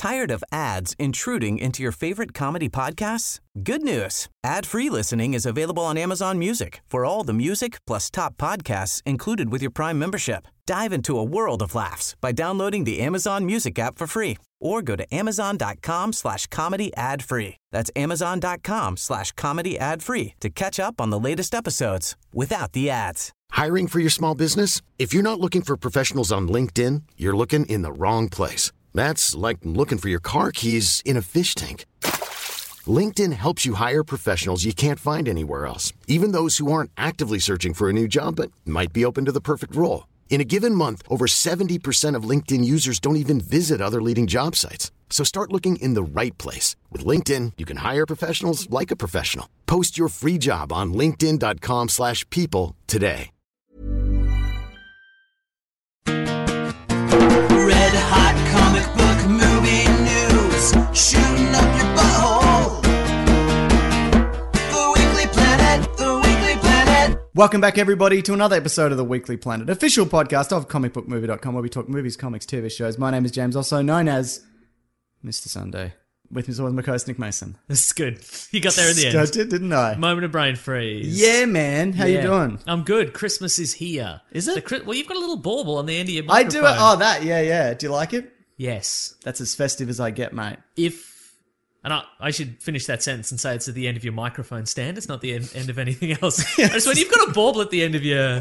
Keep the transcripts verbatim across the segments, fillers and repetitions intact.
Tired of ads intruding into your favorite comedy podcasts? Good news. Ad-free listening is available on Amazon Music for all the music plus top podcasts included with your Prime membership. Dive into a world of laughs by downloading the Amazon Music app for free or go to amazon.com slash comedy ad free. That's amazon.com slash comedy ad free to catch up on the latest episodes without the ads. Hiring for your small business? If you're not looking for professionals on LinkedIn, you're looking in the wrong place. That's like looking for your car keys in a fish tank. LinkedIn helps you hire professionals you can't find anywhere else, even those who aren't actively searching for a new job but might be open to the perfect role. In a given month, over seventy percent of LinkedIn users don't even visit other leading job sites. So start looking in the right place. With LinkedIn, you can hire professionals like a professional. Post your free job on linkedin.com slash people today. Red hot comic book movie news, shooting up your butthole. The Weekly Planet, the Weekly Planet. Welcome back, everybody, to another episode of the Weekly Planet, official podcast of comic book movie dot com, where we talk movies, comics, T V shows. My name is James, also known as Mister Sunday. With me is always my co-host, Nick Mason. This is good. You got there in the end. I did, didn't I? Moment of brain freeze. Yeah, man. How Yeah. you doing? I'm good. Christmas is here. Is it? The Chri- well, you've got a little bauble on the end of your I microphone. do it. Oh, that. Yeah, yeah. Do you like it? Yes. That's as festive as I get, mate. If... And I, I should finish that sentence and say it's at the end of your microphone stand. It's not the end, end of anything else. I just went, you've got a bauble at the end of your...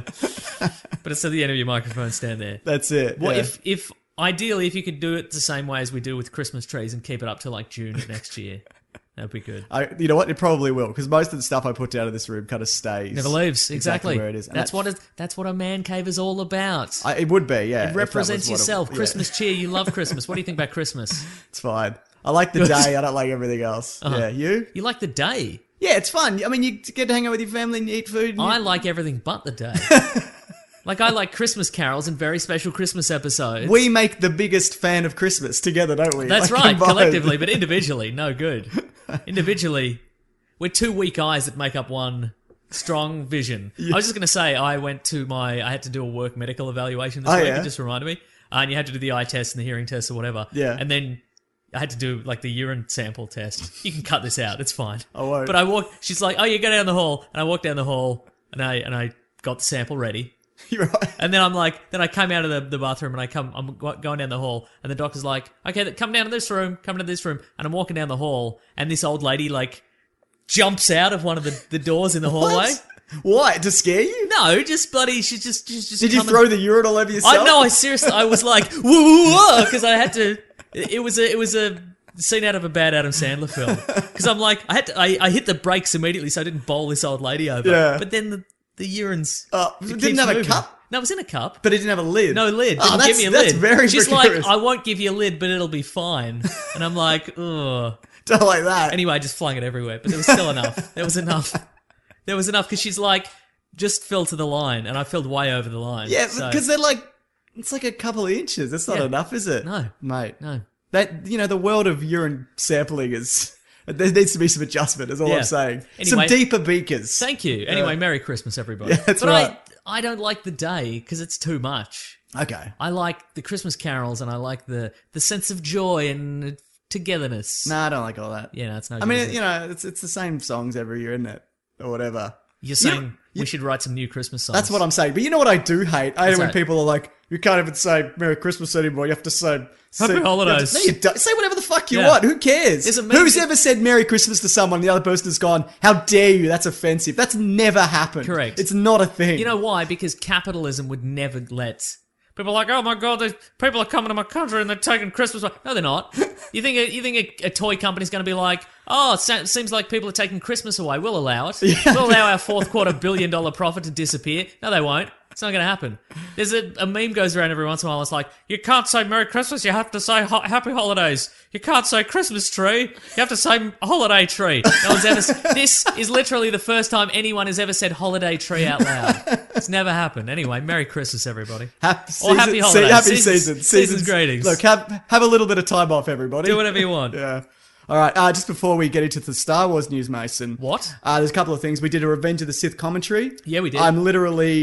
But it's at the end of your microphone stand there. That's it. Well, yeah. if... if Ideally, if you could do it the same way as we do with Christmas trees and keep it up to like June of next year, that'd be good. I, you know what? It probably will, because most of the stuff I put down in this room kind of stays. Never leaves. Exactly. where it is. And That's what it, that's what a man cave is all about. I, it would be, yeah. if It that represents was what it- yourself. yeah. Christmas cheer. You love Christmas. What do you think about Christmas? It's fine. I like the day. I don't like everything else. Uh-huh. Yeah, you? You like the day. Yeah, it's fun. I mean, you get to hang out with your family and you eat food. And I you- like everything but the day. Like, I like Christmas carols and very special Christmas episodes. We make the biggest fan of Christmas together, don't we? That's Like, right, combined. collectively, but individually, no good. Individually, we're two weak eyes that make up one strong vision. I was just going to say, I went to my, I had to do a work medical evaluation this Oh, week, yeah? it just reminded me. Uh, and you had to do the eye test and the hearing test or whatever. Yeah. And then I had to do like the urine sample test. You can cut this out, it's fine. I won't. But I walked, she's like, oh, you go down the hall. And I walked down the hall and I, and I got the sample ready. You're right. And then I'm like, then I came out of the, the bathroom and I come, I'm go- going down the hall and the doctor's like, okay, th- come down to this room, come to this room. And I'm walking down the hall and this old lady like jumps out of one of the, the doors in the hallway. What? Why? To scare you? No, just bloody, she's just, she's just. Did you coming- throw the urine all over yourself? I know, I seriously, I was like, woo woo woo, because I had to, it, it was a, it was a scene out of a bad Adam Sandler film. Because I'm like, I had to, I, I hit the brakes immediately so I didn't bowl this old lady over. Yeah. But then the, the urine's. Uh, it it keeps didn't have a moving. cup? No, it was in a cup. But it didn't have a lid. No lid. Oh, Didn't that's, give me a that's lid. very She's precarious. like, I won't give you a lid, but it'll be fine. And I'm like, ugh. Don't like that. Anyway, I just flung it everywhere, but there was still enough. There was enough. There was enough because she's like, just fill to the line, and I filled way over the line. Yeah, so- because they're like, it's like a couple of inches. That's not Yeah. enough, is it? No. Mate. No. That, you know, the world of urine sampling is, there needs to be some adjustment, is all Yeah. I'm saying. Anyway- some deeper beakers. Thank you. Anyway, Yeah. Merry Christmas, everybody. Yeah, that's but right. I, I don't like the day because it's too much. Okay. I like the Christmas carols, and I like the, the sense of joy and togetherness. No, I don't like all that. Yeah, no, it's no I good, mean, is it, it? you know, it's it's the same songs every year, isn't it? Or whatever. You're saying you- we should write some new Christmas songs. That's what I'm saying. But you know what I do hate? I hate What's when that? people are like, you can't even say Merry Christmas anymore. You have to say... say- you holidays. have to- no, you don't. Say whatever the fuck you Yeah. want. Who cares? There's a meme- Who's ever said Merry Christmas to someone and the other person has gone, how dare you? That's offensive. That's never happened. Correct. It's not a thing. You know why? Because capitalism would never let people are like, oh my god, these people are coming to my country and they're taking Christmas away. No, they're not. You think a, you think a, a toy company's going to be like, oh, it sa- seems like people are taking Christmas away. We'll allow it. We'll allow our fourth quarter billion dollar profit to disappear. No, they won't. It's not going to happen. There's a, a meme goes around every once in a while. It's like, you can't say Merry Christmas. You have to say ho- Happy Holidays. You can't say Christmas tree. You have to say holiday tree. No one's ever. s- This is literally the first time anyone has ever said holiday tree out loud. It's never happened. Anyway, Merry Christmas, everybody. Happy Or happy season- holidays. Happy Seasons- season. season's Seasons- greetings. Look, have, have a little bit of time off, everybody. Do whatever you want. Yeah. All right, uh, just before we get into the Star Wars news, Mason. What? Uh, there's a couple of things. We did a Revenge of the Sith commentary. Yeah, we did. I'm literally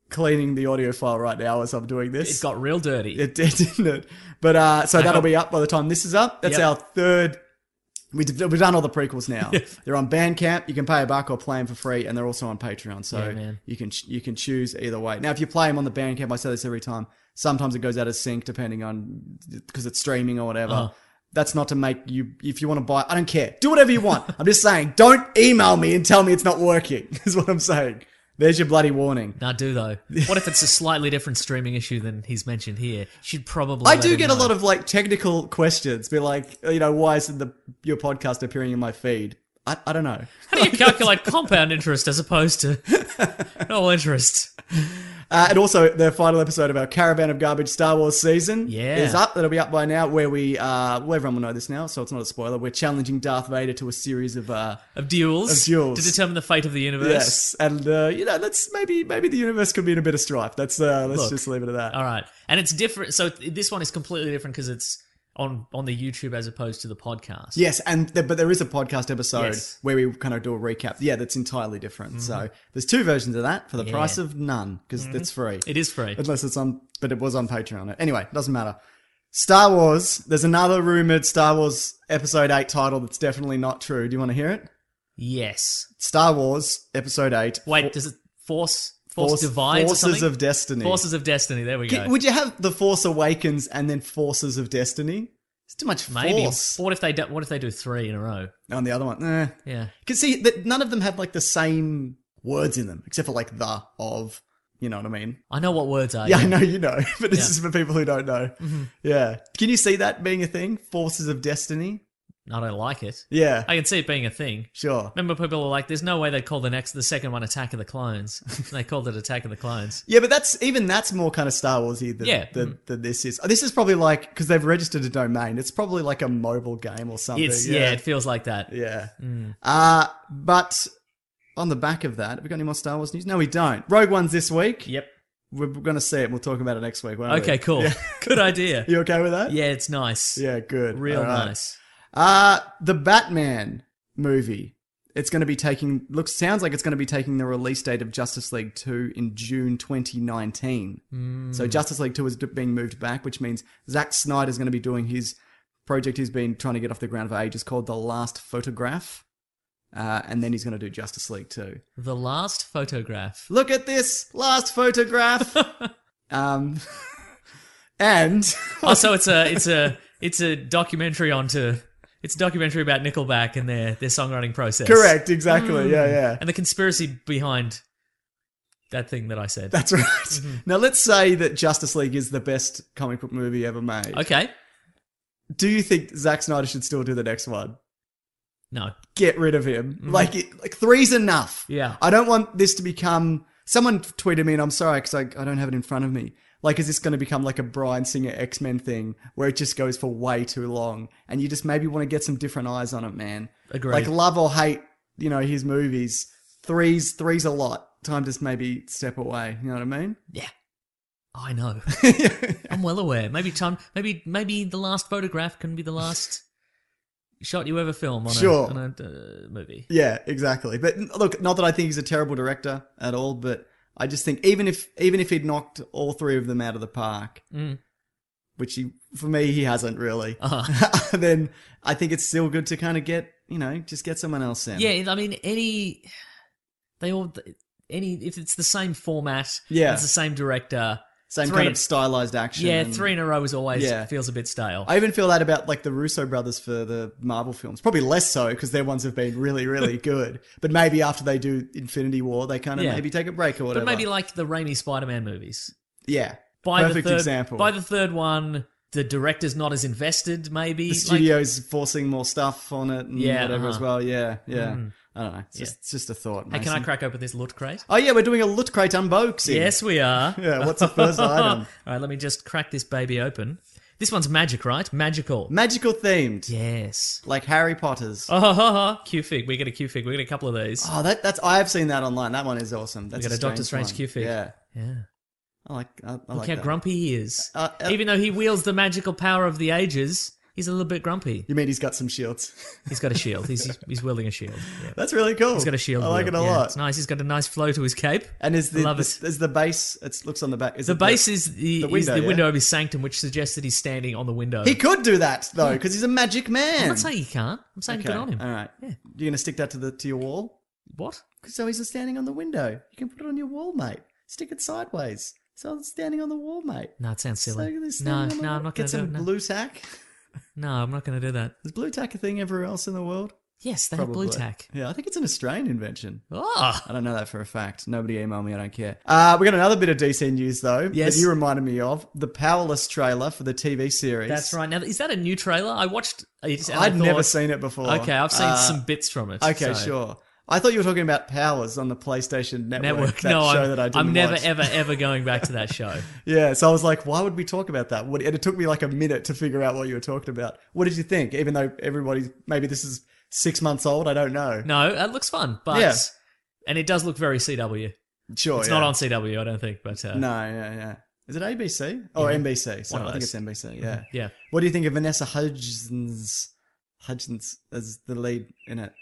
cleaning the audio file right now as I'm doing this. It got real dirty. It did, didn't it? But uh, so that'll be up by the time this is up. That's Yep. our third. We did, we've done all the prequels now. They're on Bandcamp. You can pay a buck or play them for free, and they're also on Patreon. So Yeah, man. you can you can choose either way. Now, if you play them on the Bandcamp, I say this every time. Sometimes it goes out of sync depending on because it's streaming or whatever. Uh-huh. That's not to make you. If you want to buy, I don't care. Do whatever you want. I'm just saying, don't email me and tell me it's not working. Is what I'm saying. There's your bloody warning. Now, do though. What if it's a slightly different streaming issue than he's mentioned here? You should probably. I let do him get a know. lot of like technical questions. Be like, you know, why isn't the your podcast appearing in my feed? I, I don't know. How do you calculate compound interest as opposed to no interest? Uh, and also, the final episode of our Caravan of Garbage Star Wars season Yeah. is up. That'll be up by now, where we, uh, well, everyone will know this now, so it's not a spoiler. We're challenging Darth Vader to a series of, uh, Of duels, Of duels. to determine the fate of the universe. yes, and uh, you know, let's maybe maybe the universe could be in a bit of strife. That's uh, let's Look. just leave it at that. All right, and it's different. So th- this one is completely different because it's on on the YouTube as opposed to the podcast. Yes, and th- but there is a podcast episode Yes. where we kind of do a recap. Yeah, that's entirely different. So there's two versions of that for the Yeah. price of none because it's free. It is free. Unless it's on, but it was on Patreon. Anyway, doesn't matter. Star Wars, there's another rumored Star Wars Episode eight title that's definitely not true. Do you want to hear it? Yes. Star Wars Episode eight. Wait, does it force force, divides or Forces something? of Destiny. Forces of Destiny. There we go. Can- Would you have The Force Awakens and then Forces of Destiny? It's too much Maybe. force. What if they do, what if they do three in a row? On the other one, eh. Yeah. Because see, that none of them have like the same words in them, except for like the, of, you know what I mean? I know what words are. Yeah, I know you know, but this Yeah. is for people who don't know. Yeah. Can you see that being a thing? Forces of Destiny? I don't like it. Yeah, I can see it being a thing. sure. Remember, people are like, "There's no way they'd call the next, the second one, Attack of the Clones." They called it Attack of the Clones. Yeah, but that's even that's more kind of Star Warsy than, Yeah. than, than this is. This is probably like because they've registered a domain. It's probably like a mobile game or something. It's yeah. it feels like that. yeah. Uh, but on the back of that, have we got any more Star Wars news? No, we don't. Rogue One's this week. Yep. We're going to see it. We'll talk about it next week. Won't we? Okay, cool. Yeah. Good idea. You okay with that? Yeah, it's nice. Yeah, good. Real All right. nice. Uh, the Batman movie. It's going to be taking, looks, sounds like it's going to be taking the release date of Justice League two in June twenty nineteen. So Justice League two is d- being moved back, which means Zack Snyder's going to be doing his project he's been trying to get off the ground for ages called The Last Photograph. Uh, and then he's going to do Justice League two. The last photograph. Look at this last photograph. um, and Oh, so it's a it's a it's a documentary onto it's a documentary about Nickelback and their their songwriting process. correct, exactly. Yeah, yeah. And the conspiracy behind that thing that I said. That's right. Now let's say that Justice League is the best comic book movie ever made. Okay. Do you think Zack Snyder should still do the next one? No. Get rid of him. Like, it, like three's enough. Yeah. I don't want this to become. Someone tweeted me, and I'm sorry because I, I don't have it in front of me. Like, is this going to become like a Bryan Singer X-Men thing where it just goes for way too long, and you just maybe want to get some different eyes on it, man? Agreed. Like, love or hate, you know, his movies. Three's three's a lot. Time to just maybe step away. You know what I mean? Yeah. I know. I'm well aware. Maybe time. Maybe maybe the last photograph can be the last shot you ever film on Sure. a, on a uh, movie. Yeah, exactly. But look, not that I think he's a terrible director at all, but I just think even if even if he'd knocked all three of them out of the park, Mm. which he for me he hasn't really, Uh-huh. then I think it's still good to kind of get you know just get someone else in. Yeah, I mean, any they all any if it's the same format, Yeah. it's the same director. same three- kind of stylized action. Yeah, and- three in a row is always Yeah. feels a bit stale. I even feel that about like the Russo brothers for the Marvel films. Probably less so because their ones have been really, really good. But maybe after they do Infinity War, they kind of Yeah. maybe take a break or whatever. but maybe like the Raimi Spider-Man movies. yeah, By perfect the third, example. By the third one, the director's not as invested. Maybe the studio's forcing more stuff on it and Yeah, whatever as uh-huh. well. Yeah, yeah. Mm. I don't know. It's just, it's just a thought. Hey, can I Mason. crack open this loot crate? Oh yeah, we're doing a Loot Crate unboxing. Yes, we are. Yeah, what's the first item? All right, let me just crack this baby open. This one's magic, right? Magical. Magical themed, Yes. like Harry Potter's. Oh, ha, ha, ha. Q-Fig. We get a Q-Fig. We get a couple of these. Oh, that that's I have seen that online. That one is awesome. That's got a Doctor Strange one. Q-Fig. Yeah, Yeah. I like. I, I Look like how that. grumpy he is. Uh, uh, Even though he wields the magical power of the ages, He's a little bit grumpy. You mean he's got some shields? He's got a shield. He's he's wielding a shield. Yeah. That's really cool. He's got a shield. I like wield. it a Yeah, lot. It's nice. He's got a nice flow to his cape. And is the, I love is, it. is the base? It looks on the back. Is The it base is the, the is window, the yeah? window of his sanctum, which suggests that he's standing on the window. He could do that though, because he's a magic man. I'm not saying he can't. I'm saying okay. good on him. All right. Yeah. You're gonna stick that to the to your wall? What? So he's standing on the window. You can put it on your wall, mate. Stick it sideways. So it's standing on the wall, mate. No, it sounds So silly. they're No, standing on the no, wall. I'm not Get going to do some it. No. blue tack. no, I'm not going to do that. Is blue tack a thing everywhere else in the world? Yes, they have blue Probably. tack. Yeah, I think it's an Australian invention. Oh, I don't know that for a fact. Nobody email me, I don't care. Uh, we got another bit of D C news, though, Yes. that you reminded me of. The Powerless trailer for the T V series. that's right. Now, is that a new trailer? I watched. I just- and I I'd never thought- seen it before. Okay, I've seen Uh, some bits from it. Okay, so- sure. I thought you were talking about Powers on the PlayStation Network. Network. That No, show I'm, that I didn't I'm never, watch. ever, ever going back to that show. Yeah, so I was like, why would we talk about that? What- And it took me like a minute to figure out what you were talking about. What did you think? Even though everybody, maybe this is six months old, I don't know. No, it looks fun, but Yeah. and it does look very C W. Sure, It's yeah. not on C W, I don't think, but uh, No, yeah, yeah. Is it A B C? Oh, Yeah. N B C. So One of I think those. it's N B C, yeah. yeah. What do you think of Vanessa Hudgens, Hudgens as the lead in it?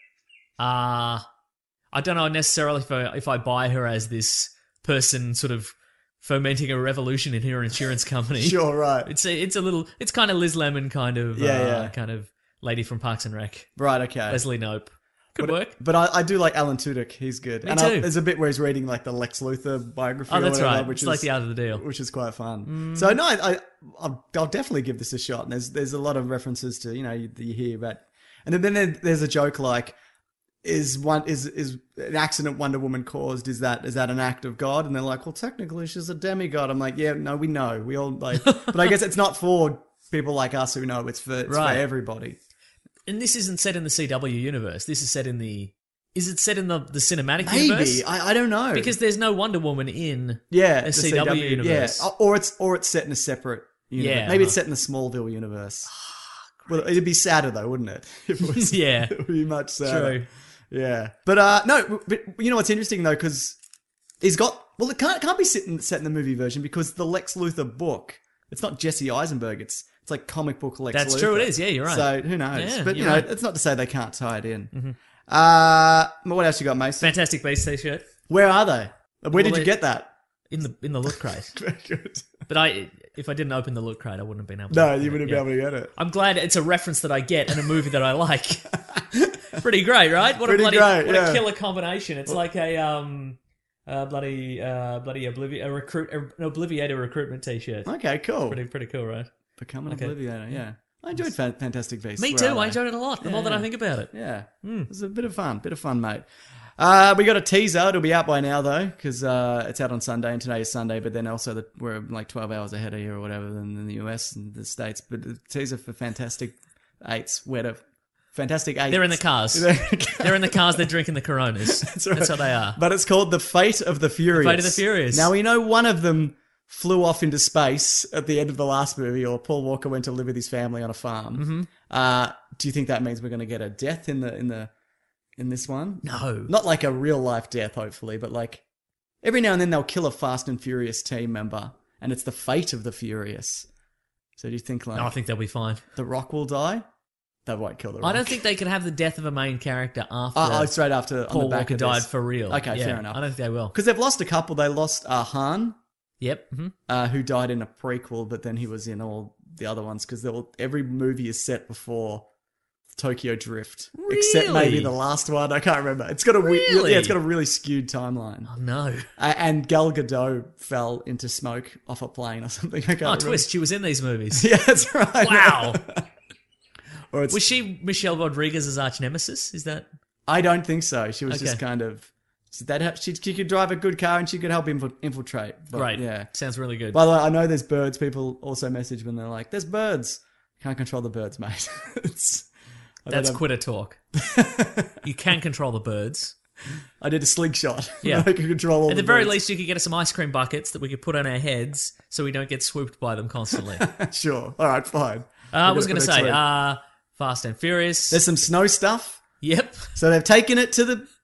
Uh I don't know necessarily if I, if I buy her as this person sort of fomenting a revolution in her insurance company. Sure, right. It's a, it's a little, it's kind of Liz Lemon kind of, Yeah, uh, yeah. kind of lady from Parks and Rec. Right, okay. Leslie Knope. Could but, work. But I, I do like Alan Tudyk. He's good. Me and I, too. there's a bit where he's reading like the Lex Luthor biography Oh, or that's whatever, right. which It's is like the art of the deal. which is quite fun. So no, I, I I'll, I'll definitely give this a shot. And there's there's a lot of references to, you know, you, you hear about, and then, then there, there's a joke like, is one is is an accident Wonder Woman caused? Is that is that an act of God? And they're like, well, technically she's a demigod. I'm like, yeah, no, we know, we all like, but I guess it's not for people like us who know. It's for it's Right. for everybody. And this isn't set in the C W universe. This is set in the, is it set in the, the cinematic Maybe universe? I, I don't know Because there's no Wonder Woman in yeah, the the C W universe. Yeah, or it's or it's set in a separate universe. Yeah. Maybe it's set in the Smallville universe. Well, it'd be sadder though, wouldn't it? If it was, Yeah. it would be much sadder. True. Yeah, but uh, no, but you know what's interesting though, because he's got well, it can't can't be set in, set in the movie version because the Lex Luthor book, it's not Jesse Eisenberg. It's it's like comic book Lex That's Luthor. true, it is. Yeah, you're right. So who knows? Yeah, but you you're know, right. it's not to say they can't tie it in. Mm-hmm. Uh, what else you got, Mason? Fantastic Beasts t-shirt Where are they? Where Well, did you they- get that? in the in the loot crate. Very good. But I, if I didn't open the loot crate, I wouldn't have been able to. No, open you it, wouldn't yeah. be able to get it. I'm glad it's a reference that I get in a movie that I like. Pretty great, right? What Pretty a bloody, great, what yeah. a killer combination. It's like a um, uh, bloody, uh, bloody oblivi- a recruit, an Obliviator recruitment T-shirt. Okay, cool. Pretty, pretty cool, right? Become an Okay. Obliviator, yeah. I enjoyed Fan- Fantastic Beasts. Me Where too. are I they? enjoyed it a lot. The more that I Yeah. think about it. Yeah, it was a bit of fun. Bit of fun, mate. Uh, we got a teaser. It'll be out by now though, because uh, it's out on Sunday, and today is Sunday. But then also the, we're like twelve hours ahead of you or whatever than in the U S and the States. But the teaser for Fantastic Eights, where to Fantastic Eight. They're in the cars. They're in the cars. They're drinking the Coronas. That's, right. what they are. But it's called The Fate of the Furious. Fate of the Furious. Now we know one of them flew off into space at the end of the last movie, or Paul Walker went to live with his family on a farm. Mm-hmm. Uh, do you think that means we're going to get a death in the in the in this one? No. Not like a real life death, hopefully, but like every now and then they'll kill a Fast and Furious team member, and it's the fate of the Furious. So do you think like No, I think they'll be fine. The Rock will die? They won't kill the Rock. I don't think they could have the death of a main character after Oh, oh, straight after Paul on the back Walker of died this. for real. Okay, Yeah, fair enough. I don't think they will. Because they've lost a couple. They lost uh, Han, Yep. hmm uh, who died in a prequel, but then he was in all the other ones because every movie is set before Tokyo Drift, except maybe Really? the last one. I can't remember. It's got a we- Really? yeah, it's got a really skewed timeline. Oh, no. Uh, and Gal Gadot fell into smoke off a plane or something. I can't Oh, remember. twist. She was in these movies. Yeah, that's right. Wow. Or it's, Was she Michelle Rodriguez's arch nemesis? Is that... I don't think so. She was just Okay. kind of that. She, she could drive a good car and she could help infil- infiltrate. But, Right. Yeah. Sounds really good. By the way, I know there's birds. People also message when they're like, "There's birds." Can't control the birds, mate. it's, I don't That's know. quitter talk. You can control the birds. I did a slingshot. Yeah. I can control all At the very birds. least, you could get us some ice cream buckets that we could put on our heads so we don't get swooped by them constantly. uh, Sure. All right, fine. I was We'll going do to it for say, next week. uh, Fast and Furious. There's some snow stuff. Yep. So they've taken it to the.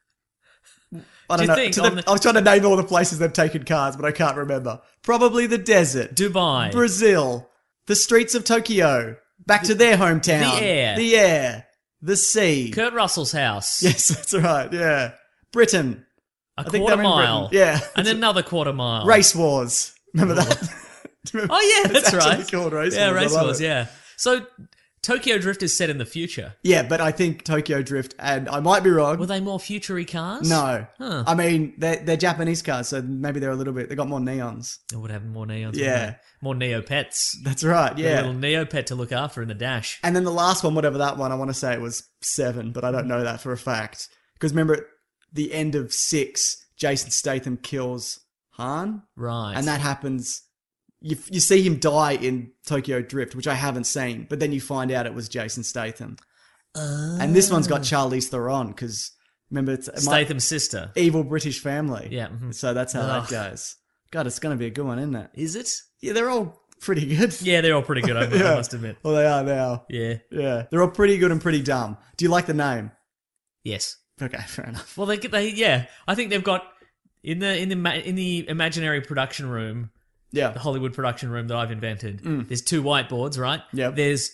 I don't Do you know. think to the, on the- I was trying to name all the places they've taken cars, but I can't remember. Probably the desert, Dubai. Brazil, the streets of Tokyo, Back to their hometown. the air. The air. The sea. Kurt Russell's house. Yes, that's right. Yeah. Britain. A I think quarter they're in mile. Britain. Yeah. And then another quarter mile. Race Wars. Remember that? Do you remember? Oh, yeah, It's that's actually right. called Race yeah, Wars. I Race love Wars, it. yeah. So, Tokyo Drift is set in the future. Yeah, but I think Tokyo Drift, and I might be wrong. Were they more future-y cars? No. Huh. I mean, they're, they're Japanese cars, so maybe they're a little bit, they got more neons. They would have more neons. Yeah. wouldn't they? More Neopets. That's right, A yeah. little Neopet to look after in the dash. And then the last one, whatever that one, I want to say it was seven, but I don't know that for a fact. Because remember, at the end of six, Jason Statham kills Han. Right. And that happens, you, you see him die in Tokyo Drift, which I haven't seen, but then you find out it was Jason Statham. And this one's got Charlize Theron, because remember, it's my Statham's sister. evil British family. Yeah, mhm. So that's how Ugh. that goes. God, it's going to be a good one, isn't it? Is it? Yeah, they're all pretty good. Yeah, they're all pretty good, I, I Yeah. must admit. Well, they are now. Yeah. Yeah. They're all pretty good and pretty dumb. Do you like the name? Yes. Okay, fair enough. Well, they, they, yeah. I think they've got in the in the ma- in the imaginary production room, Yeah. the Hollywood production room that I've invented. There's two whiteboards, right? Yep. There's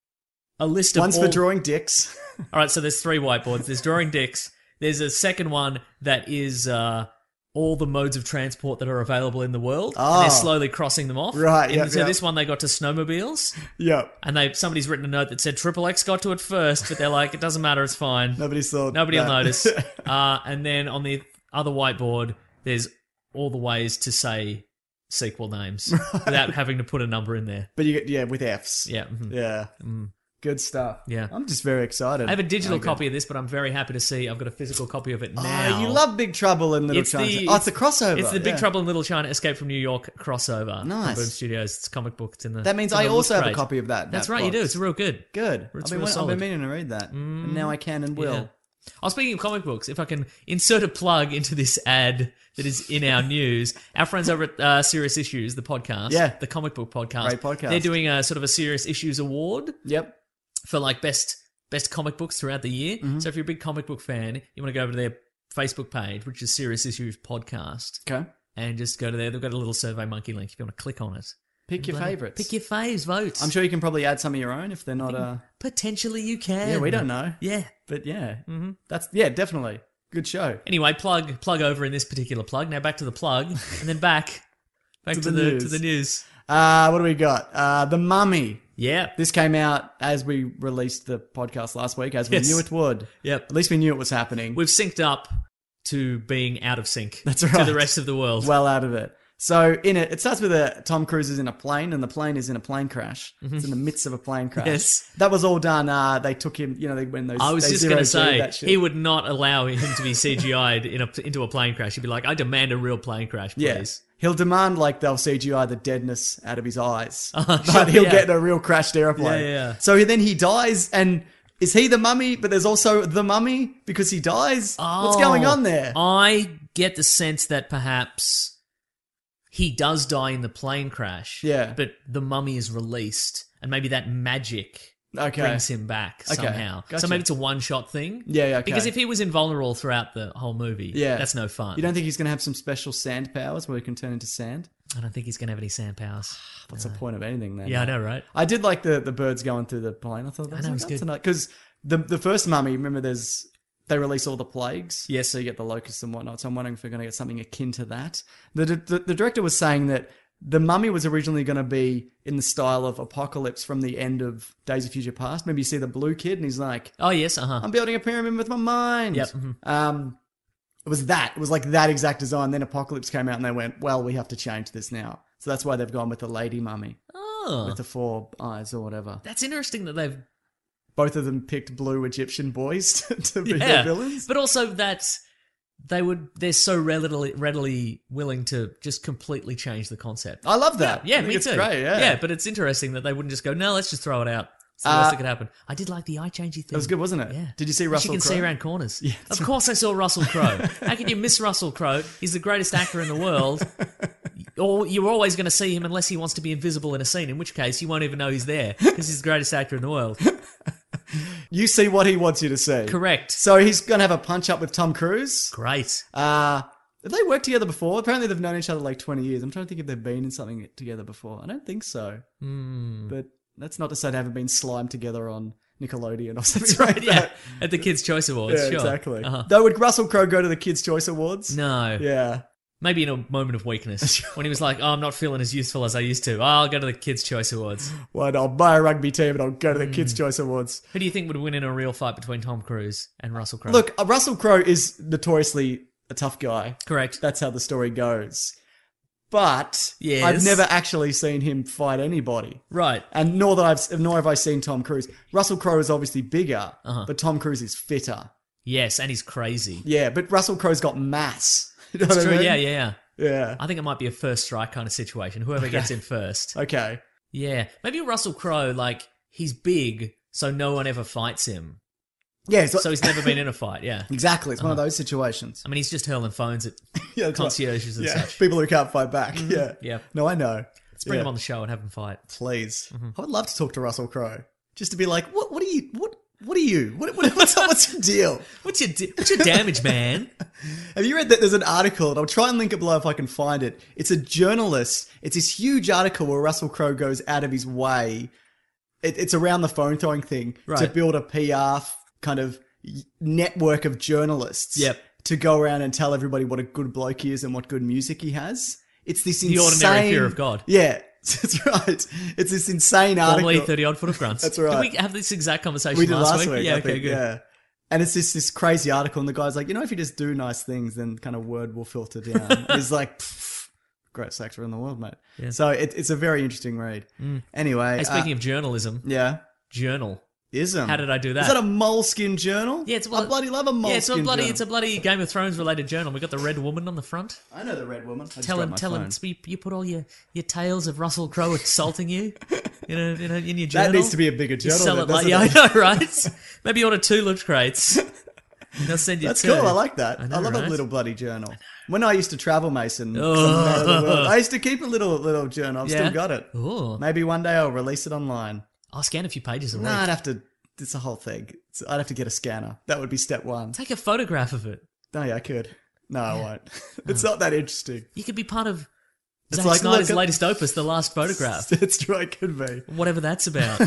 a list of One's all, for drawing dicks. All right, so there's three whiteboards. There's drawing dicks. There's a second one that is uh, all the modes of transport that are available in the world. And Oh. they're slowly crossing them off. Right, And yep, so yep. this one they got to snowmobiles, Yep. and they somebody's written a note that said Triple X got to it first, but they're like, it doesn't matter, it's fine. Nobody saw Nobody will that. notice. Uh, and then on the other whiteboard, there's all the ways to say sequel names without having to put a number in there. But you get, yeah, with Fs. Yeah. mhm. Yeah. Good stuff. Yeah. I'm just very excited. I have a digital Okay. copy of this, but I'm very happy to see I've got a physical copy of it Oh, now. you love Big Trouble in Little It's China. the- oh, it's a crossover. It's the Big yeah. Trouble in Little China Escape from New York crossover. Nice. From Boom Studios. It's a comic book. It's in the. That means it's in I the also look have a crate. copy of that. That's that right, you do. box. It's real good. Good. It's I've been, real I've solid. been meaning to read that. And now I can and will. Yeah. Oh, speaking of comic books, if I can insert a plug into this ad that is in our news, our friends over at uh, Serious Issues, the podcast, Yeah. the comic book podcast, Great podcast. they're doing a sort of a Serious Issues award Yep. for like best best comic books throughout the year. Mm-hmm. So if you're a big comic book fan, you want to go over to their Facebook page, which is Serious Issues Podcast, Okay. and just go to there. They've got a little Survey Monkey link if you want to click on it. Pick your Bloody- favourites. Pick your faves, vote. I'm sure you can probably add some of your own if they're not. Uh, Potentially you can. yeah, we don't know. Yeah. But yeah, mm-hmm. that's yeah, definitely good show. Anyway, plug plug over in this particular plug. Now back to the plug, and then back back to, To the, the to news. the news. Uh, what do we got? Uh, The Mummy. Yeah. This came out as we released the podcast last week, as we Yes. knew it would. Yep. At least we knew it was happening. We've synced up to being out of sync. That's To right. the rest of the world. well out of it. So in it, it starts with a Tom Cruise is in a plane, and the plane is in a plane crash. It's in the midst of a plane crash. Mm-hmm. Yes. That was all done. Uh, they took him. You know, they when those. I was they just going to zero-G'd say, that shit. he would not allow him to be C G I'd in a, into a plane crash. He'd be like, I demand a real plane crash, please. Yeah. He'll demand like they'll C G I the deadness out of his eyes, Oh, but sure, he'll yeah. get in a real crashed airplane. Yeah, yeah. So he- then he dies, and is he the mummy? But there's also the mummy because he dies. What's going Oh, on there? I get the sense that perhaps he does die in the plane crash. Yeah. But the mummy is released, and maybe that magic Okay. brings him back Okay, somehow. gotcha. So maybe it's a one-shot thing. Yeah, yeah, okay. Because if he was invulnerable throughout the whole movie, Yeah, that's no fun. You don't think he's going to have some special sand powers where he can turn into sand? I don't think he's going to have any sand powers. What's the point of anything then? Yeah, I know, right? I did like the, the birds going through the plane. I thought that was, know, like, it's that's good. because the the first mummy. Remember, there's they release all the plagues. Yes. so you get the locusts and whatnot. So I'm wondering if we're going to get something akin to that. The the, the director was saying that the mummy was originally going to be in the style of Apocalypse from the end of Days of Future Past. Maybe you see the blue kid and he's like, Oh, yes, uh-huh. I'm building a pyramid with my mind. Yep, mhm. Um, it was that. It was like that exact design. Then Apocalypse came out and they went, well, we have to change this now. So that's why they've gone with the lady mummy Oh, with the four eyes or whatever. that's interesting that they've... Both of them picked blue Egyptian boys to, to be Yeah, their villains. but also that they would... They're so readily, readily willing to just completely change the concept. I love that. Yeah, I think me it's too. great, yeah. Yeah, but it's interesting that they wouldn't just go, no, let's just throw it out. It's the Uh, worst that could happen. I did like the eye-changey thing. It was good, wasn't it? Yeah. Did you see Which Russell you can Crowe? see around corners. Yeah, of course I saw Russell Crowe. How can you miss Russell Crowe? He's the greatest actor in the world. Or you're always going to see him unless he wants to be invisible in a scene, in which case you won't even know he's there because he's the greatest actor in the world. You see what he wants you to see. Correct. So he's going to have a punch up with Tom Cruise. Great. Uh, have they worked together before? Apparently they've known each other like twenty years. I'm trying to think if they've been in something together before. I don't think so. Hmm. But That's not to say they haven't been slimed together on Nickelodeon or something. Right, like yeah. that. At the Kids' Choice Awards, Yeah, sure. exactly. Uh-huh. Though, would Russell Crowe go to the Kids' Choice Awards? No. Yeah. Maybe in a moment of weakness. When he was like, oh, I'm not feeling as useful as I used to. Oh, I'll go to the Kids' Choice Awards. Well, I'll buy a rugby team and I'll go to the Hmm. Kids' Choice Awards. Who do you think would win in a real fight between Tom Cruise and Russell Crowe? Look, uh, Russell Crowe is notoriously a tough guy. Correct. That's how the story goes. But Yes. I've never actually seen him fight anybody. Right. And nor that I've nor have I seen Tom Cruise. Russell Crowe is obviously bigger, Uh-huh. but Tom Cruise is fitter. Yes, and he's crazy. Yeah, but Russell Crowe's got mass. You know It's what I true, mean? yeah, yeah, yeah. Yeah. I think it might be a first strike kind of situation. Whoever gets in first. Okay. Yeah. Maybe Russell Crowe, like, he's big, so no one ever fights him. Yeah, so, So he's never been in a fight, yeah. exactly. It's one of those situations. I mean, he's just hurling phones at Yeah, that's right. concierges and Yeah, such. people who can't fight back. Yeah. Yeah. No, I know. Let's bring Yeah. him on the show and have him fight. Please. Mm-hmm. I would love to talk to Russell Crowe. Just to be like, what What are you what what are you? What, what what's what's your deal? What's your di- what's your damage, man? Have you read that there's an article, and I'll try and link it below if I can find it. It's a journalist. It's this huge article where Russell Crowe goes out of his way. It, it's around the phone throwing thing to Right. build a P R f- kind of y- network of journalists. Yep. To go around and tell everybody what a good bloke he is and what good music he has. It's this The insane... ordinary fear of God. Yeah, that's right. It's this insane article. Formerly thirty odd foot of grunts. That's right. Did we have this exact conversation We did last, last week. Yeah, I okay, think, good. Yeah. And it's this this crazy article, and the guy's like, you know, if you just do nice things, then kind of word will filter down. He's like, "Pff, greatest actor in the world, mate. Yeah. So it, it's a very interesting read. Anyway, Hey, speaking uh, of journalism, yeah, journal. ism. How did I do that? Is that a Moleskin journal? Yeah, it's I bloody love a Moleskin Yeah, it's a bloody, journal. it's a bloody Game of Thrones related journal. We got the Red Woman on the front. I know the red woman. I just Tell grabbed him, my tell phone. him, you, you put all your, your tales of Russell Crowe assaulting you, you know, in, a, in your journal. That needs to be a bigger You journal. sell then, it like, doesn't yeah, it? I know, right? Maybe order two loot crates. They'll send you That's two. cool. I like that. I, know, love right? a little bloody journal. When I used to travel, Mason, Oh. some man of the world, I used to keep a little little journal. I've Yeah? still got it. Ooh. Maybe one day I'll release it online. I'll scan a few pages a week. No, I'd have to. It's a whole thing. It's, I'd have to get a scanner. That would be step one. Take a photograph of it. No, yeah, I could. No, I won't. It's not that interesting. You could be part of It's Zack like, Snyder's look, latest opus, The Last Photograph. That's true. It could be. Whatever that's about.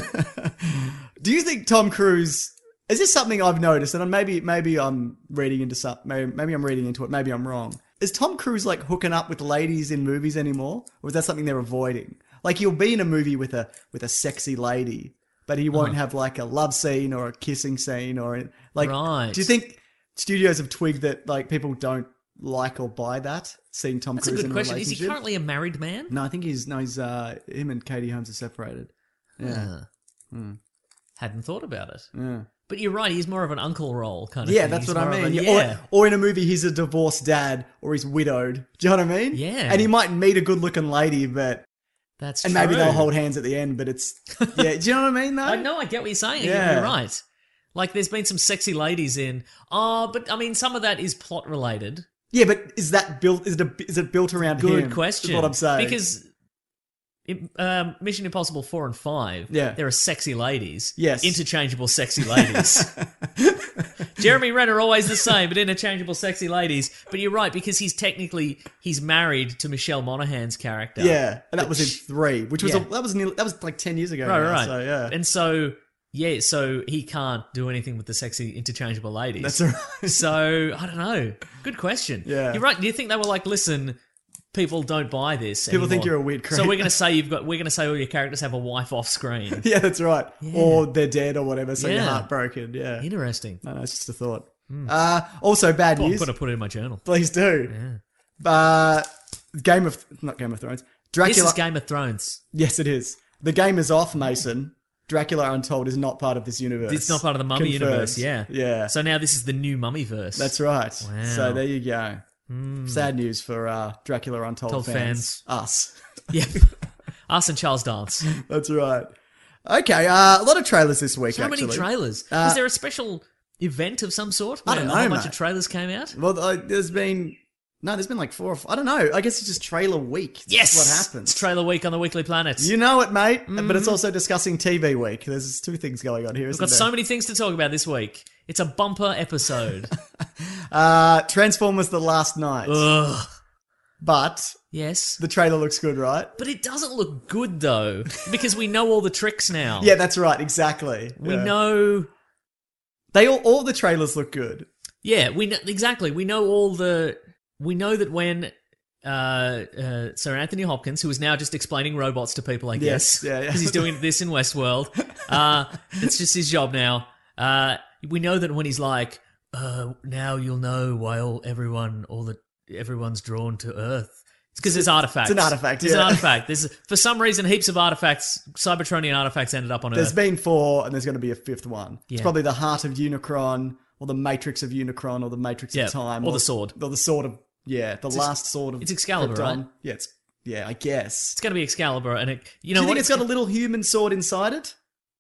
Do you think Tom Cruise? Is this something I've noticed? And maybe maybe I'm reading into some. Maybe, maybe I'm reading into it. Maybe I'm wrong. Is Tom Cruise like hooking up with ladies in movies anymore, or is that something they're avoiding? Like he'll be in a movie with a with a sexy lady, but he won't have like a love scene or a kissing scene or like. Right. Do you think studios have twigged that like people don't like or buy that? Seeing Tom That's a Cruise good in a question. Is he relationship? currently a married man? No, I think he's no. He's uh, him and Katie Holmes are separated. Yeah, Uh, Hadn't thought about it. yeah. But you're right, he's more of an uncle role kind of Yeah, thing. that's He's what I more of mean. a- Yeah, yeah. Or, or in a movie, he's a divorced dad, or he's widowed. Do you know what I mean? Yeah. And he might meet a good-looking lady, but That's and true. maybe they'll hold hands at the end. But it's yeah. Do you know what I mean? Though. I know, I get what you're saying. Yeah. You're right. Like, there's been some sexy ladies in. Oh, but I mean, some of that is plot related. Yeah, but is that built? Is it a, is it built around Good him? question. Is what I'm saying. Because it, um, Mission Impossible four and five, Yeah. there are sexy ladies. Yes. Interchangeable sexy ladies. Jeremy Renner always the same, but interchangeable sexy ladies. But you're right, because he's technically he's married to Michelle Monaghan's character. yeah, and that But was in sh- three, which was Yeah. a, that was nearly, that was like ten years ago. Right, now, right. So yeah, And so yeah, so he can't do anything with the sexy interchangeable ladies. that's right. So I don't know. Good question. Yeah. You're right. Do you think they were like, listen, people don't buy this. People think anymore. you're a weird So creep. we're gonna say you've got. We're gonna say all your characters have a wife off screen. Yeah, that's right. Or they're dead or whatever, so you're Yeah. heartbroken. Yeah. Interesting. No, no, it's just a thought. Uh, also, bad Oh, I'm news. gonna put it in my journal. Please do. Uh, Game of not Game of Thrones. This Dracula. is Game of Thrones. Yes, it is. The game is off, Mason. Dracula Untold is not part of this universe. It's not part of the Mummy Confirmed. universe. Yeah. Yeah. So now this is the new Mummy verse. That's right. Wow. So there you go. Sad news for uh, Dracula Untold Told fans. Us. Yeah. Us and Charles Dance. That's right. Okay, uh, a lot of trailers this week, So actually. many trailers. Uh, Was there a special event of some sort? I don't where know, A whole bunch mate. of trailers came out. Well, uh, there's been... No, there's been like four or five. I don't know. I guess it's just trailer week. That's Yes. what happens. It's trailer week on the Weekly Planet. You know it, mate. But it's also discussing T V week. There's two things going on here, We've isn't got there? so many things to talk about this week. It's a bumper episode. Uh, Transformers The Last Night. Ugh. but Yes. the trailer looks good, right? But it doesn't look good, though, because we know all the tricks now. Yeah, that's right. Exactly. We Yeah. know... They all, all the trailers look good. Yeah, we know... Exactly. We know all the... We know that when... Uh, uh, Sir Anthony Hopkins, who is now just explaining robots to people, I Yes, guess. yeah, yeah. Because he's doing this in Westworld. Uh, it's just his job now. Uh, we know that when he's like, uh, now you'll know why all everyone, all the everyone's drawn to Earth. It's because there's artifacts. It's an artifact, There's yeah. an artifact. There's for some reason heaps of artifacts, Cybertronian artifacts, ended up on There's Earth. been four, and there's going to be a fifth one. It's Yeah. probably the heart of Unicron, or the Matrix of Unicron, or the Matrix Yeah, of Time, or the sword. or the sword of yeah, the last sword of it's Excalibur, Krypton. right? Yeah, it's yeah, I guess. It's going to be Excalibur, and it, you know Do you what? think it's got a little human sword inside it?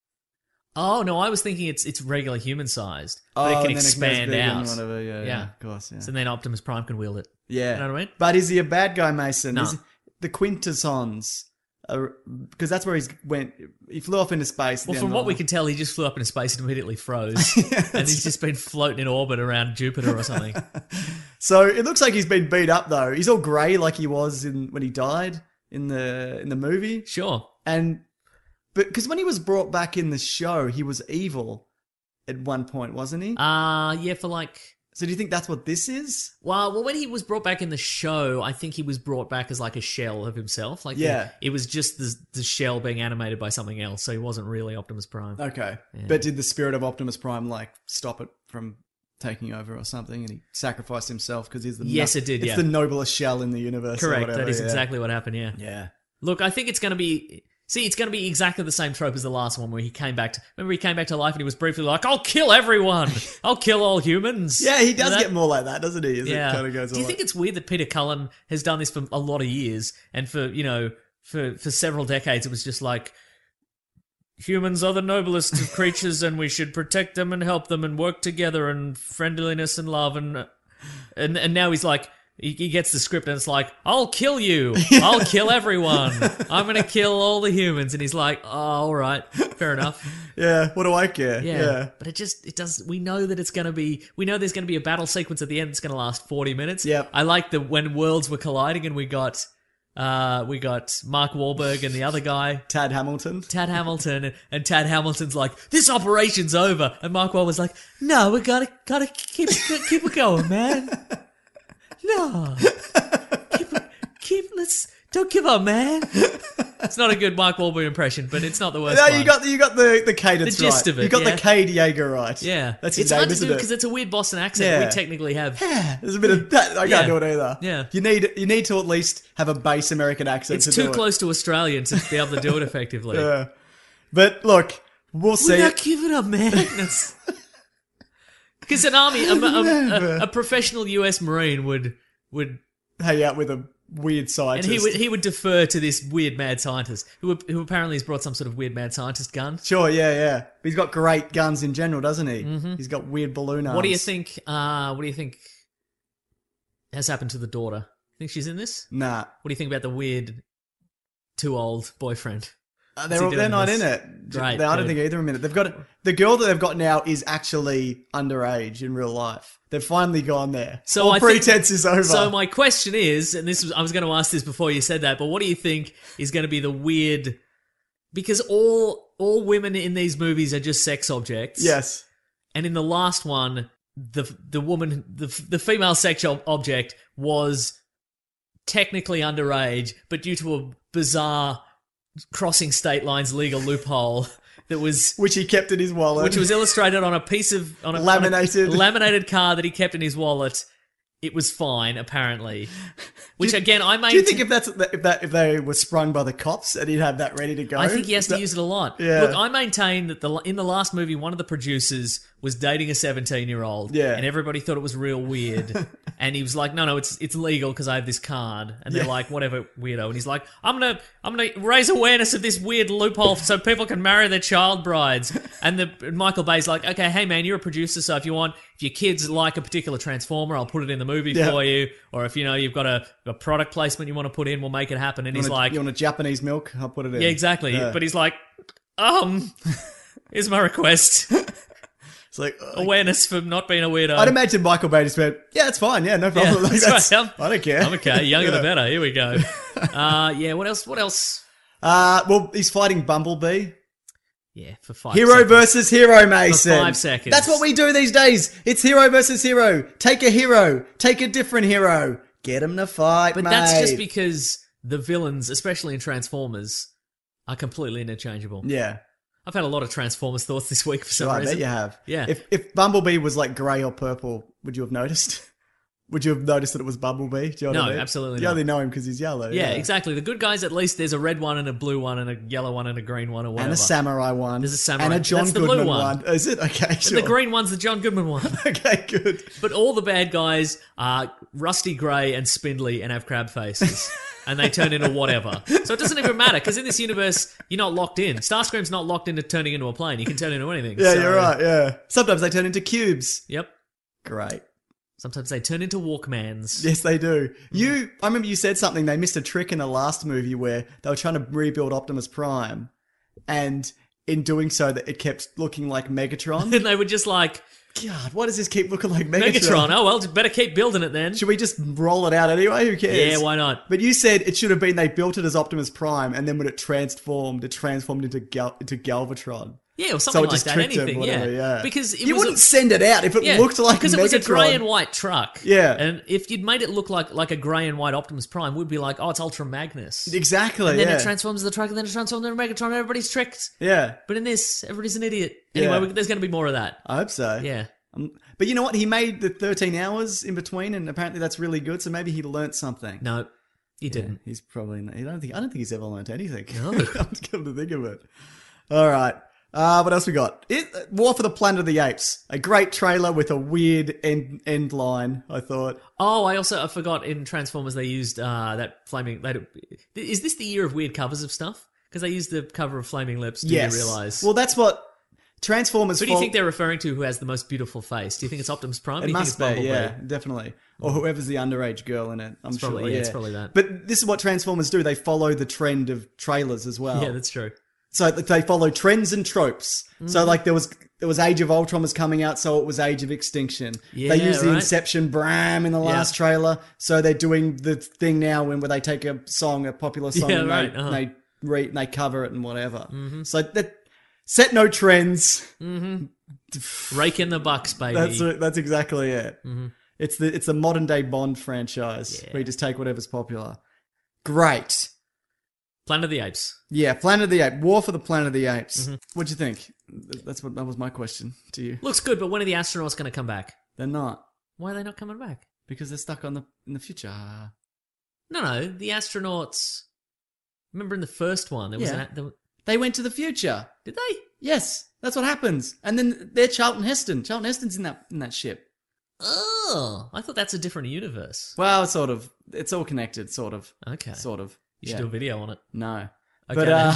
Oh no, I was thinking it's it's regular human sized, but Oh, it can and then it goes expand big and out. whatever, yeah, yeah, Yeah. of course, yeah. So then Optimus Prime can wield it. Yeah. You know what I mean? But is he a bad guy, Mason? No. Is the Quintessons, because that's where he's went. He flew off into space. at Well, the from end what of we the- can tell, he just flew up into space and immediately froze, and he's just been floating in orbit around Jupiter or something. So it looks like he's been beat up though. He's all grey like he was in when he died in the in the movie, Sure. and but because when he was brought back in the show, he was evil at one point, wasn't he? Uh yeah, for like. So do you think that's what this is? Well, well, when he was brought back in the show, I think he was brought back as like a shell of himself. Like, Yeah. the- it was just the the shell being animated by something else, so he wasn't really Optimus Prime. Okay, but did the spirit of Optimus Prime like stop it from taking over or something, and he sacrificed himself because he's the Yes, it did, It's yeah. the noblest shell in the universe. or Correct. whatever, That is yeah. exactly what happened. Yeah. Yeah. Look, I think it's going to be. See, it's going to be exactly the same trope as the last one, where he came back to. Remember, he came back to life and he was briefly like, "I'll kill everyone. I'll kill all humans." Yeah, he does Remember that? get more like that, doesn't he? As Yeah. it kind of goes Do you on. think it's weird that Peter Cullen has done this for a lot of years, and for you know, for for several decades, it was just like. Humans are the noblest of creatures, and we should protect them and help them and work together and friendliness and love and and and now he's like he, he gets the script and it's like I'll kill you, I'll kill everyone, I'm gonna kill all the humans, and he's like, oh, all right, fair enough. Yeah, what do I care? Yeah. Yeah. But it just it does. We know that it's gonna be. We know there's gonna be a battle sequence at the end that's gonna last forty minutes. Yep. I like the when worlds were colliding and we got. Uh, we got Mark Wahlberg and the other guy, Tad Hamilton. Tad Hamilton, and, and Tad Hamilton's like, "This operation's over," and Mark Wahlberg's like, "No, we gotta gotta keep keep it going, man. No, keep it, keep let's don't give up, man." It's not a good Mark Wahlberg impression, but it's not the worst. No, one. you got the, you got the the cadence The gist right. of it, You got yeah. the Cade Yeager right. Yeah, that's his it's name, hard to isn't do it? because it's a weird Boston accent. Yeah. We technically have. Yeah, there's a bit of that. I Yeah. can't do it either. Yeah. you need you need to at least have a base American accent. It's to too do close to Australian to be able to do it effectively. It. Yeah, but look, we'll see. We're not giving up, man. Because an army, a, a, a, a professional U S Marine would would, Hang out with a weird and scientist. he would he would defer to this weird mad scientist who who apparently has brought some sort of weird mad scientist gun. Sure, yeah, yeah. But he's got great guns in general, doesn't he? Mm-hmm. He's got weird balloon arms. What do you think? Uh, what do you think has happened to the daughter? Think she's in this? Nah, What do you think about the weird, too old boyfriend? Uh, What's they're he all, doing they're not this? in it. Right, They- I don't good. think either a minute. They've got the girl that they've got now is actually underage in real life. They've finally gone there. So all I think- pretense is over. So my question is, and this was I was going to ask this before you said that, but what do you think is going to be the weird? Because all all women in these movies are just sex objects. yes, And in the last one, the the woman, the the female sexual object was technically underage, but due to a bizarre crossing state lines legal loophole that was which he kept in his wallet. which was illustrated on a piece of on a Laminated. on a laminated card that he kept in his wallet. It was fine, apparently. Which again, I made. Do you think if that's if that if they were sprung by the cops and he'd have that ready to go? I think he has Is to that- use it a lot. Yeah. Look, I maintain that the in the last movie, one of the producers was dating a seventeen-year-old, Yeah. and everybody thought it was real weird. And he was like, "No, no, it's it's legal because I have this card." And they're Yeah. like, "Whatever, weirdo." And he's like, "I'm gonna I'm gonna raise awareness of this weird loophole so people can marry their child brides." And the and Michael Bay's like, "Okay, hey man, you're a producer, so if you want, if your kids like a particular Transformer, I'll put it in the movie Yeah. for you. Or if you know you've got a, a product placement you want to put in, we'll make it happen." And You he's want, a, like, you want a Japanese milk? I'll put it in. yeah, exactly. Yeah. But he's like, um, here's my request. It's like, uh, Awareness for not being a weirdo. I'd imagine Michael Bay just went, yeah, it's fine. Yeah, no Yeah, problem. Like, that's that's- right. I'm- I don't care. I'm okay. Younger Yeah. the better. Here we go. Uh, yeah. What else? What else? Uh, well, he's fighting Bumblebee. Yeah, for five. Hero seconds. versus hero, Mason. five seconds. That's what we do these days. It's hero versus hero. Take a hero. Take a different hero. Get him to fight, But mate. that's just because the villains, especially in Transformers, are completely interchangeable. Yeah. I've had a lot of Transformers thoughts this week for some Oh, I reason. bet you have. Yeah. If if Bumblebee was like grey or purple, would you have noticed? Would you have noticed that it was Bumblebee? Do you know what No, I mean? absolutely You not. only know him because he's yellow. Yeah, exactly. The good guys, at least there's a red one and a blue one and a yellow one and a green one or whatever. And a samurai one. There's a samurai- And a John that's the blue Goodman one. one. Is it? Okay, sure. And the green one's the John Goodman one. Okay, good. But all the bad guys are rusty grey and spindly and have crab faces. And they turn into whatever. So it doesn't even matter, because in this universe, you're not locked in. Starscream's not locked into turning into a plane. You can turn into anything. Yeah, So- you're right, yeah. Sometimes they turn into cubes. Yep. Great. Sometimes they turn into Walkmans. Yes, they do. You, I remember you said something, they missed a trick in the last movie where they were trying to rebuild Optimus Prime, and in doing so, that it kept looking like Megatron. And they were just like, God, why does this keep looking like Megatron? Megatron, oh well, better keep building it then. Should we just roll it out anyway? Who cares? Yeah, why not? But you said it should have been they built it as Optimus Prime, and then when it transformed, it transformed into Gal- into Galvatron. Yeah, or So something it like just that, tricked him, anything, wativer, yeah. yeah. Because it you was wouldn't a, send it out if it yeah, looked like because Megatron. it was a grey and white truck. Yeah. And if you'd made it look like like a grey and white Optimus Prime, we'd be like, oh, it's Ultra Magnus. Exactly. And then yeah. it transforms the truck, and then it transforms into Megatron, and everybody's tricked. yeah, But in this, everybody's an idiot. Anyway, Yeah. we, there's going to be more of that. I hope so. Yeah. Um, but you know what? He made the thirteen hours in between, and apparently that's really good. So maybe he learnt something. No, you didn't. He's probably. Not, I don't think. I don't think he's ever learnt anything. No. I'm just coming to think of it. All right. Uh, what else we got? It, War for the Planet of the Apes. A great trailer with a weird end end line. I thought. Oh, I also I forgot in Transformers they used uh, that flaming. They, is this the year of weird covers of stuff? Because they used the cover of Flaming Lips. Do Yes. you realise? Well, that's what Transformers. Who do you fol- think they're referring to? Who has the most beautiful face? Do you think it's Optimus Prime? Or It do you must be, think it's Bumblebee? yeah, definitely. Or whoever's the underage girl in it. I'm It's sure. probably- yeah, yeah, it's probably that. But this is what Transformers do. They follow the trend of trailers as well. Yeah, that's true. So they follow trends and tropes. Mm-hmm. So like there was there was Age of Ultron was coming out, so it was Age of Extinction. Yeah, they used the right. Inception Bram in the last trailer, so they're doing the thing now when where they take a song, a popular song, Yeah, and right, they, uh-huh. they re, they cover it and whatever. So that set no trends. Rake in the bucks, baby. That's it, that's exactly it. Mm-hmm. It's the it's the modern day Bond franchise Yeah. where you just take whatever's popular. Great. Planet of the Apes. Yeah, Planet of the Apes. War for the Planet of the Apes. Mm-hmm. What'd you think? That's what that was my question to you. Looks good, but when are the astronauts going to come back? They're not Why are they not coming back? because they're stuck on the in the future. No, no, the astronauts. Remember in the first one, there was Yeah. an, there, They went to the future. did they? Yes, that's what happens. And then they're Charlton Heston. Charlton Heston's in that in that ship. Oh, I thought that's a different universe. Well, sort of. It's all connected, sort of. Okay, Sort of. you should Yeah. do a video on it. No. Okay, but uh,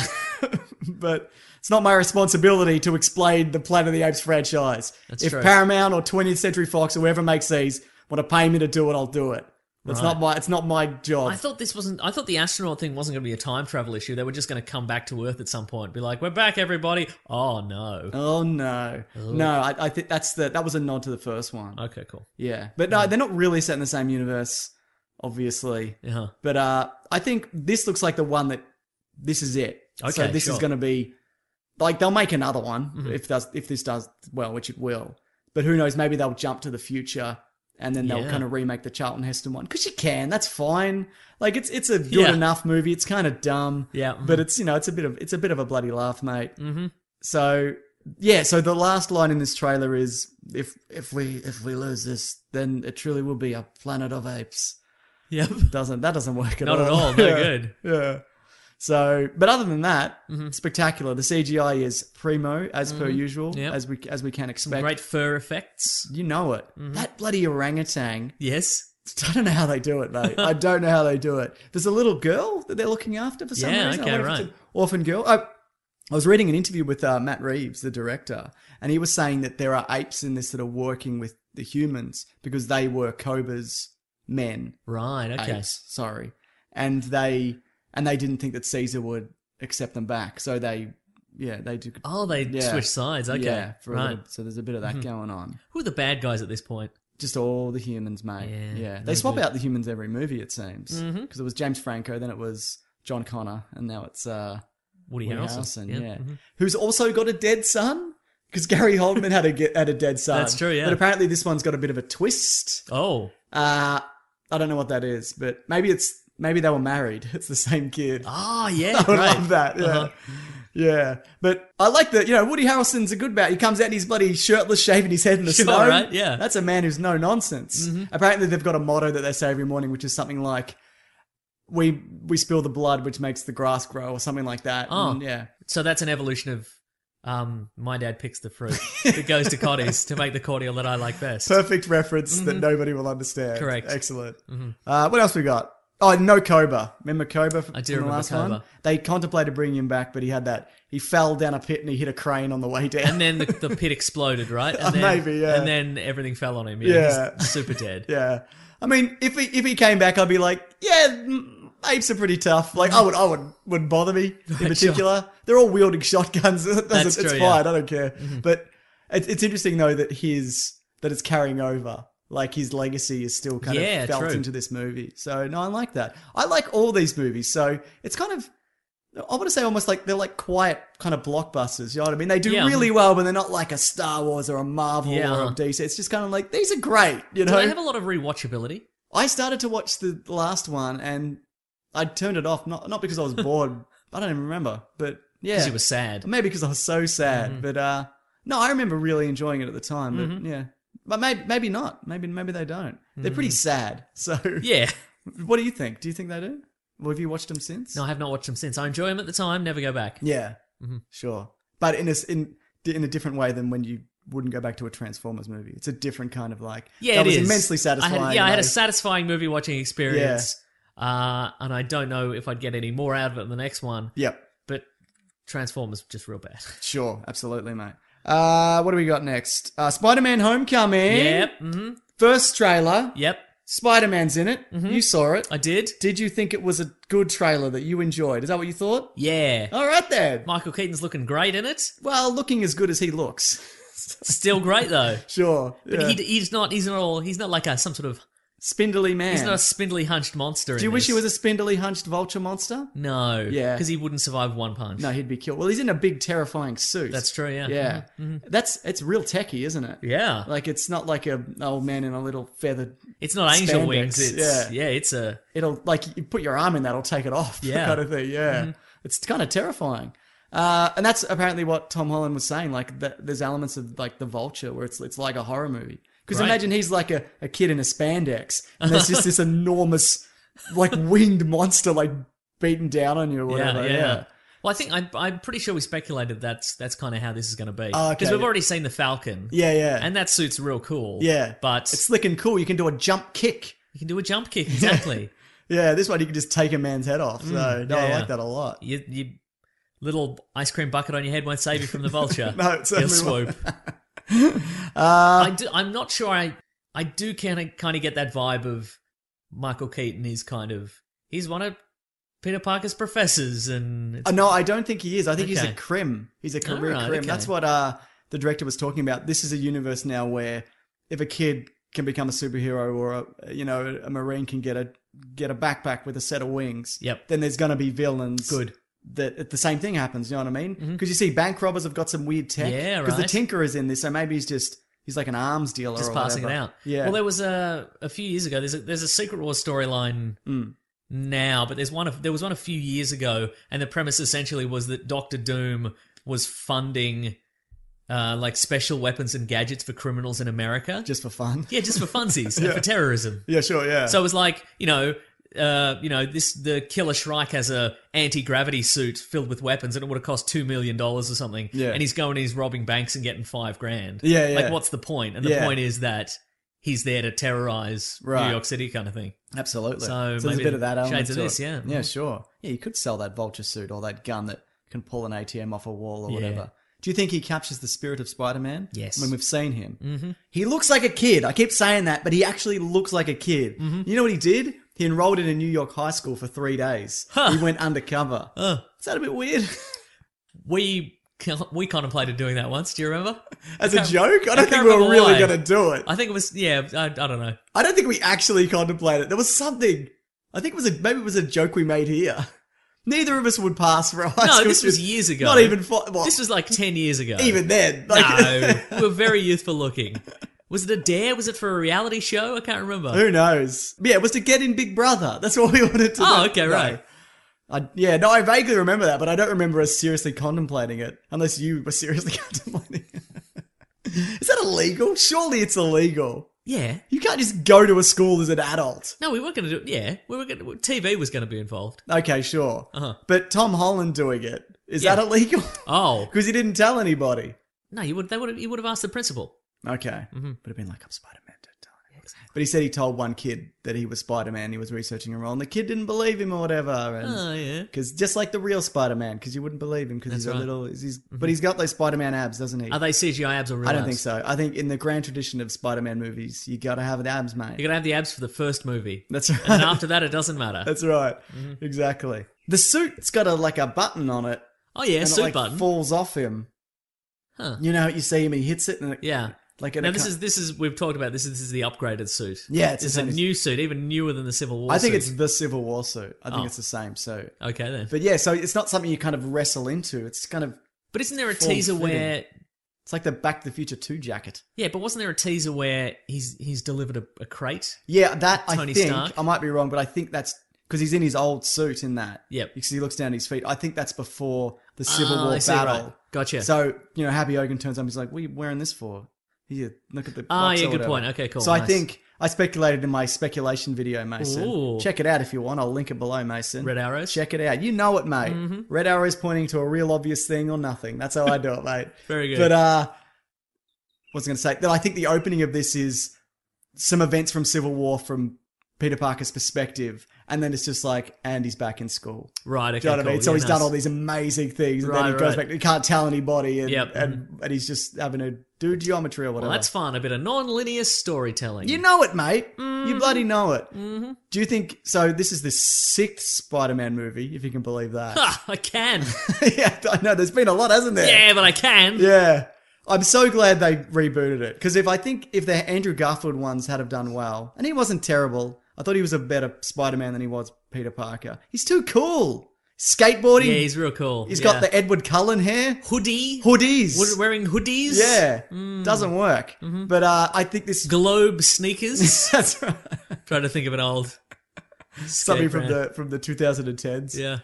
but it's not my responsibility to explain the Planet of the Apes franchise. That's if true. Paramount or twentieth Century Fox or whoever makes these want to pay me to do it, I'll do it. It's Right. not my it's not my job. I thought this wasn't. I thought the astronaut thing wasn't going to be a time travel issue. They were just going to come back to Earth at some point, be like, "We're back, everybody." Oh no. oh no, no! I, I think that's the that was a nod to the first one. Okay, cool. Yeah, but no, they're not really set in the same universe, obviously. Yeah. But uh, I think this looks like the one that this is it. so Okay, this is sure. going to be like they'll make another one Mm-hmm. if does if this does well, which it will. But who knows? Maybe they'll jump to the future and then they'll Yeah. kind of remake the Charlton Heston one because you can. That's fine. Like it's it's a good Yeah. enough movie. It's kind of dumb. Yeah, but it's you know it's a bit of it's a bit of a bloody laugh, mate. Mm-hmm. So yeah, so the last line in this trailer is if if we if we lose this, then it truly will be a planet of apes. Yep. Doesn't that doesn't work at Not all? at all. No Yeah. good. Yeah. So, but other than that, Mm-hmm. spectacular. The C G I is primo as per usual, Yep. as we as we can expect. Great fur effects. You know it. That bloody orangutan. Yes. I don't know how they do it, mate. I don't know how they do it. There's a little girl that they're looking after for some Yeah, reason. I okay, wonder if it's right. an orphan girl. I, I was reading an interview with uh, Matt Reeves, the director, and he was saying that there are apes in this that are working with the humans because they were Cobra's men. Right. Okay. Apes, sorry, and they and they didn't think that Caesar would accept them back, so they yeah, they do. Oh, they Yeah. switch sides. Okay, Yeah, for a right. little, so there's a bit of that going on. Who are the bad guys at this point? Just all the humans, mate. Yeah, Yeah, no they swap good. out the humans every movie, it seems. Because it was James Franco, then it was John Connor, and now it's uh, Woody, Woody Harrelson. Harrelson. Yeah, mhm. who's also got a dead son. Because Gary Oldman had a get, had a dead son. That's true, yeah. But apparently this one's got a bit of a twist. Oh, Uh, I don't know what that is, but maybe it's maybe they were married. It's the same kid. oh yeah, I would great. love that. Yeah. Uh-huh. Yeah. But I like that, you know, Woody Harrelson's a good bat. He comes out and he's bloody shirtless, shaving his head in the Sure, snow. right, yeah. Mm-hmm. That's a man who's no nonsense. Apparently they've got a motto that they say every morning, which is something like, we we spill the blood, which makes the grass grow, or something like that. Oh. And, yeah. So that's an evolution of um, my dad picks the fruit that goes to Cotties to make the cordial that I like best. Perfect reference that nobody will understand. Mm-hmm. Correct. Mm-hmm. Excellent. Uh, what else we got? Oh, no Koba. Remember Koba from I do from the remember last Koba. one? They contemplated bringing him back, but he had that. He fell down a pit and he hit a crane on the way down. And then the, the pit exploded, right? And then, Maybe, yeah. And then everything fell on him. Yeah, Yeah. he's super dead. yeah. I mean, if he if he came back, I'd be like, yeah, mm, apes are pretty tough. Like, I would I would wouldn't bother me in Right, particular. They're all wielding shotguns. It doesn't, That's it's true, fine. yeah. I don't care. But it, it's interesting though that his that it's carrying over. Like his legacy is still kind Yeah, of felt true. into this movie. So no, I like that. I like all these movies. So it's kind of, I want to say almost like they're like quiet kind of blockbusters. You know what I mean? They do Yeah. really well, but they're not like a Star Wars or a Marvel Yeah. or a D C. It's just kind of like, these are great. You Do know, they have a lot of rewatchability? I started to watch the last one and I turned it off, not not because I was bored. I don't even remember, but yeah. Because you were sad. Maybe because I was so sad. Mm-hmm. But uh, no, I remember really enjoying it at the time. But yeah. But maybe maybe not. Maybe maybe they don't. They're pretty sad. So Mm-hmm. Yeah. what do you think? Do you think they do? Well, have you watched them since? No, I have not watched them since. I enjoy them at the time, never go back. Yeah, Mm-hmm. sure. But in a s- in in a different way than when you wouldn't go back to a Transformers movie. It's a different kind of like. Yeah, that it was is. immensely satisfying. I had, yeah, I had a and satisfying movie watching experience. Uh, and I don't know if I'd get any more out of it in the next one. Yep. But Transformers just real bad. Sure, absolutely, mate. Uh, what do we got next? Uh, Spider-Man: Homecoming. Yep. hmm First trailer. Yep. Spider-Man's in it. You saw it. I did. Did you think it was a good trailer that you enjoyed? Is that what you thought? Yeah. All right then. Michael Keaton's looking great in it. Well, looking as good as he looks. Still great though. Sure. But yeah. he, he's not. He's not all. He's not like a some sort of. Spindly man. He's not a spindly hunched monster. Do you wish he was a spindly hunched vulture monster? No. Yeah. Because he wouldn't survive one punch. No, he'd be killed. Well, he's in a big, terrifying suit. That's true. Yeah. Yeah. Mhm. That's it's real techie, isn't it? Yeah. Like it's not like a an old man in a little feathered. It's not angel Spandex, wings. It's yeah. yeah. It's a It'll like you put your arm in that, it'll take it off. Yeah. kind of thing. Yeah. It's kind of terrifying. Uh, and that's apparently what Tom Holland was saying. Like that, there's elements of like the Vulture where it's it's like a horror movie. Because Right. imagine he's like a, a kid in a spandex, and there's just this enormous, like winged monster like beating down on you or yeah, whatever. yeah. Yeah. Well, I think I'm, I'm pretty sure we speculated that's that's kind of how this is going to be. Oh, okay. Because we've already seen the Falcon. Yeah, yeah. And that suit's real cool. Yeah. But It's slick and cool. You can do a jump kick. you can do a jump kick, exactly. Yeah, this one you can just take a man's head off. So no, yeah, I yeah. like that a lot. you, you little ice cream bucket on your head won't save you from the vulture. No, it He'll certainly swoop. I do, I'm not sure I I do kind of kind of get that vibe of Michael Keaton is kind of he's one of Peter Parker's professors and Uh, no, I don't think he is. I think he's a Okay. crim. He's a career Alright, crim. okay. That's what uh, the director was talking about. This is a universe now where if a kid can become a superhero or a, you know a marine can get a get a backpack with a set of wings, Yep. then there's going to be villains. Good. That the same thing happens. You know what I mean? Because you see, bank robbers have got some weird tech. Yeah, Because the right. Tinker is in this, so maybe he's just he's like an arms dealer, just or passing whatever. it out. Yeah. Well, there was a a few years ago. There's a, there's a Secret Wars storyline Mm. now, but there's one. Of, there was one a few years ago, and the premise essentially was that Doctor Doom was funding uh, like special weapons and gadgets for criminals in America. just for fun. yeah, just for funsies and for terrorism. Yeah, sure. Yeah. So it was like, you know, uh, you know, this the Killer Shrike has a anti-gravity suit filled with weapons, and it would have cost two million dollars or something. Yeah. And he's going, and he's robbing banks and getting five grand. Yeah, yeah. Like, what's the point? And the Yeah. point is that he's there to terrorize Right. New York City, kind of thing. Absolutely. So there's maybe a bit of that element shades of to this, it. yeah. Yeah, sure. Yeah, you could sell that vulture suit or that gun that can pull an A T M off a wall or Yeah. whatever. Do you think he captures the spirit of Spider-Man? Yes. When we've seen him. Mm-hmm. He looks like a kid. I keep saying that, but he actually looks like a kid. Mm-hmm. You know what he did? He enrolled in a New York high school for three days. Huh. He went undercover. Uh, Is that a bit weird? we We contemplated doing that once. Do you remember? As a can't- joke? I I don't think can't we were remember really why. going to do it. I think it was, yeah, I, I don't know. I don't think we actually contemplated. There was something. I think it was a maybe it was a joke we made here. Neither of us would pass for a high No, school this was student. years ago. Not even fi- well, This was like ten years ago. even then. Like, No, we were very youthful looking. Was it a dare? Was it for a reality show? I can't remember. who knows? Yeah, it was to get in Big Brother. That's what we wanted to do. Oh, okay, right. I, yeah, no, I vaguely remember that, but I don't remember us seriously contemplating it. Unless you were seriously contemplating it. Is that illegal? Surely it's illegal. Yeah. You can't just go to a school as an adult. No, we weren't going to do it. Yeah, we were going to, T V was going to be involved. Okay, sure. Uh-huh. But Tom Holland doing it, is Yeah. that illegal? Oh. Because he didn't tell anybody. No, you would, they would have, you would have asked the principal. Okay. Mm-hmm. But it'd been like, I'm Spider-Man. Don't tell anyone. But he said he told one kid that he was Spider-Man. He was researching a role, and the kid didn't believe him or whatever. And, Oh, yeah. Because just like the real Spider-Man, because you wouldn't believe him because he's That's a right. little. He's, But he's got those Spider-Man abs, doesn't he? Are they C G I abs or real I don't abs? think so. I think in the grand tradition of Spider-Man movies, you got to have the abs, mate. You're going to have the abs for the first movie. That's right. And then after that, it doesn't matter. That's right. Mm-hmm. Exactly. The suit's got a like a button on it. Oh, yeah, and suit it like button. falls off him. Huh. You know, you see him, he hits it, and it, Yeah. like it Now this is this is we've talked about this. This is the upgraded suit. Yeah, it's it's the a same as- new suit, even newer than the Civil War. I think suit. it's the Civil War suit. I think Oh. it's the same suit. okay then. But yeah, so it's not something you kind of wrestle into. It's kind of But isn't there a form teaser fitting. where? it's like the Back to the Future two jacket. Yeah, but wasn't there a teaser where he's he's delivered a, a crate? Yeah, that Tony I think Stark. I might be wrong, but I think that's because he's in his old suit in that. Yep. Because he looks down at his feet. I think that's before the Civil Ah, War I see, battle. right. Gotcha. So you know, Happy Hogan turns up. He's like, "What are you wearing this for?" Here, look at the. Ah, box yeah, or good whatever. point. Okay, cool, So I nice. think I speculated in my speculation video, Mason. Ooh. Check it out if you want. I'll link it below, Mason. Red arrows? Check it out. You know it, mate. Mm-hmm. Red arrows pointing to a real obvious thing or nothing. That's how I do it, mate. Very good. But uh, what was I going to say? That I think the opening of this is some events from Civil War from Peter Parker's perspective, and then it's just like, and he's back in school. Right. Okay. Do you know what I cool. mean? So Yeah, he's nice. done all these amazing things, and then Right, he goes right. back. He can't tell anybody, and Yep. and, and he's just having to do geometry or whatever. Well, that's fun. A bit of non-linear storytelling. You know it, mate. Mm-hmm. You bloody know it. Mm-hmm. Do you think so? This is the sixth Spider-Man movie, if you can believe that. Ha, I can. Yeah, I know. There's been a lot, hasn't there? Yeah, but I can. Yeah. I'm so glad they rebooted it because if I think if the Andrew Garfield ones had have done well, and he wasn't terrible, I thought he was a better Spider-Man than he was Peter Parker. He's too cool. Skateboarding. Yeah, he's real cool. He's yeah. got the Edward Cullen hair. hoodie. Hoodies. We're wearing hoodies. Yeah. Mm. Doesn't work. Mm-hmm. But uh, I think this. Globe sneakers. That's right. Trying to think of an old Something skate from brand. the from the twenty tens. Yeah.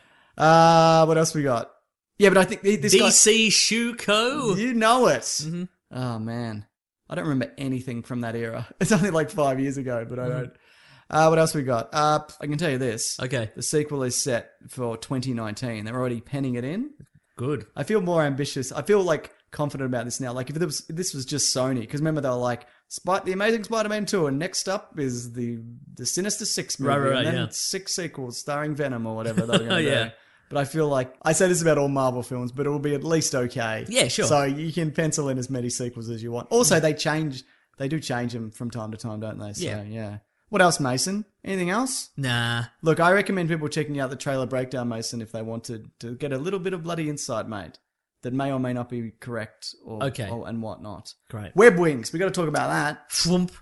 Uh, what else we got? Yeah, but I think this guy. D C Shoe Co. You know it. Mm-hmm. Oh man, I don't remember anything from that era. It's only like five years ago, but I Mm-hmm. don't. Uh, what else we got? Uh, I can tell you this. Okay. The sequel is set for twenty nineteen. They're already penning it in. Good. I feel more ambitious. I feel like confident about this now. Like if, it was, if this was just Sony, because remember they were like, Spy- the Amazing Spider-Man two, and next up is the the Sinister Six movie, Right, right, right, and then yeah. six sequels starring Venom or whatever they're going to Yeah. do. But I feel like I say this about all Marvel films, but it will be at least okay. Yeah, sure. So you can pencil in as many sequels as you want. Also, they change. They do change them from time to time, don't they? So, Yeah. yeah. What else, Mason? Anything else? Nah. Look, I recommend people checking out the trailer breakdown, Mason, if they wanted to get a little bit of bloody insight, mate, that may or may not be correct or, Okay. or and whatnot. Great. Web wings. We got to talk about that. Thwump.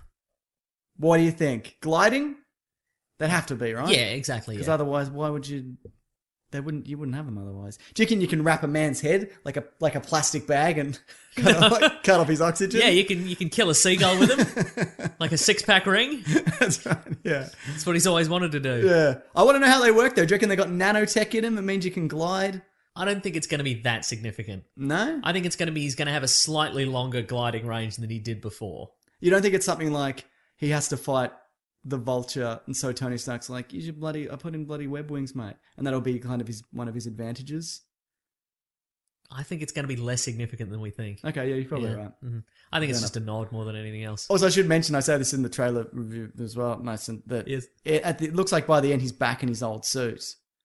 What do you think? Gliding? They'd have to be, right? Yeah, exactly. Because Yeah. otherwise, why would you? They wouldn't. You wouldn't have them otherwise. Do you reckon you can wrap a man's head like a like a plastic bag and kind of like cut off his oxygen? Yeah, you can you can kill a seagull with him, like a six pack ring. That's right. Yeah. That's what he's always wanted to do. Yeah. I want to know how they work though. Do you reckon they got nanotech in them? It means you can glide. I don't think it's going to be that significant. No. I think it's going to be he's going to have a slightly longer gliding range than he did before. You don't think it's something like he has to fight the Vulture, and so Tony Stark's like, "You should bloody, I put in bloody web wings, mate," and that'll be kind of his one of his advantages. I think it's going to be less significant than we think. Okay, yeah, you're probably Yeah. right. Mhm. I think it's Fair just a nod more than anything else. Also, I should mention, I say this in the trailer review as well, Mason, that Yes. it, at the, it looks like by the end he's back in his old suit.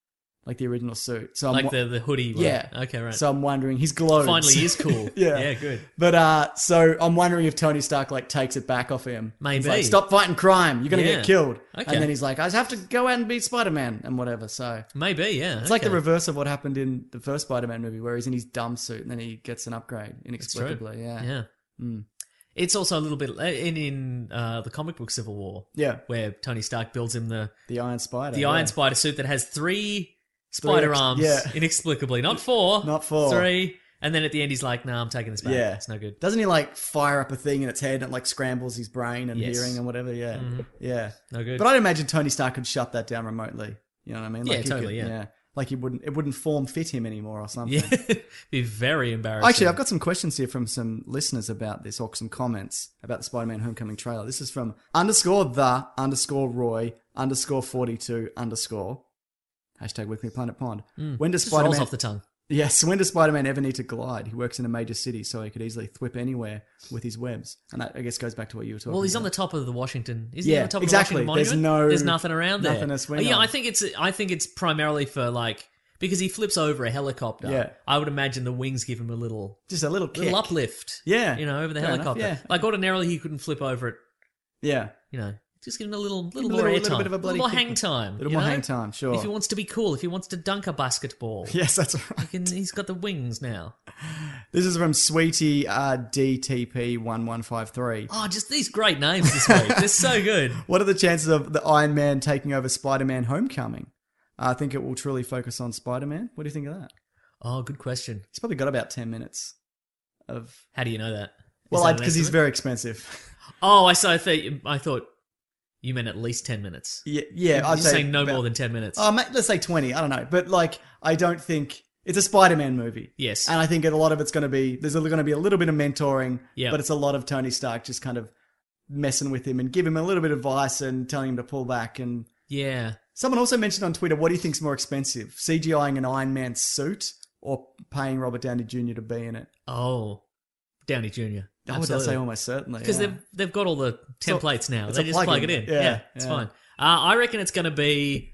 like the original suit. So I'm Like wa- the, the hoodie one. yeah. Okay, right. So I'm wondering his globes. Finally is cool. yeah, Yeah, good. But uh, so I'm wondering if Tony Stark like takes it back off him. Maybe. He's like, stop fighting crime. You're gonna Yeah. get killed. Okay. And then he's like, I just have to go out and be Spider-Man and whatever. So Maybe, yeah. it's like the reverse of what happened in the first Spider-Man movie, where he's in his dumb suit and then he gets an upgrade inexplicably. Yeah. Yeah. Mm. It's also a little bit in in uh, the comic book Civil War. Yeah. Where Tony Stark builds him the The Iron Spider. the yeah. Iron Spider suit that has three spider ex- arms yeah. inexplicably. Not four. Not four. Three. And then at the end he's like, nah, I'm taking this back. Yeah. It's no good. Doesn't he like fire up a thing in its head and it like scrambles his brain and Yes. hearing and whatever? Yeah. Yeah. No good. But I'd imagine Tony Stark could shut that down remotely. You know what I mean? Yeah, he totally, could- yeah. Like he wouldn't, it wouldn't form fit him anymore or something. Yeah. Be very embarrassing. Actually, I've got some questions here from some listeners about this, or some comments about the Spider-Man Homecoming trailer. This is from underscore the underscore Roy underscore forty-two underscore hashtag Weekly Planet Pond. When does Just rolls Spider-Man? off the tongue. Yes. When does Spider-Man ever need to glide? He works in a major city, so he could easily thwip anywhere with his webs. And that, I guess, goes back to what you were talking about. Well, he's on the top of the Washington. Isn't Yeah, he on the top exactly. of the Washington There's Monument? no- There's nothing around there. nothing to swing Oh, yeah, on. I think it's I think it's primarily for like because he flips over a helicopter. Yeah. I would imagine the wings give him a little just a little kick. little uplift. Yeah. You know, over the Fair enough, helicopter. yeah. Like ordinarily he couldn't flip over it, Yeah. you know. Just give him a little little him a more little- airtime. little bit of a bloody little kick. hang time. Little you more know? hang time, sure. If he wants to be cool, if he wants to dunk a basketball. Yes, that's right. he can, he's got the wings now. This is from Sweetie uh, D T P one one five three. Oh, just these great names this week. They're so good. What are the chances of the Iron Man taking over Spider-Man Homecoming? I think it will truly focus on Spider-Man. What do you think of that? Oh, good question. He's probably got about ten minutes of... How do you know that? Is Well, that an because he's estimate? very expensive. Oh, I saw. I thought, I thought you meant at least ten minutes. yeah, yeah. You're I'd say saying no about- more than ten minutes. Oh, mate, let's say twenty. I don't know. But, like, I don't think... It's a Spider-Man movie. Yes. And I think a lot of it's going to be... There's going to be a little bit of mentoring, Yeah. but it's a lot of Tony Stark just kind of messing with him and give him a little bit of advice and telling him to pull back. And yeah. someone also mentioned on Twitter, what do you think's more expensive? CGIing an Iron Man suit or paying Robert Downey Junior to be in it? Oh, Downey Junior I would say almost certainly. Because yeah. they've they've got all the So, templates now. it's They a just plug it plug-in. in. Yeah, Yeah, it's yeah. fine. Uh, I reckon it's going to be.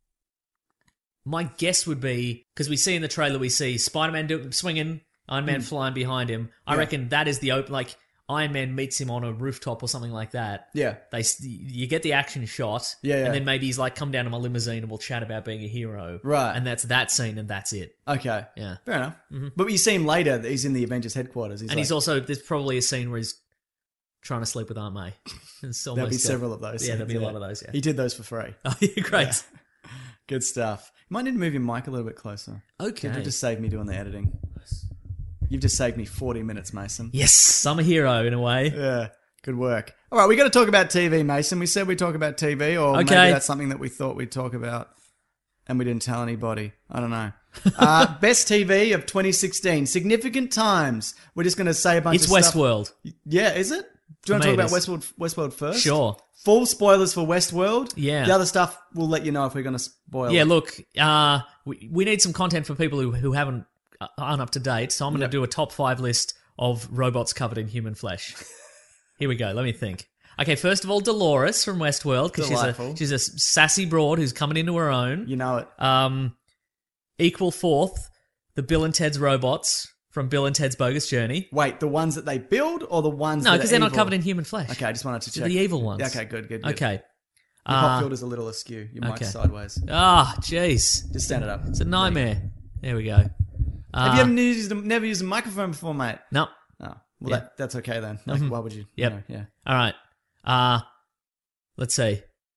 My guess would be because we see in the trailer we see Spider-Man do, swinging, Iron Man flying behind him. I Hmm. Yeah. reckon that is the open. Like Iron Man meets him on a rooftop or something like that. Yeah. They s- you get the action shot, Yeah, yeah. and then maybe he's like, "Come down to my limousine and we'll chat about being a hero." Right. and that's that scene, and that's it. Okay. Yeah. Fair enough. But you see him later, that he's in the Avengers headquarters. He's and like, he's also there's probably a scene where he's trying to sleep with Aunt May. It's there'll be almost- several of those. Yeah, there'll be scenes, a lot of those. Yeah. He did those for free. Oh, yeah, great. Good stuff. You might need to move your mic a little bit closer. Okay. You've just saved me doing the editing. You've just saved me forty minutes, Mason. Yes, I'm a hero in a way. Yeah. Good work. All right, we got to talk about T V, Mason. We said we'd talk about T V, or Okay. maybe that's something that we thought we'd talk about and we didn't tell anybody. I don't know. Uh, best T V of twenty sixteen. Significant times. We're just going to say a bunch It's of stuff. Westworld. Yeah, is it? Do you want For to me talk it about Westworld, Westworld first? Sure. Full spoilers for Westworld. Yeah. The other stuff, we'll let you know if we're going to spoil Yeah, it. look, uh, we, we need some content for people who, who haven't uh, aren't up to date. So I'm going to Yep. do a top five list of robots covered in human flesh. Here we go. Let me think. Okay, first of all, Dolores from Westworld because she's Delightful. a she's a sassy broad who's coming into her own. You know it. Um, equal fourth, the Bill and Ted's robots from Bill and Ted's Bogus Journey. Wait, the ones that they build or the ones No, that because are they're not evil? covered in human flesh. Okay, I just wanted to They're check. the evil ones. Yeah, okay, good, good, good. Okay. Your Uh, pop filter's a little askew. Your mic's okay. sideways. Ah, jeez. Just stand it up. It's a nightmare. There we go. Uh, Have you ever used a, never used a microphone before, mate? No. Oh, well, Yeah. that, that's okay then. Like, Mhm. why would you? Yep. you know, yeah. All right. Uh, let's see.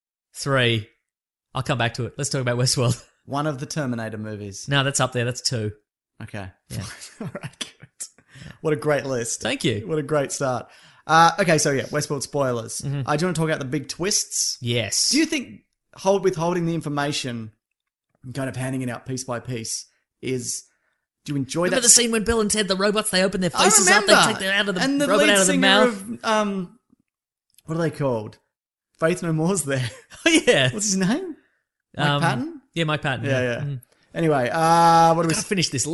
Three. I'll come back to it. Let's talk about Westworld. One of the Terminator movies. No, that's up there. That's two. Okay. Yeah. All right, good. What a great list. Thank you. What a great start. Uh, okay, so yeah, Westworld spoilers. Mm-hmm. Uh, do you want to talk about the big twists? Yes. Do you think hold withholding the information and kind of handing it out piece by piece is... Do you enjoy Remember that? the scene when Bill and Ted, the robots, they open their I faces up, remember. they take them out of the and the robot lead out of the singer mouth. of um, what are they called? Faith No More's there. Oh, yeah. What's his name? Mike Um, Patton? Yeah, Mike Patton. Yeah, yeah. Mhm. Anyway, uh, what do we? Gotta finish this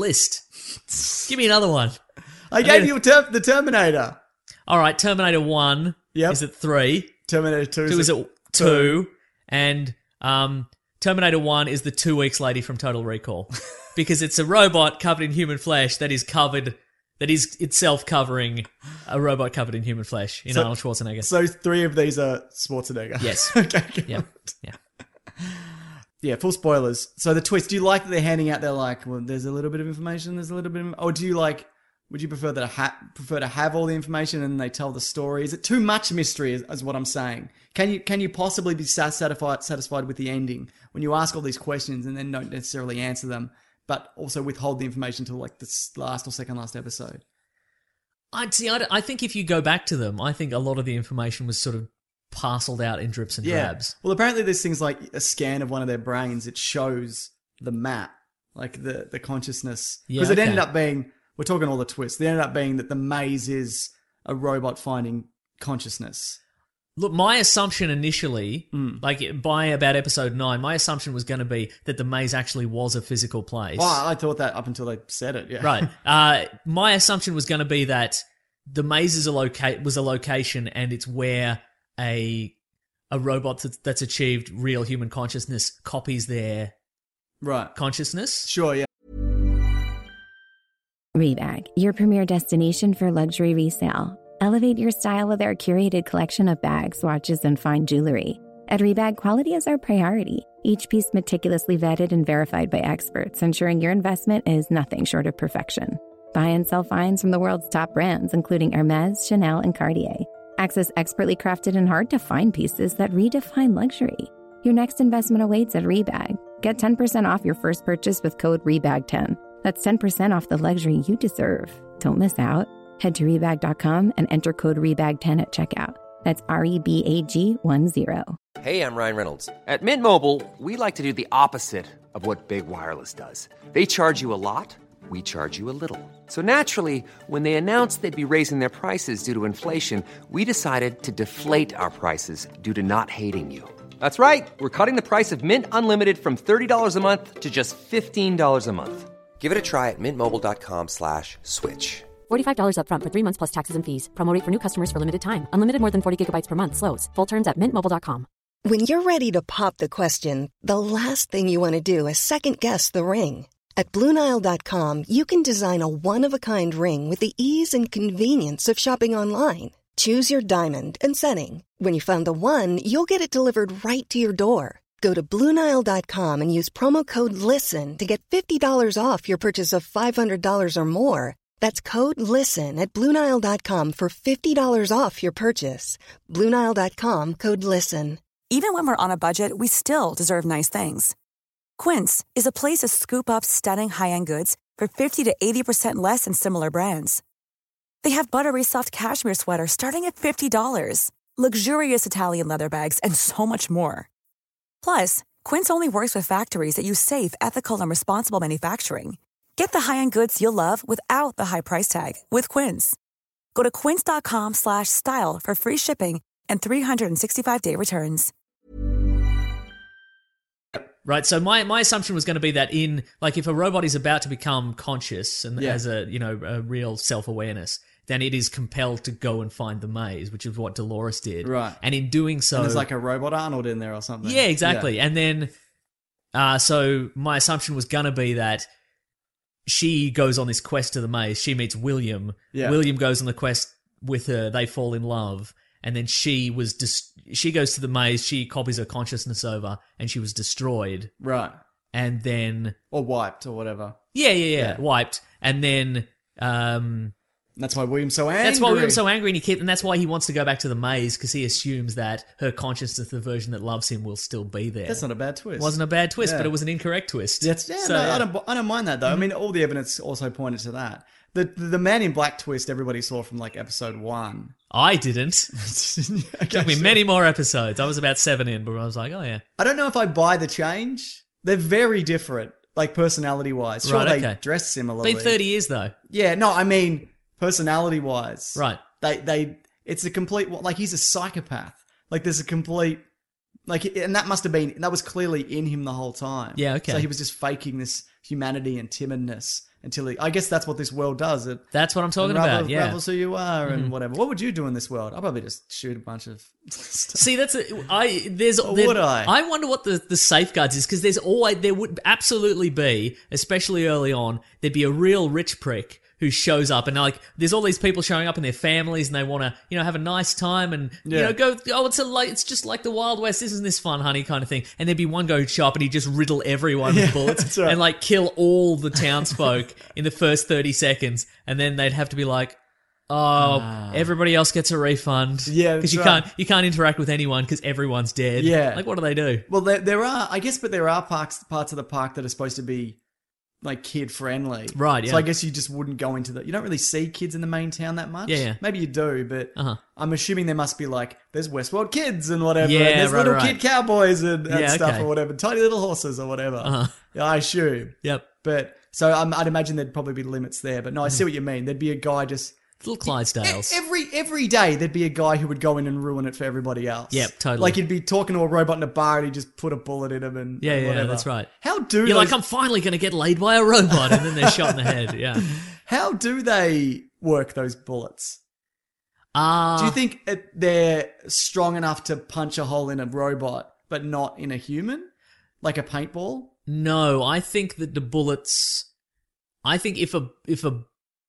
list. Give me another one. I gave mean- you ter- the Terminator. All right, Terminator one Yep. is at three. Terminator Two. Two is at two. And um, Terminator one is the two weeks lady from Total Recall. Because it's a robot covered in human flesh that is covered, that is itself covering a robot covered in human flesh in So- Arnold Schwarzenegger. So three of these are Schwarzenegger. Yes. okay. Good. Yeah, yeah. Yeah, full spoilers. So the twist, do you like that they're handing out, they're like, well, there's a little bit of information, there's a little bit of, or do you like, would you prefer that ha- prefer to have all the information and they tell the story? Is it too much mystery is, is what I'm saying? Can you can you possibly be sat- satisfied satisfied with the ending when you ask all these questions and then don't necessarily answer them, but also withhold the information till like the s- last or second last episode? I'd see. I, I think if you go back to them, I think a lot of the information was sort of parceled out in drips and drabs. Well, apparently there's things like a scan of one of their brains. It shows the map, like the, the consciousness. Because Yeah, it ended okay. up being, we're talking all the twists. It ended up being that the maze is a robot finding consciousness. Look, my assumption initially, Hmm. like by about episode nine, my assumption was going to be that the maze actually was a physical place. Well, I thought that up until they said it, yeah. Right. Uh, my assumption was going to be that the maze is a loca- was a location and it's where a a robot that's, that's achieved real human consciousness copies their Right. consciousness. Sure, yeah. Rebag, your premier destination for luxury resale. Elevate your style with our curated collection of bags, watches, and fine jewelry. At Rebag, quality is our priority. Each piece meticulously vetted and verified by experts, ensuring your investment is nothing short of perfection. Buy and sell finds from the world's top brands, including Hermes, Chanel, and Cartier. Access expertly crafted and hard-to-find pieces that redefine luxury. Your next investment awaits at Rebag. Get ten percent off your first purchase with code rebag ten. That's ten percent off the luxury you deserve. Don't miss out. Head to rebag dot com and enter code rebag ten at checkout. That's R E B A G one zero. Hey, I'm Ryan Reynolds. At Mint Mobile, we like to do the opposite of what Big Wireless does. They charge you a lot, we charge you a little. So naturally, when they announced they'd be raising their prices due to inflation, we decided to deflate our prices due to not hating you. That's right. We're cutting the price of Mint Unlimited from thirty dollars a month to just fifteen dollars a month. Give it a try at mintmobile.com slash switch. forty-five dollars up front for three months plus taxes and fees. Promo rate for new customers for limited time. Unlimited more than forty gigabytes per month. Slows full terms at mint mobile dot com. When you're ready to pop the question, the last thing you want to do is second-guess the ring. At Blue Nile dot com, you can design a one-of-a-kind ring with the ease and convenience of shopping online. Choose your diamond and setting. When you find the one, you'll get it delivered right to your door. Go to Blue Nile dot com and use promo code LISTEN to get fifty dollars off your purchase of five hundred dollars or more. That's code LISTEN at Blue Nile dot com for fifty dollars off your purchase. Blue Nile dot com, code LISTEN. Even when we're on a budget, we still deserve nice things. Quince is a place to scoop up stunning high-end goods for fifty to eighty percent less than similar brands. They have buttery soft cashmere sweaters starting at fifty dollars, luxurious Italian leather bags, and so much more. Plus, Quince only works with factories that use safe, ethical, and responsible manufacturing. Get the high-end goods you'll love without the high price tag with Quince. Go to quince.com slash style for free shipping and three sixty-five day returns. Right, so my, my assumption was going to be that in, like, if a robot is about to become conscious and Yeah. has a, you know, a real self-awareness, then it is compelled to go and find the maze, which is what Dolores did. Right. And in doing so... And there's like a robot Arnold in there or something. Yeah, exactly. And then, uh, so my assumption was going to be that she goes on this quest to the maze. She meets William. Yeah. William goes on the quest with her. They fall in love. And then she was dis- she goes to the maze. She copies her consciousness over, and she was destroyed. Right. And then, Or wiped or whatever. yeah, yeah, yeah, Yeah. wiped. And then, um, That's why William's so angry. that's why William's so angry, and he keep, and that's why he wants to go back to the maze because he assumes that her consciousness, the version that loves him, will still be there. That's not a bad twist. Wasn't a bad twist, Yeah. but it was an incorrect twist. That's, yeah, So, no, yeah. I don't. I don't mind that though. I mean, all the evidence also pointed to that. The the Man in Black twist everybody saw from like episode one. I didn't. Okay, Took me sure. many more episodes. I was about seven in, but I was like, oh yeah. I don't know if I buy the change. They're very different, like personality wise. Sure, Right, they okay. dress similarly. Been thirty years though. Yeah, no, I mean personality wise. Right. They they it's a complete like he's a psychopath. Like there's a complete like and that must have been that was clearly in him the whole time. Yeah, okay. So he was just faking this humanity and timidness until he, I guess that's what this world does. It That's what I'm talking unravels- about. Yeah. unravels who you are and whatever. What would you do in this world? I'd probably just shoot a bunch of stuff. See, that's a, I. There's. Or there- would I? I wonder what the, the safeguards is because there's always there would absolutely be, especially early on, there'd be a real rich prick who shows up and like there's all these people showing up in their families and they want to you know have a nice time and you Yeah. know go oh it's a like it's just like the Wild West, isn't this fun, honey, kind of thing. And there'd be one guy who'd show up and he'd just riddle everyone with bullets that's right. and like kill all the townsfolk in the first thirty seconds, and then they'd have to be like, oh, everybody else gets a refund. Ah. Yeah, because that's you right. can't you can't interact with anyone because everyone's dead. Yeah. like what do they do? Well, there, there are, I guess, but there are parks, parts of the park that are supposed to be like kid friendly, Right, So yeah. I guess you just wouldn't go into the. You don't really see kids in the main town that much. Yeah, yeah. Maybe you do, but Uh-huh. I'm assuming there must be like there's Westworld kids and whatever. Yeah, and there's right, little right. kid cowboys and, and Yeah, stuff okay. or whatever, tiny little horses or whatever. Uh-huh. Yeah, I assume. Yep, But so um, I'd imagine there'd probably be limits there. But no, I see what you mean. There'd be a guy just. little Clydesdales. Every every day there'd be a guy who would go in and ruin it for everybody else. Yep, totally. Like he'd be talking to a robot in a bar and he'd just put a bullet in him and Yeah, and yeah, whatever. that's right. How do You're those, like, I'm finally going to get laid by a robot, and then they're shot in the head. Yeah. how do they work those bullets? Uh, Do you think it, they're strong enough to punch a hole in a robot but not in a human, like a paintball? No, I think that the bullets. I think if a if a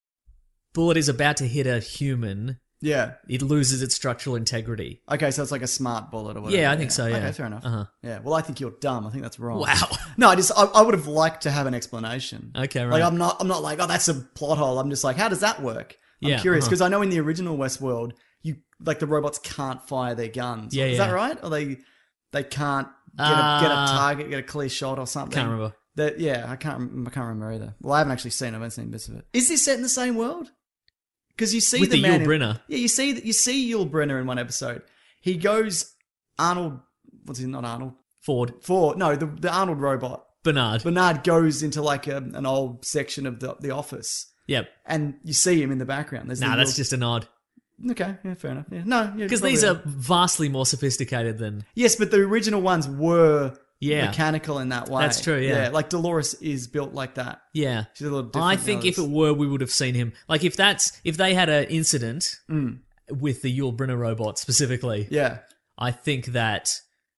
bullet is about to hit a human, Yeah. it loses its structural integrity. Okay, so it's like a smart bullet or whatever. Yeah, I think so, yeah. Okay, fair enough. Uh-huh. Yeah. Well, I think you're dumb. I think that's wrong. Wow. No, I just I, I would have liked to have an explanation. Okay, Like right. I'm not I'm not like, oh, that's a plot hole. I'm just like, how does that work? I'm Yeah, curious uh-huh. because I know in the original Westworld, you like the robots can't fire their guns. Yeah, Is yeah. that right? Or they they can't get a, get a Uh, target, get a clear shot or something. Can't remember. That yeah, I can't rem- I can't remember either. Well, I haven't actually seen it. I haven't seen bits of it. Is this set in the same world? Because you see With the, the man Yul in- Brynner. yeah, you see that you see Yul Brynner in one episode. He goes Arnold. What's he? Not Arnold. Ford. For no, the the Arnold robot. Bernard. Bernard goes into like a, an old section of the the office, Yep. and you see him in the background. There's Nah, the that's Yul- just a nod. okay. Yeah, fair enough. Yeah, no, yeah, Because probably these are right. vastly more sophisticated than. yes, but the original ones were Yeah. mechanical in that way. That's true, yeah. like Dolores is built like that. Yeah. She's a little different. I think than if it others. were, we would have seen him. Like, if that's. If they had an incident with the Yul Brynner robot specifically, Mm. yeah. I think that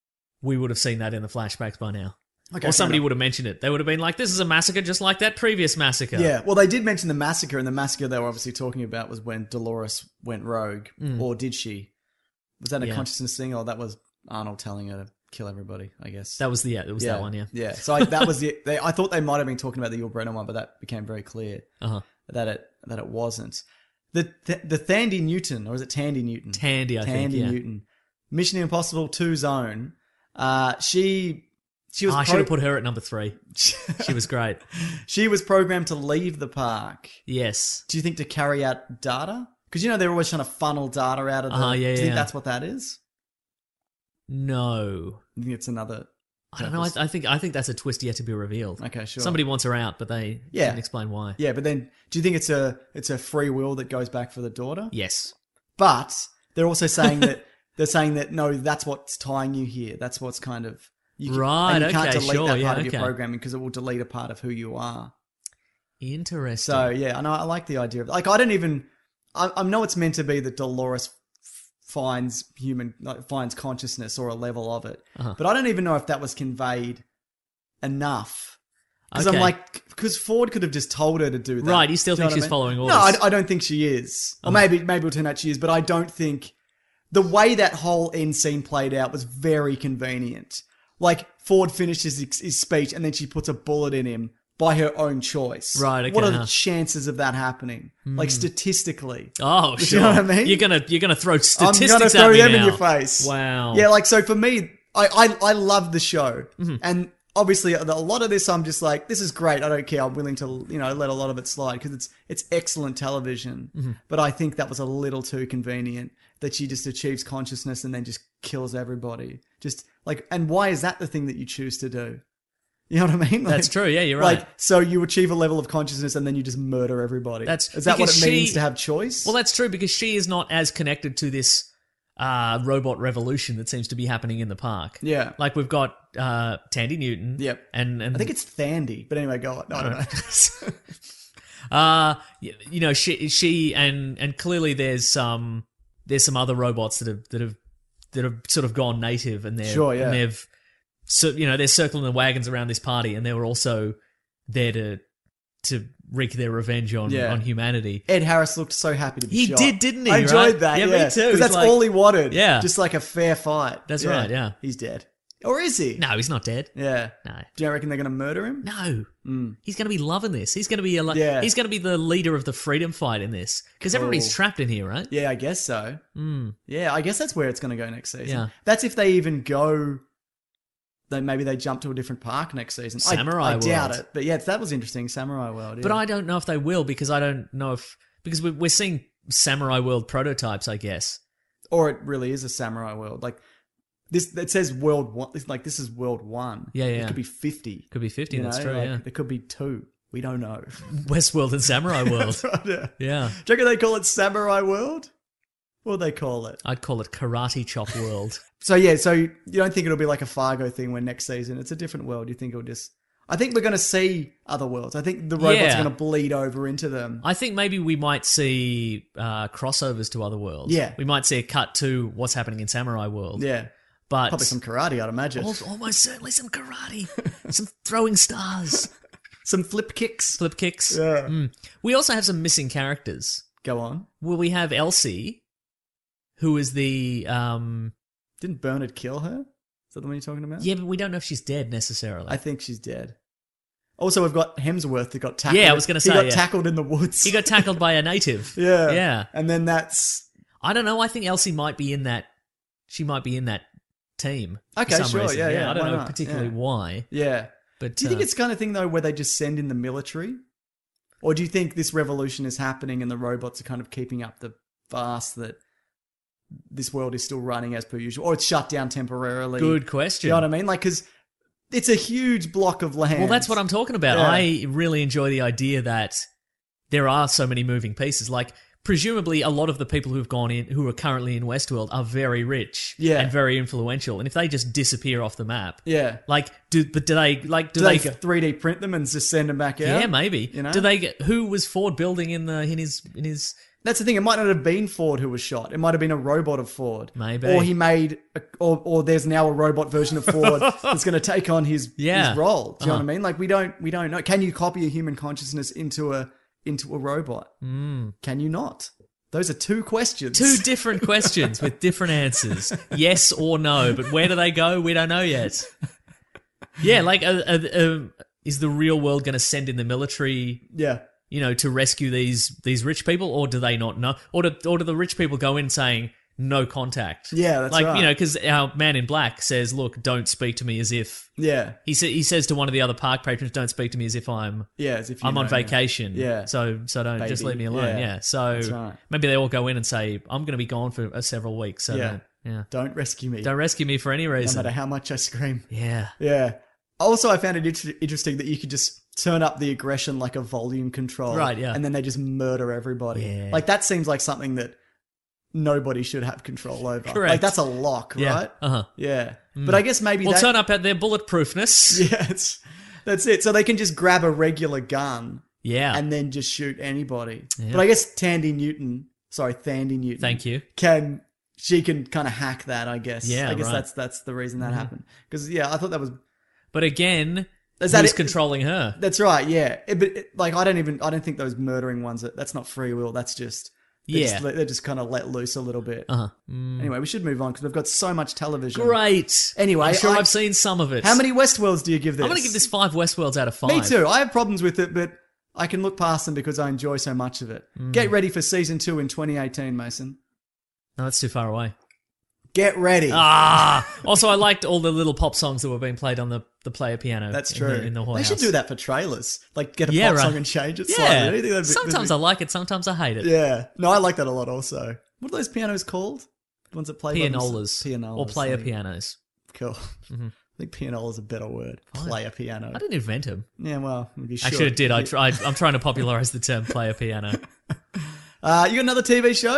we would have seen that in the flashbacks by now. Okay, Or somebody fair enough. would have mentioned it. They would have been like, this is a massacre just like that previous massacre. Yeah, well, they did mention the massacre, and the massacre they were obviously talking about was when Dolores went rogue, or did she? Was that a Mm. Yeah. consciousness thing, or that was Arnold telling her to kill everybody? I guess That was the, yeah, it was yeah, that one, yeah. yeah. So I, that was the. They, I thought they might have been talking about the Yul Brynner one, but that became very clear Uh-huh. that it that it wasn't. The the, the Thandie Newton, or is it Tandy Newton? Tandy, I think, Tandy yeah. Newton. Mission Impossible two Zone. Uh, she she was Oh, I pro- should have put her at number three. She was great. she was programmed to leave the park. Yes. Do you think to carry out data? Because you know they're always trying to funnel data out of the. Uh-huh, yeah, do you yeah, think yeah. that's what that is? No. I think it's another. I don't know. I, purpose? I think I think that's a twist yet to be revealed. Okay, sure. Somebody wants her out, but they Yeah. didn't explain why. Yeah, but then do you think it's a it's a free will that goes back for the daughter? Yes. But they're also saying that they're saying that no, that's what's tying you here. That's what's kind of you can, Right, And you can't okay, delete sure, that yeah, part of okay. your programming because it will delete a part of who you are. Interesting. So yeah, I know I like the idea of like I don't even I, I know it's meant to be that Dolores f- finds human like, finds consciousness or a level of it, Uh-huh. but I don't even know if that was conveyed enough. Because Okay. I'm like, because Ford could have just told her to do that. Right, you still Do know think what she's I mean? following No, I, orders? I don't think she is. Or Uh-huh. maybe maybe it'll turn out she is, but I don't think the way that whole end scene played out was very convenient. Like Ford finishes his, his speech and then she puts a bullet in him by her own choice. Right, okay, What are huh. the chances of that happening? Like statistically. Oh, Do sure. you know what I mean? You're gonna you're gonna throw I'm statistics gonna at throw me them now. in your face. Wow. Yeah, like so for me, I I, I love the show, Mm-hmm. and obviously a lot of this I'm just like, this is great. I don't care. I'm willing to you know let a lot of it slide because it's it's excellent television. Mm-hmm. But I think that was a little too convenient that she just achieves consciousness and then just kills everybody. Just like, and why is that the thing that you choose to do? You know what I mean? Like, That's true, yeah, you're right. Like, so you achieve a level of consciousness and then you just murder everybody. That's- is that what it because means she- to have choice? Well, that's true because she is not as connected to this uh, robot revolution that seems to be happening in the park. Yeah. Like we've got uh, Tandy Newton. Yep. And, and I think it's Thandy, but anyway, go on. No, I don't know. uh, you, you know, she she and and clearly there's some there's some other robots that have that have that have sort of gone native and they're Sure, yeah. and they've so you know they're circling the wagons around this party and they were also there to to wreak their revenge on Yeah. on humanity. Ed Harris looked so happy to be He shot. did, didn't he, I enjoyed right? that. Yeah, Yeah, me too. Because He's that's like- all he wanted. Yeah. Just like a fair fight. That's Yeah. right, yeah. He's dead. Or is he? No, he's not dead. Yeah. No. Do you reckon they're going to murder him? No, he's going to be loving this. He's going to be a lo- Yeah. he's going to be the leader of the freedom fight in this because everybody's Cool. trapped in here, right? Yeah, I guess so. Mm. Yeah, I guess that's where it's going to go next season. Yeah. That's if they even go. Then maybe they jump to a different park next season. I- Samurai I, doubt World. it, but yeah, that was interesting. Samurai World. Yeah. But I don't know if they will because I don't know if because we're, we're seeing Samurai World prototypes, I guess. or it really is a Samurai World. Like this, it says World One. It's like this is World One. Yeah, yeah. It could be fifty. Could be fifty. you That's know? true. Like, yeah, there could be two. We don't know. Westworld and Samurai World. yeah. Yeah, Do you reckon they call it Samurai World? What do they call it? I'd call it Karate Chop World. So yeah, so you don't think it'll be like a Fargo thing where next season it's a different world? You think it'll just... I think we're going to see other worlds. I think the robots Yeah. are going to bleed over into them. I think maybe we might see uh, crossovers to other worlds. Yeah. we might see a cut to what's happening in Samurai World. Yeah. but Probably some karate, I'd imagine. Al- almost certainly some karate, some throwing stars, Some flip kicks. flip kicks. Yeah. Mm. We also have some missing characters. Go on. Well, we have Elsie, who is the um. Didn't Bernard kill her? Is that the one you're talking about? Yeah, but we don't know if she's dead necessarily. I think she's dead. Also, we've got Hemsworth that got tackled. Yeah, I was gonna say, He got yeah. tackled in the woods. He got tackled by a native. yeah. Yeah. And then that's... I don't know. I think Elsie might be in that. She might be in that team. for Okay, some sure, reason. yeah, yeah, I don't why know not? particularly Yeah. why. Yeah. But Do you think uh, it's the kind of thing, though, where they just send in the military? Or do you think this revolution is happening and the robots are kind of keeping up the farce that this world is still running as per usual? Or it's shut down temporarily? good question? Do you know what I mean? Like, because it's a huge block of land. Well, that's what I'm talking about. Yeah. I really enjoy the idea that there are so many moving pieces. Like, presumably, a lot of the people who've gone in, who are currently in Westworld, are very rich Yeah. and very influential. And if they just disappear off the map, Yeah. like, do but do they like do, Do they they? go, three D print them and just send them back out? yeah, maybe. You know? Do they? Get, who was Ford building in the in his in his? That's the thing. It might not have been Ford who was shot. It might have been a robot of Ford. Maybe. Or he made, a, or or there's now a robot version of Ford that's going to take on his Yeah. his role. Do you know Uh-huh. what I mean? Like we don't we don't know. Can you copy a human consciousness into a into a robot? Mm. Can you not? Those are two questions. Two different questions with different answers. Yes or no. But where do they go? We don't know yet. Yeah, like, uh, uh, uh, is the real world going to send in the military, Yeah. you know, to rescue these these rich people, or do they not know? Or do, or do the rich people go in saying no contact? Yeah, that's like right. you know, because our man in black says, "Look, don't speak to me as if." Yeah. He sa- he says to one of the other park patrons, "Don't speak to me as if I'm." Yeah. As if you I'm on know me. vacation. Yeah. So so don't just Baby. leave me alone. Yeah. Yeah. So That's right. maybe they all go in and say, I'm going to be gone for uh, several weeks. So Yeah. don't, yeah. Don't rescue me. Don't rescue me for any no reason. matter how much I scream. Yeah. Yeah. Also, I found it inter- interesting that you could just turn up the aggression like a volume control. Right, yeah. And then they just murder everybody. Yeah. Like, that seems like something that nobody should have control over. Correct. Like, that's a lock, Yeah. right? Uh-huh. Yeah. But I guess maybe We'll that... turn up at their bulletproofness. Yeah, it's, that's it. So they can just grab a regular gun Yeah. and then just shoot anybody. Yeah. But I guess Tandy Newton, sorry, Thandy Newton. Thank you. Can... She can kind of hack that, I guess. Yeah, I guess right. that's that's the reason that happened. Because, yeah, I thought that was... But again, Is that who's it? controlling her? That's right, yeah. It- but it, like, I don't even, I don't think those murdering ones, that's not free will. That's just, they're Yeah. just, they're just kind of let loose a little bit. Uh-huh. Anyway, we should move on because we've got so much television. Great. Anyway, I'm sure I- I've seen some of it. How many Westworlds do you give this? I'm going to give this five Westworlds out of five. Me too. I have problems with it, but I can look past them because I enjoy so much of it. Mm. Get ready for season two in twenty eighteen, Mason. No, that's too far away. Get ready. Ah. Also, I liked all the little pop songs that were being played on the, the player piano. That's in true. the, in the they should whorehouse. do that for trailers. Like, get a Yeah, pop right. song and change it slightly. Yeah. I think that'd be- Sometimes I like it. Sometimes I hate it. Yeah. No, I like that a lot also. What are those pianos called? The ones that play by Pianolas. themselves? Pianolas. Or player yeah. pianos. Cool. I think pianola is a better word. Player piano. I didn't invent them. Yeah, well, you should. Actually, I did. I tried. I'm trying to popularize the term player piano. Uh, you got another T V show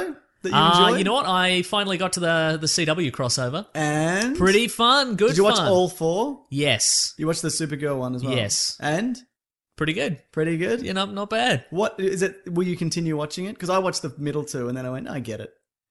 that you Uh, enjoyed? you know what? I finally got to the the C W crossover. And Pretty fun. Good Did you watch fun. all four? Yes. You watched the Supergirl one as well? Yes. And? Pretty good. Pretty good? You know, not bad. What is it? Will you continue watching it? Because I watched the middle two and then I went, I get it.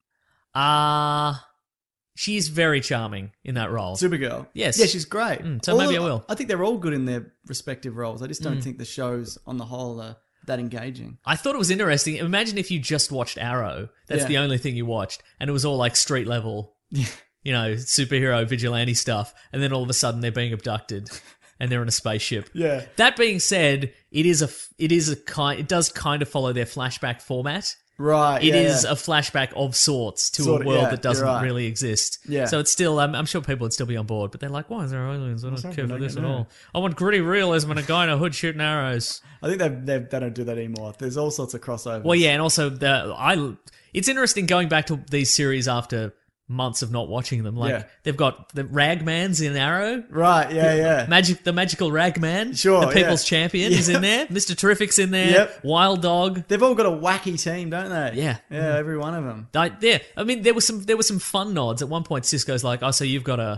Uh, she's very charming in that role. Supergirl. Yes. Yeah, she's great. Mm, so All maybe of- I will. I think they're all good in their respective roles. I just don't Mm. think the shows on the whole are that engaging. I thought it was interesting. Imagine if you just watched Arrow. That's Yeah. the only thing you watched. And it was all like street level, Yeah. you know, superhero vigilante stuff. And then all of a sudden they're being abducted and they're in a spaceship. Yeah. That being said, it is a, f- it is a kind, it does kind of follow their flashback format. Right. It yeah, is yeah. a flashback of sorts to Sort a of, world yeah, that doesn't you're right. really exist. Yeah. So it's still, um, I'm sure people would still be on board, but they're like, why is there aliens? I don't care for happening? this at Yeah. all. I want gritty realism and a guy in a hood shooting arrows. I think they've, they've, they don't do that anymore. There's all sorts of crossovers. Well, yeah, and also the I. It's interesting going back to these series after months of not watching them. Like Yeah. they've got the Ragman's in Arrow. Right, yeah, yeah. Magic, the magical Ragman, Sure, the People's yeah. Champion is Yeah. in there. Mister Terrific's in there. Yep. Wild Dog. They've all got a wacky team, don't they? Yeah. Yeah, every one of them. I, yeah, I mean, there was some there were some fun nods. At one point, Cisco's like, "Oh, so you've got a,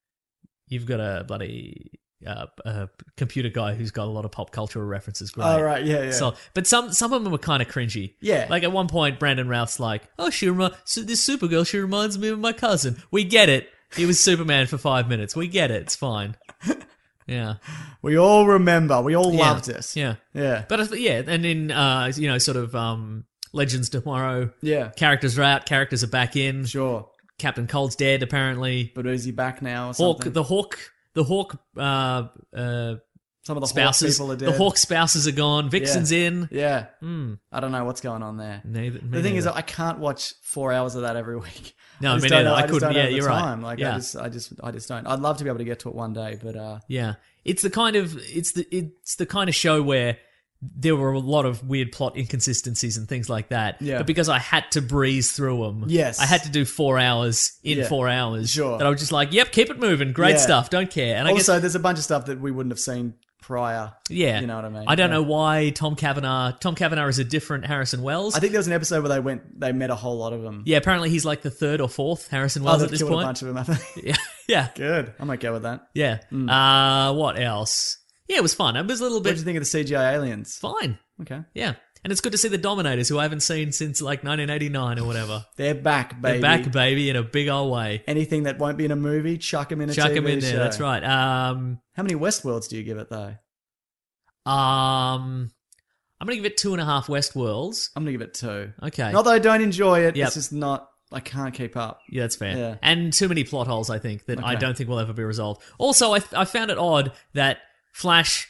you've got a bloody uh, uh, computer guy who's got a lot of pop cultural references." Great. Oh, right, yeah, yeah. So, but some some of them were kind of cringy. Yeah. Like at one point, Brandon Routh's like, "Oh, she remi- so this Supergirl, she reminds me of my cousin." We get it. He was Superman for five minutes. We get it. It's fine. Yeah. We all remember. We all Yeah. loved it. Yeah. Yeah. But I th- yeah, and in uh, you know, sort of um, Legends Tomorrow. Yeah. Characters are out. Characters are back in. Sure. Captain Cold's dead apparently. But is he back now or Hawk, something? the Hawk, the Hawk, uh, uh, Some of the spouses, Hawk people are dead. the Hawk spouses are gone. Vixen's yeah. in. Yeah. Hmm. I don't know what's going on there. Neither, The thing is, I can't watch four hours of that every week. No, I just me don't neither. know- I just couldn't- don't yeah, have the you're right. time. Like Yeah. I just, I just, I just don't. I'd love to be able to get to it one day, but uh, yeah, it's the kind of it's the it's the kind of show where there were a lot of weird plot inconsistencies and things like that. Yeah. But because I had to breeze through them, Yes. I had to do four hours in Yeah. four hours. Sure. That I was just like, yep, keep it moving. Great Yeah. stuff. Don't care. And I guess also, there's a bunch of stuff that we wouldn't have seen prior. yeah, You know what I mean? I don't Yeah. know why Tom Cavanaugh. Tom Cavanaugh is a different Harrison Wells. I think there was an episode where they went, they met a whole lot of them. yeah, apparently he's like the third or fourth Harrison Oh, Wells they've at this killed point. a bunch of them, I think. Yeah, yeah, Good. I'm okay with that. yeah. Uh, what else? Yeah, it was fun. It was a little What did bit you think of the C G I aliens? fine. Okay. Yeah. And it's good to see the Dominators, who I haven't seen since like nineteen eighty-nine or whatever. They're back, baby. They're back, baby, in a big old way. Anything that won't be in a movie, chuck them in a Chuck T V them in there, show. that's right. Um, How many Westworlds do you give it, though? um, I'm going to give it two and a half Westworlds. I'm going to give it two. Okay. Not that I don't enjoy it, Yep. it's just not, I can't keep up. Yeah, that's fair. Yeah. And too many plot holes, I think, that I Okay. don't think will ever be resolved. Also, I, I found it odd that Flash...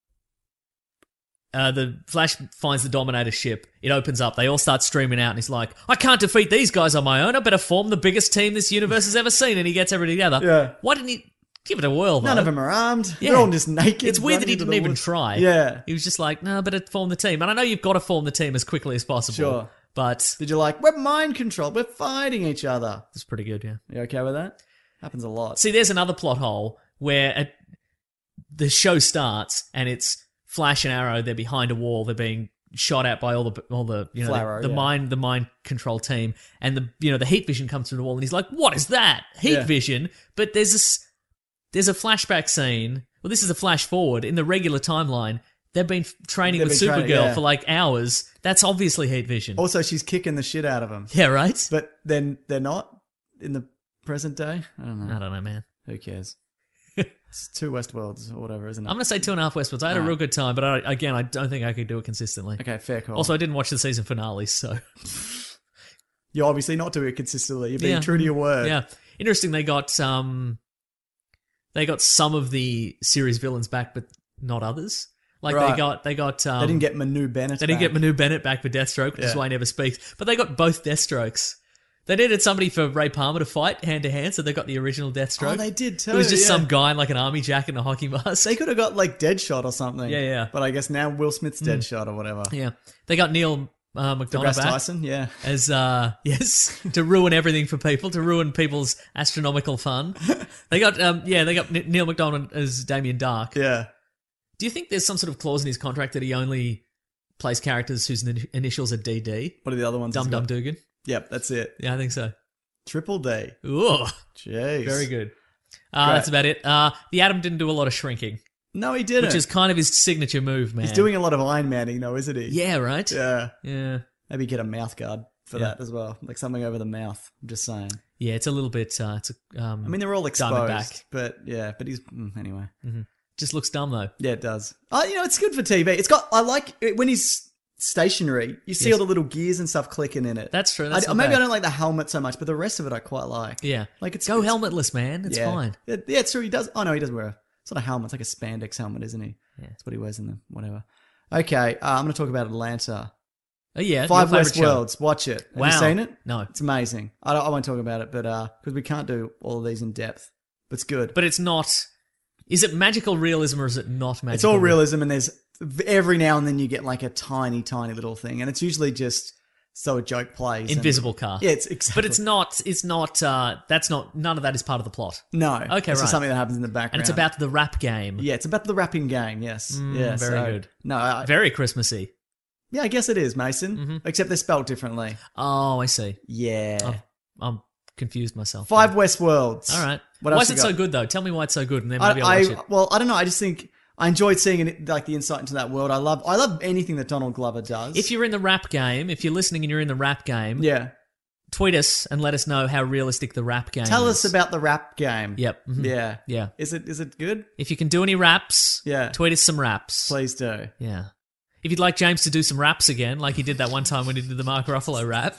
Uh, the Flash finds the Dominator ship. It opens up. They all start streaming out, and he's like, "I can't defeat these guys on my own. I better form the biggest team this universe has ever seen." And he gets everything together. Yeah. Why didn't he give it a whirl? None though? of them are armed. Yeah. They're all just naked. It's weird that running he into didn't the even woods. try. Yeah. He was just like, "No, better form the team." And I know you've got to form the team as quickly as possible. Sure. But Did you like, we're mind controlled, we're fighting each other. it's pretty good, yeah. You okay with that? Happens a lot. See, there's another plot hole where a, the show starts and it's Flash and Arrow. They're behind a wall. They're being shot at by all the all the you know Flarrow, the, the yeah. mind the mind control team, and the you know the heat vision comes through the wall, and he's like, "What is that? Heat Yeah. vision?" But there's this there's a flashback scene. Well, this is a flash forward in the regular timeline. They've been f- training They've with been Supergirl training, yeah. for like hours. That's obviously heat vision. Also, she's kicking the shit out of them. Yeah, right. But then they're not in the present day? I don't know. I don't know, man. Who cares? It's two Westworlds or whatever, isn't it? I'm gonna say two and a half Westworlds. I had a Alright. real good time, but I, again, I don't think I could do it consistently. Okay, fair call. Also, I didn't watch the season finale, so You're obviously not doing it consistently. You're being Yeah. true to your word. yeah. Interesting. They got um, they got some of the series villains back, but not others. Like they Right. got they got um, They didn't get Manu Bennett they didn't back. get Manu Bennett back for Deathstroke, which is Yeah. why he never speaks. But they got both Deathstrokes. They needed somebody for Ray Palmer to fight hand to hand, so they got the original Deathstroke. Oh, they did too. It was just yeah. some guy in like an army jacket and a hockey mask. They could have got like Deadshot or something. Yeah, yeah. But I guess now Will Smith's Deadshot or whatever. Yeah, they got Neil uh, McDonough DeGrasse back Tyson, yeah. as uh, yes to ruin everything for people, to ruin people's astronomical fun. They got um, yeah, they got N- Neil McDonough as Damien Dark. Yeah. Do you think there's some sort of clause in his contract that he only plays characters whose in- initials are D D? What are the other ones? Dum he's Dum got? Dugan. Yep, that's it. Yeah, I think so. Triple D. Ooh, Jeez. very good. Uh, Great. that's about it. Uh, the Atom didn't do a lot of shrinking, No, he didn't. which is kind of his signature move, man. He's doing a lot of Iron Manning, though, isn't he? Yeah, right? Yeah. Yeah. Maybe get a mouth guard for Yeah. that as well. Like something over the mouth. I'm just saying. Yeah, it's a little bit. Uh, it's a, um, I mean, they're all Diamondback. exposed. But yeah, but he's. Mm, anyway. Just looks dumb though. Yeah, it does. Oh, you know, it's good for T V. It's got. I like it when he's stationary. You see Yes. all the little gears and stuff clicking in it. That's true. That's I, not maybe bad. I don't like the helmet so much, but the rest of it I quite like. Yeah, Like it's go it's, helmetless, man. It's yeah. fine. Yeah, yeah, it's true. He does. Oh no, he doesn't wear a. It's not a helmet. It's like a spandex helmet, isn't he? Yeah. That's what he wears in them. Whatever. Okay, uh, I'm going to talk about Atlanta. Oh yeah, Five your West favourite show. Worlds. Watch it. Have Wow. you seen it? No, It's amazing. I, don't, I won't talk about it, but because we can't do all of these in depth, but it's good. but it's not. Is it magical realism or is it not magical? It's all realism, and there's every now and then you get like a tiny, tiny little thing, and it's usually just so a joke plays. and- Invisible car. Yeah, it's exactly. But it's not. It's not. Uh, that's not. None of that is part of the plot. no. Okay, it's just right. something that happens in the background, And it's about the rap game. Yeah, it's about the rapping game. Yes. yeah. Mm, very so- good. No. I, Very Christmassy. yeah, I guess it is, Mason. Mm-hmm. Except they're spelled differently. Oh, I see. Yeah. I've, I'm confused myself. Five West Worlds. All right. What why else is you it so got? good though? Tell me why it's so good, and then I, maybe I'll watch I- it. well, I don't know. I just think I enjoyed seeing it, like the insight into that world. I love. I love anything that Donald Glover does. If you're in the rap game, if you're listening and you're in the rap game, yeah, tweet us and let us know how realistic the rap game tell is. us about the rap game. Yep. mhm. Yeah. Yeah. Is it is it good? If you can do any raps, Yeah. tweet us some raps. Please do. Yeah. If you'd like James to do some raps again, like he did that one time when he did the Mark Ruffalo rap,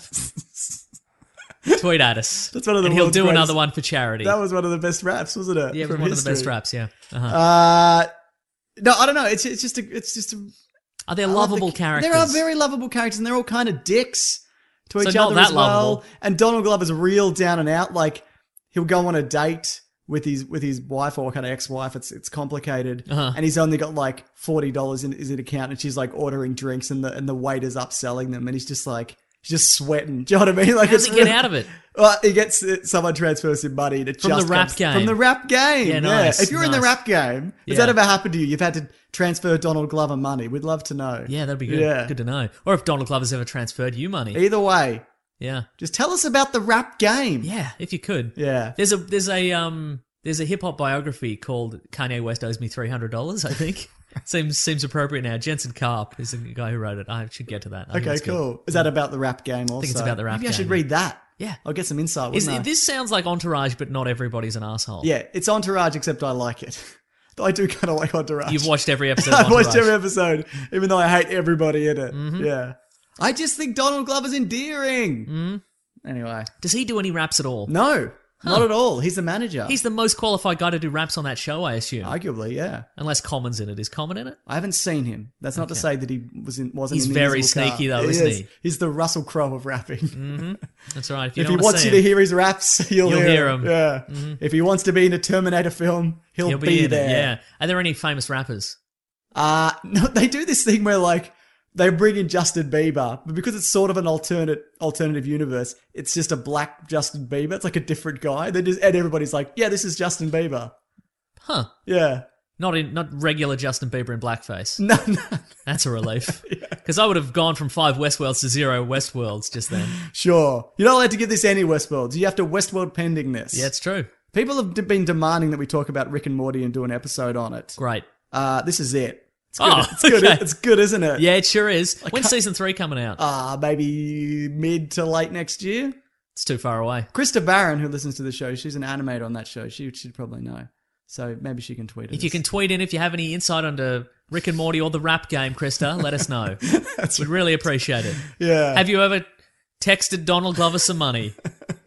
tweet at us. That's one of the and he'll world's do greatest- another one for charity. That was one of the best raps, wasn't it? yeah, it was From one of the best history. raps. Yeah. Uh-huh. Uh, no, I don't know. It's it's just a, it's just a, Are they I love lovable the- characters? There are very lovable characters, and they're all kind of dicks to So each not other that as well. lovable. And Donald Glover's real down and out. Like he'll go on a date with his with his wife or kind of ex-wife. It's it's complicated, Uh-huh. and he's only got like forty dollars in his account, and she's like ordering drinks, and the and the waiter's upselling them, and he's just like. He's just sweating. Do you know what I mean? Like, How does it's he get really- out of it? Well, he gets someone transfers him money and it From just the rap comes- game. From the rap game. Yeah, Yeah, nice, If you're in the nice. rap game, has Yeah. that ever happened to you? You've had to transfer Donald Glover money. We'd love to know. Yeah, that'd be good. Yeah. Good to know. Or if Donald Glover's ever transferred you money. Either way, Yeah. just tell us about the rap game. Yeah, if you could. Yeah. There's a there's a um there's a hip hop biography called Kanye West Owes Me Three Hundred Dollars. I think seems seems appropriate now. Jensen Karp is the guy who wrote it. I should get to that. I think Okay, it's good. cool. Is that about the rap game also? think it's about the rap Maybe I should game. read that. Yeah. I'll get some insight, Is, wouldn't I? this sounds like Entourage, but not everybody's an asshole. Yeah, it's Entourage, except I like it. I do kind of like Entourage. You've watched every episode of I've Entourage. watched every episode, even though I hate everybody in it. Mm-hmm. Yeah. I just think Donald Glover's endearing. Mm. Anyway. Does he do any raps at all? No, not at all. He's the manager. He's the most qualified guy to do raps on that show, I assume. Arguably, yeah. Unless Common's in it. Is Common in it? I haven't seen him. That's not to say that he was in, wasn't He's in the very Invisible sneaky Car. though, isn't is. he? He's the Russell Crowe of rapping. That's right. If, you If don't he wanna wants see you to him, hear his raps, you'll, You'll hear, hear him. him. Yeah. If he wants to be in a Terminator film, he'll, he'll be, be in there. it. Yeah. Are there any famous rappers? Uh, no, they do this thing where like they bring in Justin Bieber, but because it's sort of an alternate alternative universe, it's just a black Justin Bieber. It's like a different guy. They just and everybody's like, yeah, this is Justin Bieber. Huh. Yeah. Not in not regular Justin Bieber in blackface. No, no. That's a relief. Because I would have gone from five Westworlds to zero Westworlds just then. Sure. You're not allowed to give this any Westworlds. You have to Westworld pending this. Yeah, it's true. People have d- been demanding that we talk about Rick and Morty and do an episode on it. Great. Uh, this is it. It's good. Oh, it's good. okay. It's good, isn't it? Yeah, it sure is. When's can't- season three coming out? Uh, maybe mid to late next year. It's too far away. Krista Barron, who listens to the show, she's an animator on that show. She should probably know. So maybe she can tweet it. If you can tweet in, if you have any insight onto Rick and Morty or the rap game, Krista, let us know. We'd really appreciate it. Yeah. Have you ever texted Donald Glover some money?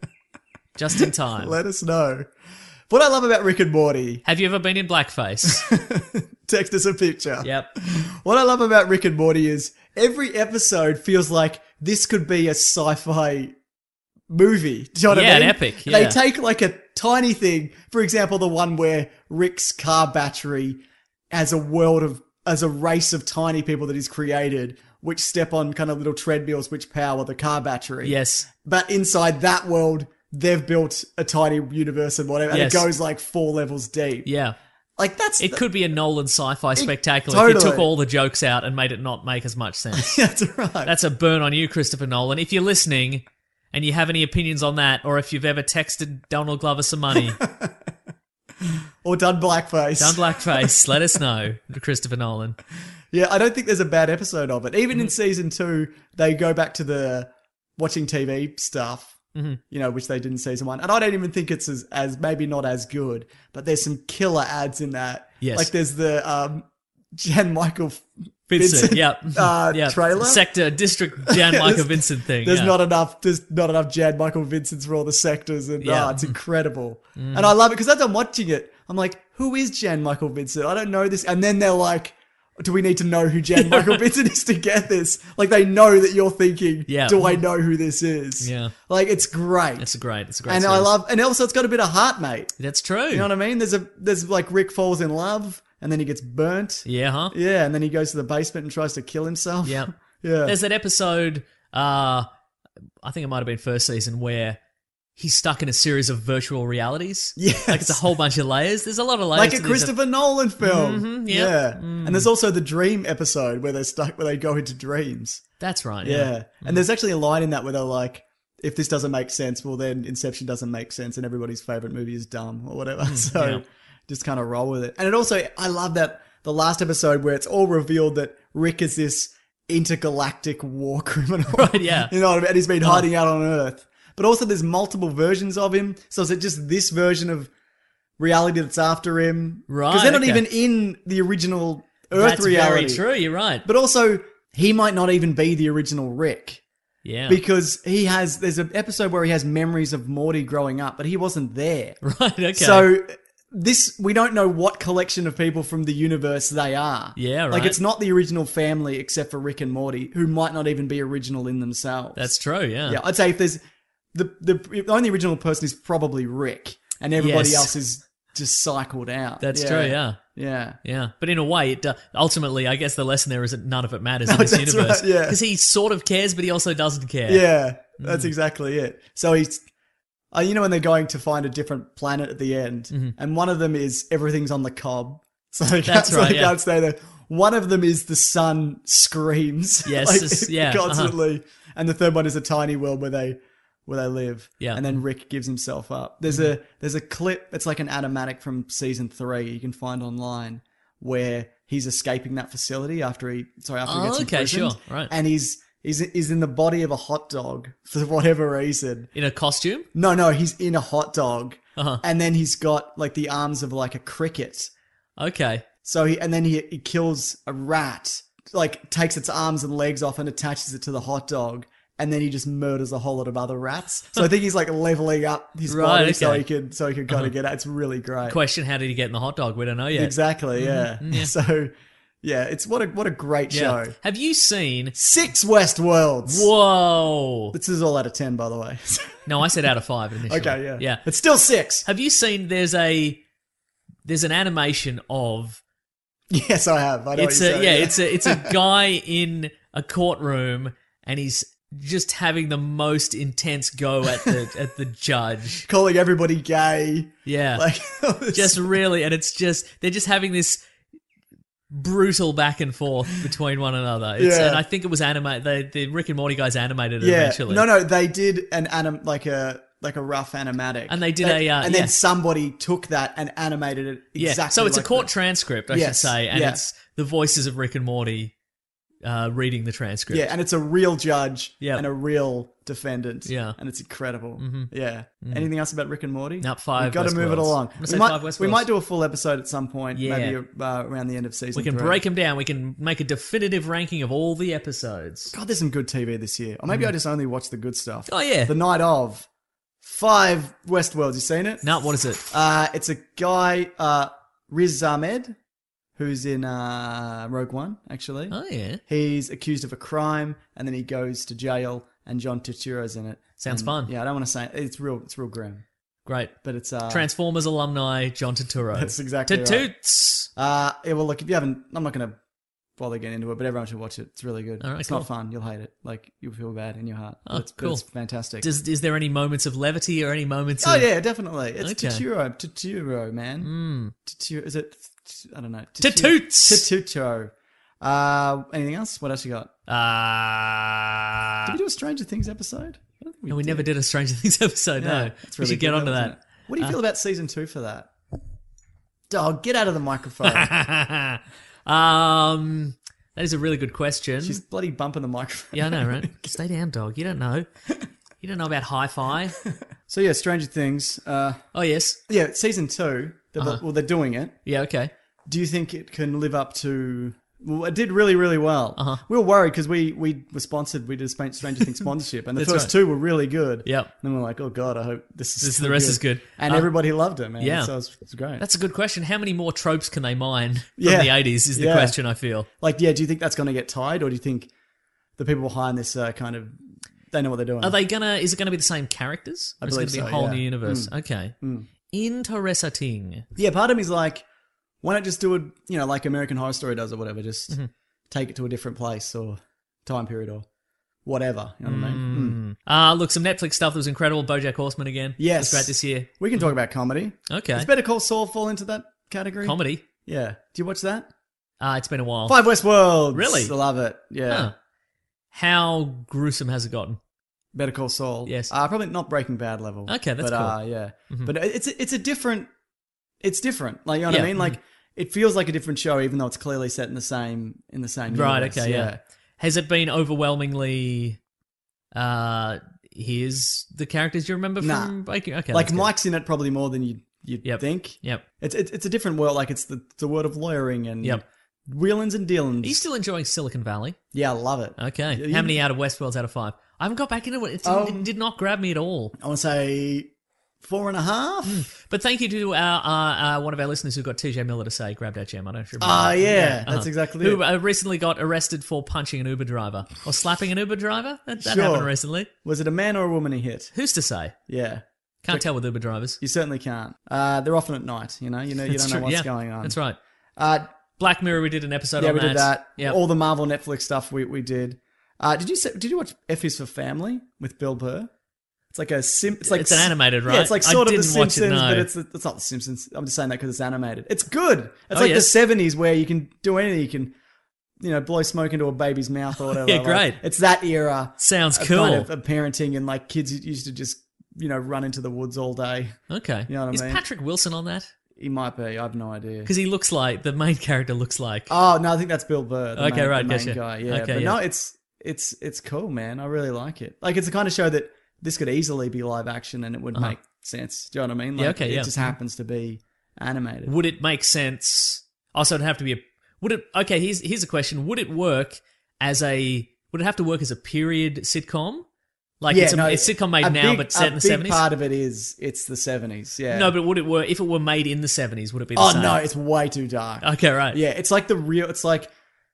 Just in time. Let us know. What I love about Rick and Morty, Have you ever been in blackface? text us a picture. Yep. What I love about Rick and Morty is every episode feels like this could be a sci-fi movie. Do you know what Yeah, I mean? an epic, They yeah. take like a tiny thing, for example, the one where Rick's car battery has a world of, as a race of tiny people that he's created, which step on kind of little treadmills which power the car battery. Yes. But inside that world, they've built a tiny universe and whatever, and Yes. it goes like four levels deep. Yeah. Like that's It could be a Nolan sci-fi spectacular totally. if you took all the jokes out and made it not make as much sense. That's right. That's a burn on you, Christopher Nolan. If you're listening, and you have any opinions on that, or if you've ever texted Donald Glover some money, Or done blackface. done blackface, let us know, Christopher Nolan. Yeah, I don't think there's a bad episode of it. Even in season two, they go back to the watching T V stuff, mm-hmm. you know, which they did in season one. And I don't even think it's as, as maybe not as good, but there's some killer ads in that. Yes. Like there's the um, Jan Michael Vincent, Vincent yep. uh, yep. trailer. Sector, district, Jan Michael There's- Vincent thing. There's yeah. not enough. There's not enough Jan Michael Vincents for all the sectors, and Yeah. oh, it's incredible. Mm. And I love it because as I'm watching it, I'm like, "Who is Jan Michael Vincent? I don't know this." And then they're like, "Do we need to know who Jan Michael Vincent is to get this?" Like they know that you're thinking, Yeah. "Do I know who this is?" Yeah. Like it's great. It's a great, it's a great and I series. love, and also it's got a bit of heart, mate. That's true. You know what I mean? There's a there's like Rick falls in love, and then he gets burnt. Yeah, huh? Yeah, and then he goes to the basement and tries to kill himself. Yeah. Yeah. There's that episode, uh, I think it might have been first season, where he's stuck in a series of virtual realities. Yes. Like it's a whole bunch of layers. There's a lot of layers. Like to a this. Christopher Nolan film. Mhm, yeah. yep. Mm. And there's also the dream episode where they're stuck, where they go into dreams. That's right. Yeah. Yeah. And there's actually a line in that where they're like, if this doesn't make sense, well then Inception doesn't make sense and everybody's favorite movie is dumb or whatever. so Mm, yeah. just kind of roll with it. And it also, I love that the last episode where it's all revealed that Rick is this intergalactic war criminal. Right, yeah. You know what I mean? And he's been hiding out on Earth. But also there's multiple versions of him. So is it just this version of reality that's after him? Right, Because they're not okay. even in the original Earth That's reality. very true. You're right. But also, he might not even be the original Rick. Yeah. Because he has, there's an episode where he has memories of Morty growing up, but he wasn't there. Right. Okay. So this, we don't know what collection of people from the universe they are. Yeah, Like right. it's not the original family except for Rick and Morty, who might not even be original in themselves. That's true. Yeah. Yeah, I'd say if there's, the, the, the only original person is probably Rick, and everybody Yes. else is just cycled out. That's Yeah. true. Yeah. Yeah. Yeah, but in a way, it uh, ultimately, I guess the lesson there is that none of it matters No, in this that's universe. right, yeah. Because he sort of cares, but he also doesn't care. Yeah, that's Mm. exactly it. So he's, uh, you know, when they're going to find a different planet at the end, Mm-hmm. and one of them is everything's on the cob, so they can't, That's so right, they yeah. can't stay there. One of them is the sun screams, Yes, like, it's- yeah, uh-huh. constantly, and the third one is a tiny world where they where they live. Yeah. and then Rick gives himself up. There's Mm-hmm. a there's a clip. It's like an animatic from season three you can find online where he's escaping that facility after he sorry after he Oh, gets okay, imprisoned, sure, right. and he's. He's, he's in the body of a hot dog for whatever reason. In a costume? No, no, he's in a hot dog. Uh-huh. And then he's got like the arms of like a cricket. Okay. So he, and then he, he kills a rat, like takes its arms and legs off and attaches it to the hot dog. And then he just murders a whole lot of other rats. So I think he's like leveling up his Right, body so okay. he can, so he can kind of get out. It's really great. Question, how did he get in the hot dog? We don't know yet. Exactly. Yeah. Mhm, yeah. So yeah, it's what a, what a great Yeah. show. Have you seen... Six West Worlds. Whoa. This is all out of ten, by the way. No, I said out of five initially. Okay, yeah. Yeah. It's still six. Have you seen there's a... There's an animation of... Yes, I have. I know It's what a you're yeah, saying. it's a it's a guy in a courtroom and he's just having the most intense go at the at the judge. calling everybody gay. Yeah. Like Just really, and it's just they're just having this brutal back and forth between one another. It's, Yeah. And I think it was animated. The, the Rick and Morty guys animated it yeah. eventually. No, no, they did an anim like a like a rough animatic, And they did They- a, uh, and yeah. then somebody took that and animated it exactly. Yeah, so it's like a court that. transcript, I Yes, should say, and yeah. it's the voices of Rick and Morty uh, reading the transcript. Yeah, and it's a real judge Yeah. and a real defendant. Yeah. and it's incredible. Mhm. Yeah. Mm. Anything else about Rick and Morty? Nope, five We've got to move it Westworlds. along. I'm gonna We say might, five Westworlds. we might do a full episode at some point. Yeah. Maybe uh, around the end of season. We can three. break them down. We can make a definitive ranking of all the episodes. God, there's some good T V this year. Or maybe I just only watch the good stuff. Oh, yeah. The night of five Westworlds. You seen it? No, what is it? Uh, it's a guy, uh, Riz Ahmed, who's in uh, Rogue One, actually. Oh, yeah. He's accused of a crime, and then he goes to jail, and John Turturro's in it. Sounds And, fun. Yeah, I don't want to say it. It's real. It's real grim. Great. But it's uh, Transformers alumni, John Turturro. That's exactly right. Toots. Uh, yeah, well, look, if you haven't, I'm not going to bother getting into it, but everyone should watch it. It's really good. All right, it's cool. not fun. You'll hate it. Like you'll feel bad in your heart. Oh, but it's, but cool. it's fantastic. Does, is there any moments of levity or any moments Oh of... yeah, definitely. It's Okay. Turturro, Turturro, man. Mm. Turturro, is it? I don't know. Tatoots. Turturro. Uh, anything else? What else you got? Uh, Did we do a Stranger Things episode? We, no, we never did a Stranger Things episode, Yeah, no. it's we really should get good, onto wasn't that. it? What do you feel about season two for that? Dog, get out of the microphone. um, that is a really good question. She's bloody bumping the microphone. Yeah, I know, right? Stay down, dog. You don't know. You don't know about hi-fi. So yeah, Stranger Things. Uh, Oh, yes. yeah, season two. They're, Uh-huh. Well, they're doing it. Yeah, okay. Do you think it can live up to? Well, it did really, really well. Uh-huh. We were worried because we we were sponsored. We did a Span- Stranger Things sponsorship, and the That's first right. two were really good. Yep. And then we're like, oh god, I hope this is This- still the rest is good. And Uh, everybody loved it, man. yeah. so it's, it's great. That's a good question. How many more tropes can they mine from Yeah. the eighties is the Yeah. question, I feel. Like, yeah. Do you think that's going to get tied, or do you think the people behind this uh, kind of they know what they're doing? Are they gonna, is it going to be the same characters? I Or is it going believe to be a so, whole yeah. new universe? Mm. Okay. Mm. Interesting. Yeah, part of me's like, why not just do it, you know, like American Horror Story does or whatever, just Mm-hmm. take it to a different place or time period or whatever. You know what I mean? Mm. Uh, look, some Netflix stuff that was incredible. BoJack Horseman again. Yes. It was great this year. We can talk about comedy. Okay. Does Better Call Saul fall into that category? Comedy. Yeah. Do you watch that? Uh, it's been a while. Five Westworlds. Really? I love it. Yeah. Huh. How gruesome has it gotten? Better Call Saul. Yes. Uh, probably not Breaking Bad level. Okay, that's but, cool. Uh, yeah. Mhm. But it's a, it's a different. It's different. Like, you know what Yeah, I mean? Like mhm. it feels like a different show, even though it's clearly set in the same in the same. Right, universe. okay, yeah. Has it been overwhelmingly uh here's the characters you remember Nah. from Breaking? Okay. Like that's good. Mike's in it probably more than you you'd Yep. think. Yep. It's, it's it's a different world. Like it's the the world of lawyering and Yep. wheelings and dealings. Are you still enjoying Silicon Valley? Yeah, I love it. Okay. You- How many out of Westworld's out of five? I haven't got back into it. It, didn't- Um, it did not grab me at all. I want to say four and a half. But thank you to our, uh, uh, one of our listeners who got T J Miller to say, grab that gem. I don't remember. Ah, yeah, Uh-huh. that's exactly Who it. uh, recently got arrested for punching an Uber driver or slapping an Uber driver. That, that Sure. happened recently. Was it a man or a woman he hit? Who's to say? Yeah, Can't tell with Uber drivers. you certainly can't. Uh, they're often at night. You know, you know, you That's don't know true. what's Yeah, going on. That's right. Uh, Black Mirror, we did an episode yeah, on we that. did that. Yeah. All the Marvel Netflix stuff we we did. Uh, did you say, did you watch F is for Family with Bill Burr? It's like a sim. It's like It's an animated, right? Yeah, it's like I sort of The didn't watch it, Simpsons, no. but it's it's not The Simpsons. I'm just saying that because it's animated. It's good. It's Oh, like yes. the seventies where you can do anything. You can, you know, blow smoke into a baby's mouth or whatever. Yeah, Like, great. it's that era. Sounds of cool. Kind of, of parenting and like kids used to just you know run into the woods all day. Okay. You know what I Is mean? Patrick Wilson on that? He might be. I have no idea. Because he looks like, the main character looks like. Oh no, I think that's Bill Burr. The Okay, main, right, the main gotcha. guy. Yeah, Okay, but yeah. no, it's it's it's cool, man. I really like it. Like it's the kind of show that this could easily be live action and it would Uh-huh. make sense. Do you know what I mean? Like, Yeah, okay, It yeah. just happens to be animated. Would it make sense? Also, it'd have to be a. Would it? Okay, here's here's a question. Would it work as a? Would it have to work as a period sitcom? Like yeah, it's a, no, it's a sitcom made a now, big- but set a in the big seventies. part of it is it's the seventies. Yeah. No, but would it work if it were made in the seventies? Would it be? The oh same? no, it's way too dark. Okay, right. Yeah, it's like the real. It's like.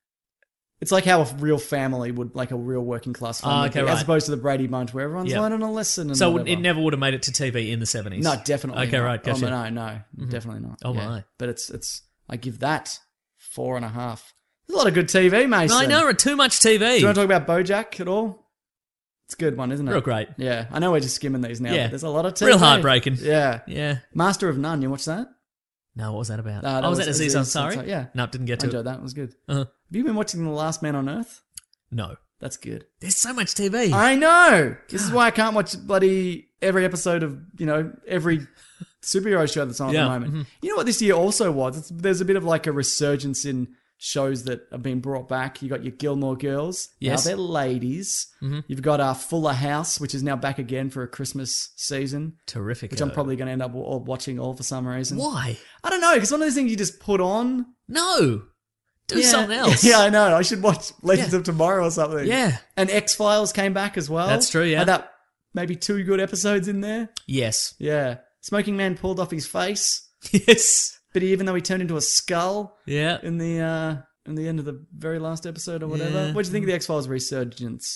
It's like how a real family would, like a real working class family, Oh, would okay, be, right. as opposed to the Brady Bunch where everyone's Yeah. learning a lesson. And So whatever. it never would have made it to T V in the seventies. No, definitely. Okay, not. right, gotcha. Oh, no, no, definitely not. Oh, Yeah. my. But it's it's. I give that four and a half. There's a lot of good T V, Mason. I know, too much T V. Do you want to talk about BoJack at all? It's a good one, isn't it? Real great. Yeah, I know we're just skimming these now. Yeah. But there's a lot of T V. Real heartbreaking. Yeah. Yeah. Master of None. You watch that? No, what was that about? Uh, that oh, was was that Aziz Aziz Ansari? Ansari, yeah. No, didn't get I to enjoyed it. that. It was good. Uh-huh. Have you been watching The Last Man on Earth? No. That's good. There's so much T V. I know. This is why I can't watch bloody every episode of, you know, every superhero show that's on Yeah, at the moment. mhm. You know what this year also was? It's, there's a bit of like a resurgence in shows that have been brought back. You got your Gilmore Girls. Yes. Now they're ladies. Mhm. You've got uh, Fuller House, which is now back again for a Christmas season. Terrific. Which I'm probably going to end up all watching all for some reason. Why? I don't know, because one of those things you just put on. No. Do Yeah. something else. Yeah, I know. I should watch Legends Yeah. of Tomorrow or something. Yeah. And X-Files came back as well. That's true, yeah. Had that maybe two good episodes in there. Yes. Yeah. Smoking Man pulled off his face, Yes. but he, even though he turned into a skull Yeah. in the uh in the end of the very last episode or whatever. Yeah. What do you think of the X-Files resurgence?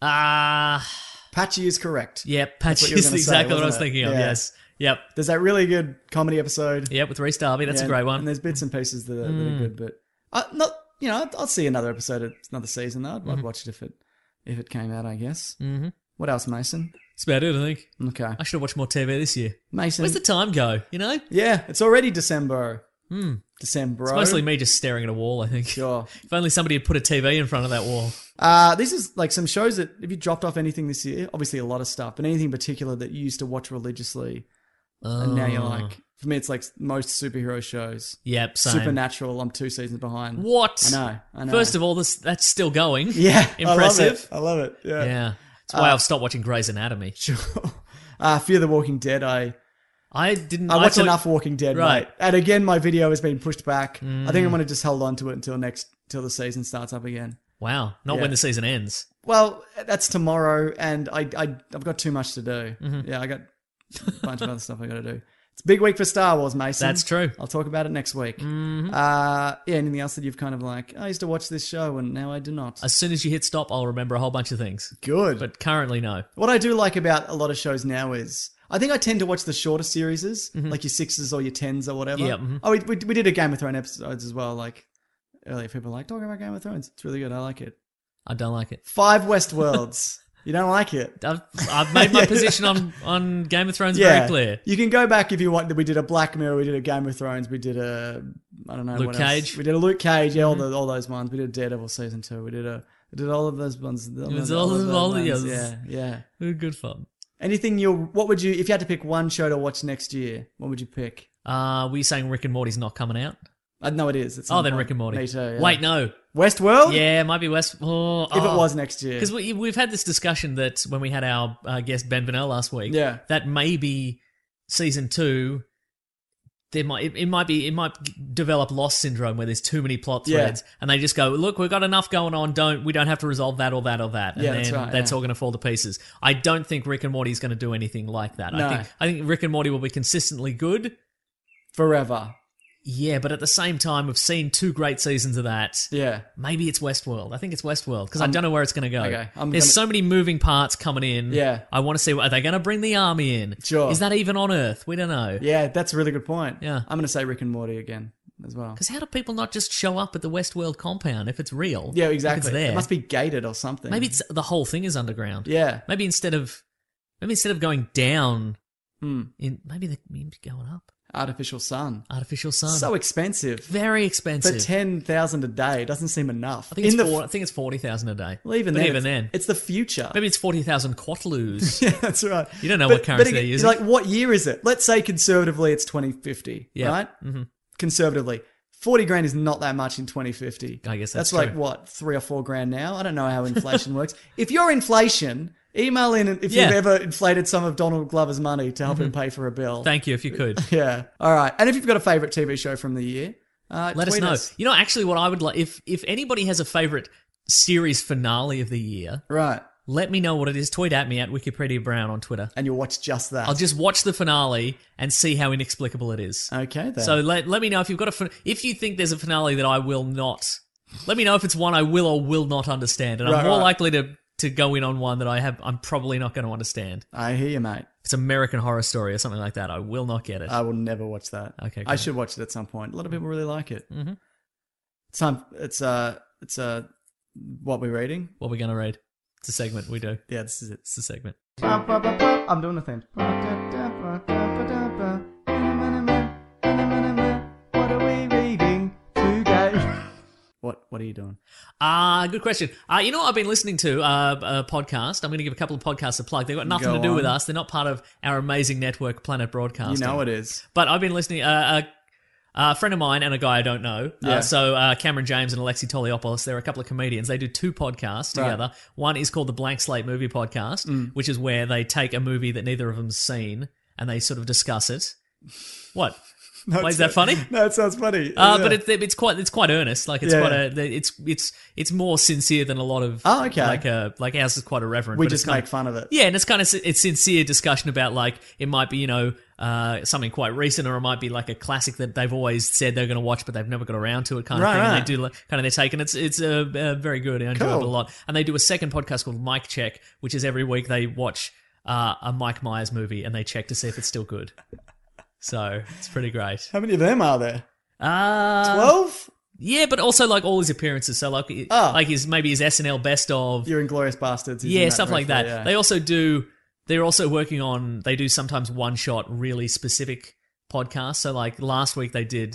Ah. Patchy is correct. yeah, That's Patch what you were is gonna say, exactly what I was wasn't it? thinking of. Yeah. Yes. Yep. There's that really good comedy episode. Yep, with Reece Darby. That's Yeah, a great one. And there's bits and pieces that are, that Mm. are good, but uh, not you know I'd, I'll see another episode of another season though. I'd, Mm-hmm. I'd watch it if it if it came out. I guess. Mm-hmm. What else, Mason? That's about it, I think. Okay, I should have watched more T V this year. Mason. Where's the time go, you know? Yeah, it's already December. Hmm. December. It's mostly me just staring at a wall, I think. Sure. If only somebody had put a T V in front of that wall. Uh, this is like some shows that, if you dropped off anything this year, obviously a lot of stuff, but anything in particular that you used to watch religiously, and now you're like, for me, it's like most superhero shows. Yep, same. Supernatural, I'm two seasons behind. What? I know, I know. First of all, this that's still going. Yeah. Impressive. I love it. I love it. Yeah. Yeah. That's why Uh, I've stopped watching Grey's Anatomy. Sure. Uh, Fear the Walking Dead, I... I didn't... I watched thought- enough Walking Dead, Right. mate. And again, my video has been pushed back. Mm. I think I'm going to just hold on to it until next, till the season starts up again. Wow. Not Yeah. when the season ends. Well, that's tomorrow, and I, I, I've got too much to do. Mhm. Yeah, I got a bunch of other stuff I got to do. It's a big week for Star Wars, Mason. That's true. I'll talk about it next week. Mhm. Uh, yeah, anything else that you've kind of like, I used to watch this show, and now I do not. As soon as you hit stop, I'll remember a whole bunch of things. Good. But currently, no. What I do like about a lot of shows now is, I think I tend to watch the shorter series, like your sixes or your tens or whatever. Yeah, mhm. Oh, we, we we did a Game of Thrones episodes as well. Like earlier, people were like talking about Game of Thrones. It's really good. I like it. I don't like it. Five West Worlds. You don't like it? I've, I've made my Yeah. position on, on Game of Thrones Yeah, very clear. you can go back if you want. We did a Black Mirror. We did a Game of Thrones. We did a I don't know Luke what else. Cage. We did a Luke Cage. Yeah, all Mhm. the all those ones. We did a Daredevil season two. We did a we did all of those ones. All It was of- all, of all, those all the ones. others. Yeah, yeah. Good fun. Anything you? What would you? If you had to pick one show to watch next year, what would you pick? Uh, were you saying Rick and Morty's not coming out? I know it is. It's Oh, then Rick and Morty. Me too. Yeah. Wait, no. Westworld? Yeah, it might be West. Oh, If it was next year. Because we, we've had this discussion that when we had our uh, guest Ben Vanel last week, Yeah. that maybe season two, there might it, it might be it might develop Lost syndrome where there's too many plot Yeah. threads, and they just go, look, we've got enough going on. Don't we don't have to resolve that or that or that, and Yeah, then that's right, that's yeah. all going to fall to pieces. I don't think Rick and Morty is going to do anything like that. No. I think I think Rick and Morty will be consistently good. Forever. Yeah, but at the same time, we've seen two great seasons of that. Yeah. Maybe it's Westworld. I think it's Westworld because I I'm- don't know where it's going to go. Okay, I'm There's gonna- so many moving parts coming in. Yeah. I want to see, are they going to bring the army in? Sure. Is that even on Earth? We don't know. Yeah, that's a really good point. Yeah. I'm going to say Rick and Morty again as well. Because how do people not just show up at the Westworld compound if it's real? Yeah, If exactly. it's there. It must be gated or something. Maybe it's the whole thing is underground. Yeah. Maybe instead of maybe instead of going down, Hmm. in maybe they maybe going up. Artificial sun. Artificial sun. So expensive. Very expensive. For ten thousand a day, it doesn't seem enough. I think it's In the four, I think it's forty thousand a day. Well, even but then, even it's, then, it's the future. maybe it's forty thousand quatloos. Yeah, that's right. You don't know But- what currency but they're again, using. Like, what year is it? Let's say conservatively it's twenty fifty, Yeah. right? Mm-hmm. Conservatively. forty grand is not that much in twenty fifty. I guess that's like, true. what, three or four grand now? I don't know how inflation works. If you're inflation, email in if Yeah. you've ever inflated some of Donald Glover's money to help him pay for a bill. Thank you if you could. Yeah. All right. And if you've got a favourite T V show from the year, uh, Let us tweet know. You know, actually, what I would like if if anybody has a favorite series finale of the year, Right. let me know what it is. Tweet at me at Wikipedia Brown on Twitter. And you'll watch just that. I'll just watch the finale and see how inexplicable it is. Okay, then. So let let me know if you've got a fin- if you think there's a finale that I will not. Let me know if it's one I will or will not understand, and I'm Right, more right. likely to to go in on one that I have. I'm probably not going to understand. I hear you, mate. If it's American Horror Story or something like that, I will not get it. I will never watch that. Okay, I great. should watch it at some point. A lot of people really like it. Mhm. It's time. It's uh. It's uh. What we're reading. What we're going to read? It's a segment we do. Yeah, this is it. It's a segment. I'm doing the thing. What are we reading today? What What are you doing? Ah, good question. Uh, you know what I've been listening to? Uh, a podcast. I'm going to give a couple of podcasts a plug. They've got nothing Go to do with on. us. They're not part of our amazing network, Planet Broadcasting. You know it is. But I've been listening. Uh, a, a friend of mine and a guy I don't know. Yeah. Uh, so uh, Cameron James and Alexi Toliopoulos. They're a couple of comedians. They do two podcasts Right. together. One is called the Blank Slate Movie Podcast, Mm. which is where they take a movie that neither of them's seen and they sort of discuss it. What? No, Why it's is that not- funny? No, it sounds funny. Uh, Yeah. But it's it's quite it's quite earnest. Like it's Yeah. quite a it's it's it's more sincere than a lot of. Oh, okay. Like a like ours is quite irreverent. we but it's just kind make of, fun of it. Yeah, and it's kind of it's sincere discussion about like it might be you know uh, something quite recent or it might be like a classic that they've always said they're going to watch but they've never got around to it kind of Right, thing. right. And they do like, kind of their take and it's it's uh, uh, very good. I enjoy Cool. it a lot. And they do a second podcast called Mike Check, which is every week they watch uh, a Mike Myers movie and they check to see if it's still good. So it's pretty great. How many of them are there? Uh, Twelve. Yeah, but also like all his appearances. So like, Oh. like his maybe his S N L best of, You're Inglorious Bastards. he's in yeah, that stuff like that. briefly, yeah. They also do. They're also working on. They do sometimes one shot, really specific podcasts. So like last week they did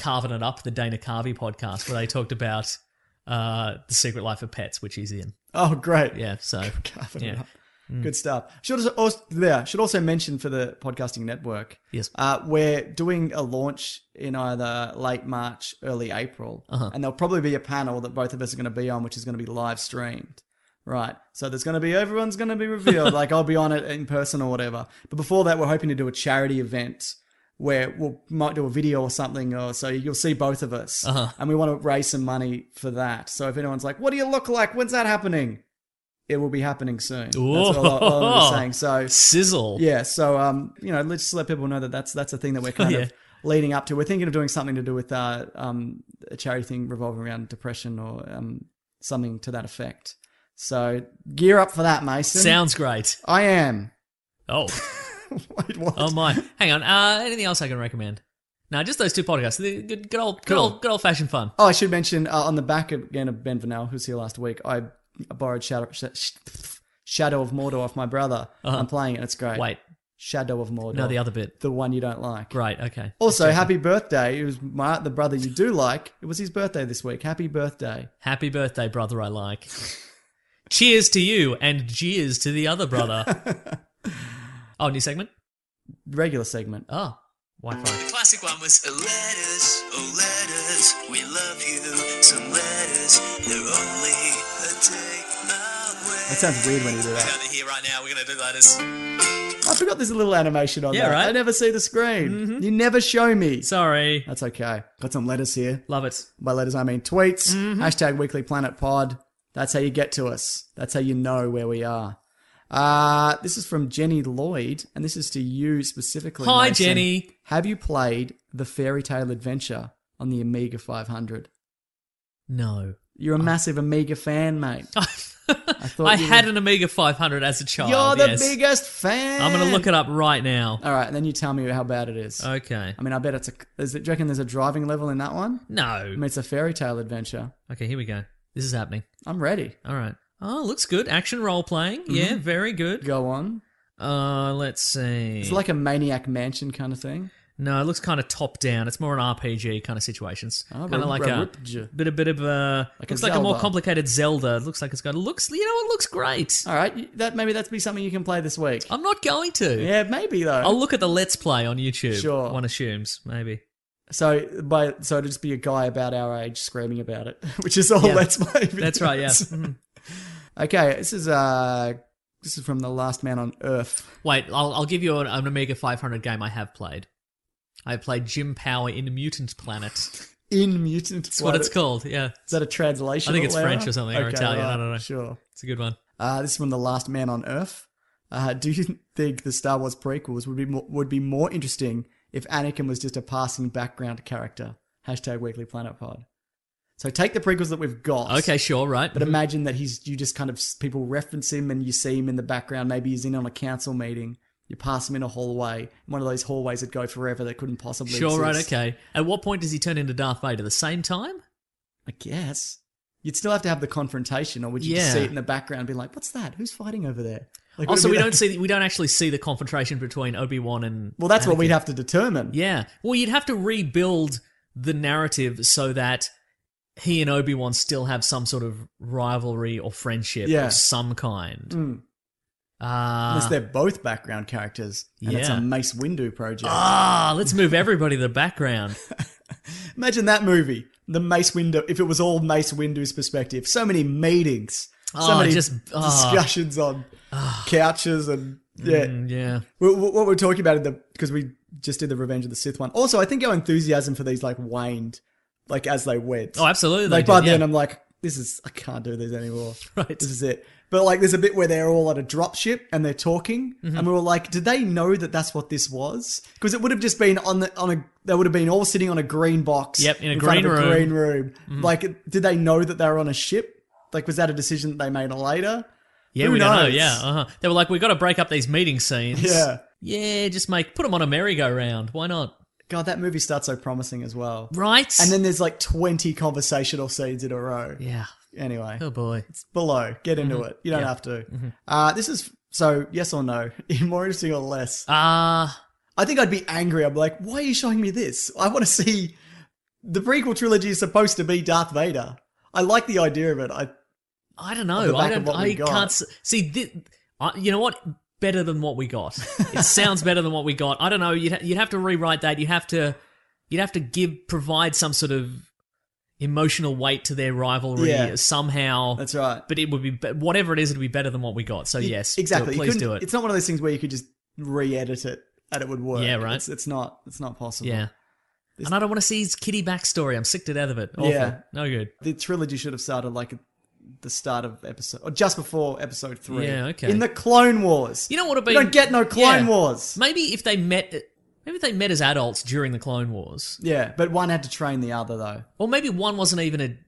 Carving It Up, the Dana Carvey podcast, where they talked about uh, The Secret Life of Pets, which he's in. Oh, great. Yeah, so Carving yeah. it up. Good stuff. Should also, yeah, should also mention for the podcasting network. Yes. Uh, we're doing a launch in either late March, early April, Uh-huh. and there'll probably be a panel that both of us are going to be on, which is going to be live streamed. Right. So there's going to be everyone's going to be revealed. Like I'll be on it in person or whatever. But before that, we're hoping to do a charity event where we we'll, might do a video or something, or so you'll see both of us, Uh-huh. and we want to raise some money for that. So if anyone's like, "What do you look like? When's that happening?" It will be happening soon. That's all, I- all I'm saying. So sizzle. yeah. So um, you know, let's just let people know that that's that's a thing that we're kind Yeah. of leading up to. We're thinking of doing something to do with uh um a charity thing revolving around depression or um something to that effect. So gear up for that, Mason. Sounds great. I am. Oh, Wait, what? oh my! Hang on. Uh, anything else I can recommend? No, just those two podcasts. The Good, good old, good Cool. old, good old fashioned fun. Oh, I should mention uh, on the back again of Ben Vanel, who's here last week. I borrowed Shadow, Sh- Shadow of Mordor off my brother. Uh-huh. I'm playing it. It's great. Wait, Shadow of Mordor. no, the other bit. The one you don't like. Right. Okay. Also, happy birthday. It was my, the brother you do like. It was his birthday this week. Happy birthday. Happy birthday, brother I like. Cheers to you and cheers to the other brother. Oh, new segment? Regular segment. Oh, Wi-Fi. The classic one was letters, oh letters, we love you. Some letters, they're only a day away. That sounds weird when you do We're that. going to hear right now, we're going to do letters. I forgot there's a little animation on Yeah, that. right? I never see the screen. You never show me. Sorry. That's okay. Got some letters here. Love it. By letters, I mean tweets. Hashtag Weekly Planet Pod. That's how you get to us. That's how you know where we are. Uh, this is from Jenny Lloyd, and this is to you specifically. Hi, Mason. Jenny. Have you played the Fairy Tale Adventure on the Amiga five hundred? No. You're a massive Amiga fan, mate. I thought I you had were- an Amiga five hundred as a child. You're the yes. biggest fan. I'm going to look it up right now. All right, and then you tell me how bad it is. Okay. I mean, I bet it's a. Is it, do you reckon there's a driving level in that one? I No. mean, it's a fairy tale adventure. Okay, here we go. This is happening. I'm ready. All right. Oh, looks good. Action role playing. Yeah, very good. Go on. Uh, let's see. It's like a Maniac Mansion kind of thing. No, it looks kind of top down. It's more an R P G kind of situations. Oh, kind of R- like R- a R P G. bit, a bit of uh, Like a looks like a more Zelda. complicated Zelda. It looks like it's got. It looks, you know, it looks great. All right, that maybe that's be something you can play this week. I'm not going to. Yeah, maybe though. I'll look at the Let's Play on YouTube. Sure. One assumes maybe. So by so it'll just be a guy about our age screaming about it, which is all Yeah. Let's Play. That's right. Yeah. videos. Mhm. Okay, this is uh this is from The Last Man on Earth. Wait, I'll I'll give you an, an Amiga five hundred game I have played. I played Jim Power in Mutant Planet. In Mutant That's what it's called. Yeah, Is that a translation? I think it's Lara? French or something, or Okay, Italian, I right, don't know. Sure. it's a good one. Uh, this is from The Last Man on Earth. Uh, do you think the Star Wars prequels would be more, would be more interesting if Anakin was just a passing background character? Hashtag Weekly Planet Pod. So take the prequels that we've got. Okay, sure, right. But imagine that he's you just kind of people reference him and you see him in the background. Maybe he's in on a council meeting. You pass him in a hallway, one of those hallways that go forever that couldn't possibly Sure, right, exist. okay. At what point does he turn into Darth Vader? The same time? I guess. You'd still have to have the confrontation, or would you just Yeah. see it in the background and be like, what's that? Who's fighting over there? Like, would it Also, be we that- don't see we don't actually see the confrontation between Obi-Wan and Well, that's what Anakin. we'd have to determine. Yeah. Well, you'd have to rebuild the narrative so that he and Obi-Wan still have some sort of rivalry or friendship Yeah. of some kind. Mm. Uh, Unless they're both background characters. And it's yeah. a Mace Windu project. Ah, let's move everybody to the background. Imagine that movie. The Mace Windu, if it was all Mace Windu's perspective. So many meetings. So Oh, many just- oh. discussions on couches and... Yeah. Mm, yeah. What what we're talking about in the... Because we just did the Revenge of the Sith one. Also, I think our enthusiasm for these like waned like as they went. Oh, absolutely. Like they by did, then yeah. I'm like, this is... I can't do this anymore. Right. This is it. But like there's a bit where they're all at a dropship and they're talking Mm-hmm. and we were like, did they know that that's what this was? Because it would have just been on the on a they would have been all sitting on a green box. Yep, in a front green of a room. green room. Mm-hmm. Like, did they know that they were on a ship? Like, was that a decision that they made later? Yeah, Who we don't know. knows? Yeah, uh-huh. They were like, we've got to break up these meeting scenes. Yeah. Yeah, just make put them on a merry-go-round. Why not? God, that movie starts so promising as well. Right. And then there's like twenty conversational scenes in a row. yeah. Anyway. Oh boy. It's below. Get into it. You don't Yeah. have to. Uh, this is so yes or no? More interesting or less? Ah. I think I'd be angry. I'm like, why are you showing me this? I want to see the prequel trilogy is supposed to be Darth Vader. I like the idea of it. I I don't Off the know. back I of don't. what we I got. can't s- see. Thi- I, you know what? Better than what we got. It sounds better than what we got. I don't know. You'd ha- you'd have to rewrite that. You'd have to you'd have to give provide some sort of emotional weight to their rivalry Yeah. somehow. That's right. But it would be be- whatever it is. It'd be better than what we got. So yes, exactly. do it. You Please couldn't- do it. It's not one of those things where you could just re-edit it and it would work. Yeah, right. It's, it's not. It's not possible. Yeah. And I don't want to see his kitty backstory. I'm sick to death of it. Awful. Yeah. No good. The trilogy should have started like at the start of episode, or just before episode three. Yeah, okay. In the Clone Wars. You know what would have We been? don't get no Clone Yeah. Wars. Maybe if they met, maybe if they met as adults during the Clone Wars, Yeah, but one had to train the other though. or maybe one wasn't even a.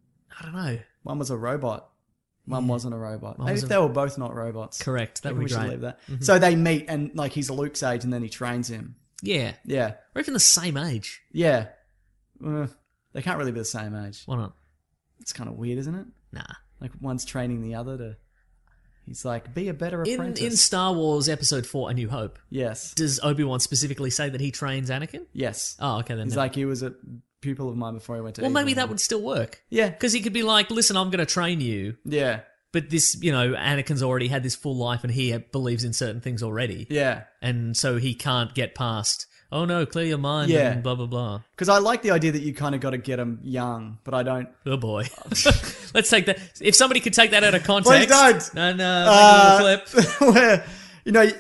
I don't know. One was a robot. One wasn't a robot. Maybe was if a- they were both not robots. Correct. That Maybe would be we should great. leave that. Mhm. So they meet and like he's Luke's age and then he trains him. Yeah. Yeah. Or even the same age. Yeah. Uh, they can't really be the same age. Why not? It's kind of weird, isn't it? Nah. Like one's training the other to. He's like, be a better In apprentice. in Star Wars Episode Four: A New Hope, yes. does Obi-Wan specifically say that he trains Anakin? Yes. Oh, okay then. He's no. like he was a pupil of mine before he went to. well, maybe Eton. that would still work. Yeah. Because he could be like, "Listen, I'm going to train you, Yeah. but this, you know, Anakin's already had this full life, and he believes in certain things already, Yeah. and so he can't get past. Oh no, clear your mind. Yeah. And blah blah blah. Because I like the idea that you kind of got to get them young, but I don't. Oh boy. Let's take that. If somebody could take that out of context, Please don't. And uh, Uh, make a little flip. where, you know,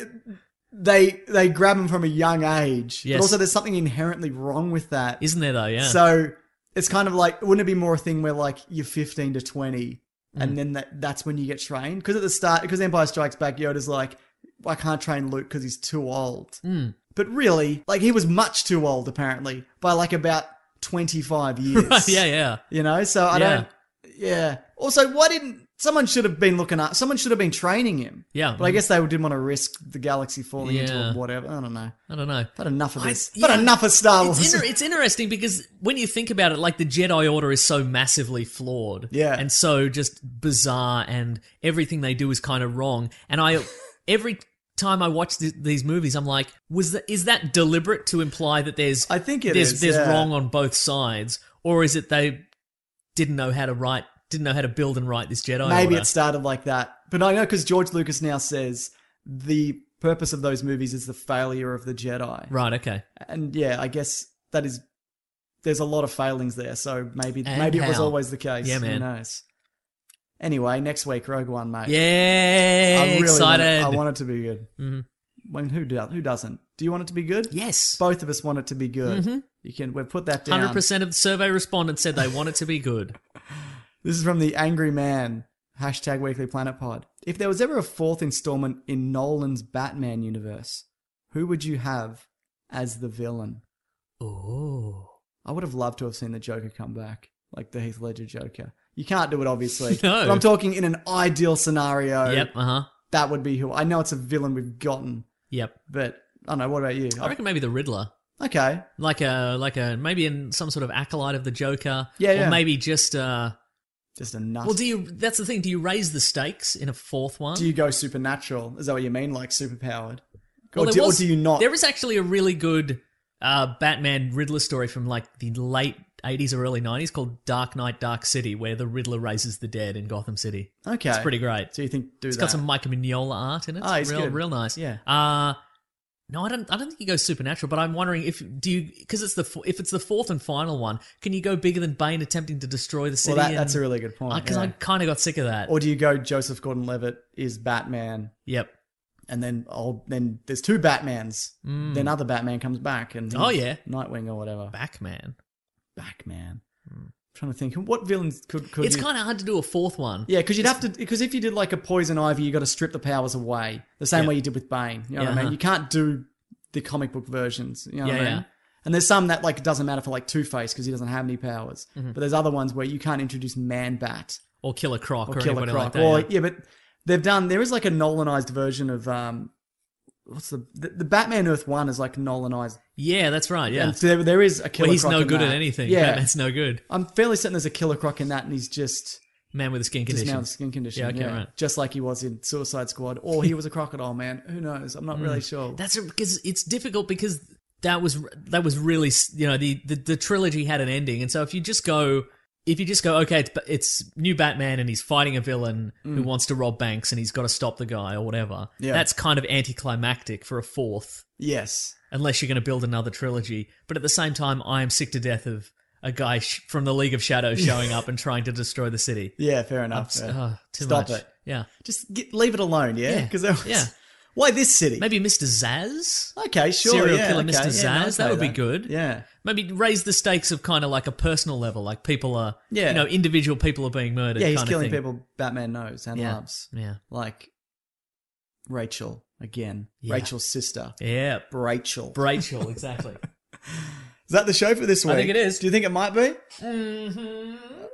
they they grab them from a young age, Yes. but also there's something inherently wrong with that. Isn't there though? Yeah. So it's kind of like, wouldn't it be more a thing where like you're fifteen to twenty, Mm. and then that that's when you get trained? Because at the start, because Empire Strikes Back, Yoda's like, I can't train Luke because he's too old. Mm. But really, like he was much too old apparently by like about twenty-five years. yeah, yeah. You know, so I Yeah. don't. Yeah. Also, why didn't someone should have been looking up? Someone should have been training him. Yeah. But I guess they didn't want to risk the galaxy falling into Yeah. a whatever. I don't know. I don't know. But enough of I- this. yeah. But enough of Star Wars. It's, inter- it's interesting because when you think about it, like the Jedi Order is so massively flawed, Yeah. and so just bizarre, and everything they do is kind of wrong. And I, every time I watch th- these movies, I'm like, was that is that deliberate to imply that there's I think it there's is, there's yeah. wrong on both sides, or is it they didn't know how to write, didn't know how to build and write this Jedi Maybe Order? it started like that. But I know because George Lucas now says the purpose of those movies is the failure of the Jedi. Right. Okay. And yeah, I guess that is. There's a lot of failings there, so maybe And maybe it was how? always the case. Yeah, man. Who knows? Anyway, next week, Rogue One, mate. Yay! I really excited. Want it, I want it to be good. Mhm. I mean, who do, who doesn't? Do you want it to be good? Yes. Both of us want it to be good. Mhm. You can we've put that down. Hundred percent of the survey respondents said they want it to be good. This is from the Angry Man. Hashtag Weekly Planet Pod. If there was ever a fourth installment in Nolan's Batman universe, who would you have as the villain? Oh. I would have loved to have seen the Joker come back, like the Heath Ledger Joker. You can't do it, obviously. No. But I'm talking in an ideal scenario. Yep. Uh huh. That would be who. I know it's a villain we've gotten, Yep. but I don't know. What about you? I reckon maybe the Riddler. Okay. Like a like a maybe in some sort of acolyte of the Joker. Yeah, Or yeah. maybe just uh Just a nut. well do you that's the thing, do you raise the stakes in a fourth one? Do you go supernatural? Is that what you mean? Like superpowered? Well, or, there do, was- or do you not? There is actually a really good uh Batman Riddler story from like the late eighties or early nineties called Dark Knight Dark City, where the Riddler raises the dead in Gotham City. Okay. It's pretty great. So you think do It's that? got some Micah Mignola art in it. Ah, he's real good. real nice. Yeah. Uh no, I don't. I don't think you go supernatural, but I'm wondering if do you because it's the fo- if it's the fourth and final one, can you go bigger than Bane attempting to destroy the city? Well, that, that's a really good point. Because yeah. I kind of got sick of that. Or do you go Joseph Gordon-Levitt is Batman, Yep. and then oh, then there's two Batmans. Mm. Then other Batman comes back, and Oh, he's yeah. Nightwing or whatever. Batman. Batman. I'm trying to think what villains could could It's you- kind of hard to do a fourth one. Yeah, because you'd have to because if you did like a Poison Ivy, you got to strip the powers away the same Yeah. way you did with Bane. You know Yeah, what I mean? uh-huh. You can't do the comic book versions. You know Yeah, what I mean? yeah. And there's some that like it doesn't matter for like Two Face because he doesn't have any powers. Mm-hmm. But there's other ones where you can't introduce Man Bat Or Killer Croc or, or Killer anybody Croc. like that. or yeah. yeah, but they've done. There is like a Nolanized version of um, what's the the, the Batman Earth One is like Nolanized. Yeah, that's right. Yeah. And so there, there is a Killer Well, he's Croc no in good that. at anything. Yeah, Batman's no good. I'm fairly certain there's a Killer Croc in that, and he's just. Man with a skin Just condition. now the skin condition, Yeah, yeah, okay, right. just like he was in Suicide Squad, or he was a crocodile man. Who knows? I'm not really sure. That's because it's difficult because that was that was really, you know, the, the the trilogy had an ending, and so if you just go if you just go okay, it's, it's new Batman and he's fighting a villain mm. who wants to rob banks and he's got to stop the guy or whatever, yeah. that's kind of anticlimactic for a fourth. Yes, unless you're going to build another trilogy. But at the same time, I am sick to death of a guy sh- from the League of Shadows showing up and trying to destroy the city. Yeah, fair enough. Yeah. Yeah. Uh, too Stop much. it. Yeah, just get, leave it alone. Yeah, because yeah. yeah. Why this city? Maybe Mister Zsasz? Okay, sure. Serial yeah, killer okay. Mister Yeah, Zsasz. no, that would that. be good. Yeah. Maybe raise the stakes of kind of like a personal level. Like people are, yeah. you know, individual people are being murdered. Yeah, he's kind killing of thing. people Batman knows and yeah. loves. Yeah. Like Rachel, again. Yeah. Rachel's sister. Yeah. Rachel. Rachel, exactly. Is that the show for this week? I think it is. Do you think it might be? Mm-hmm.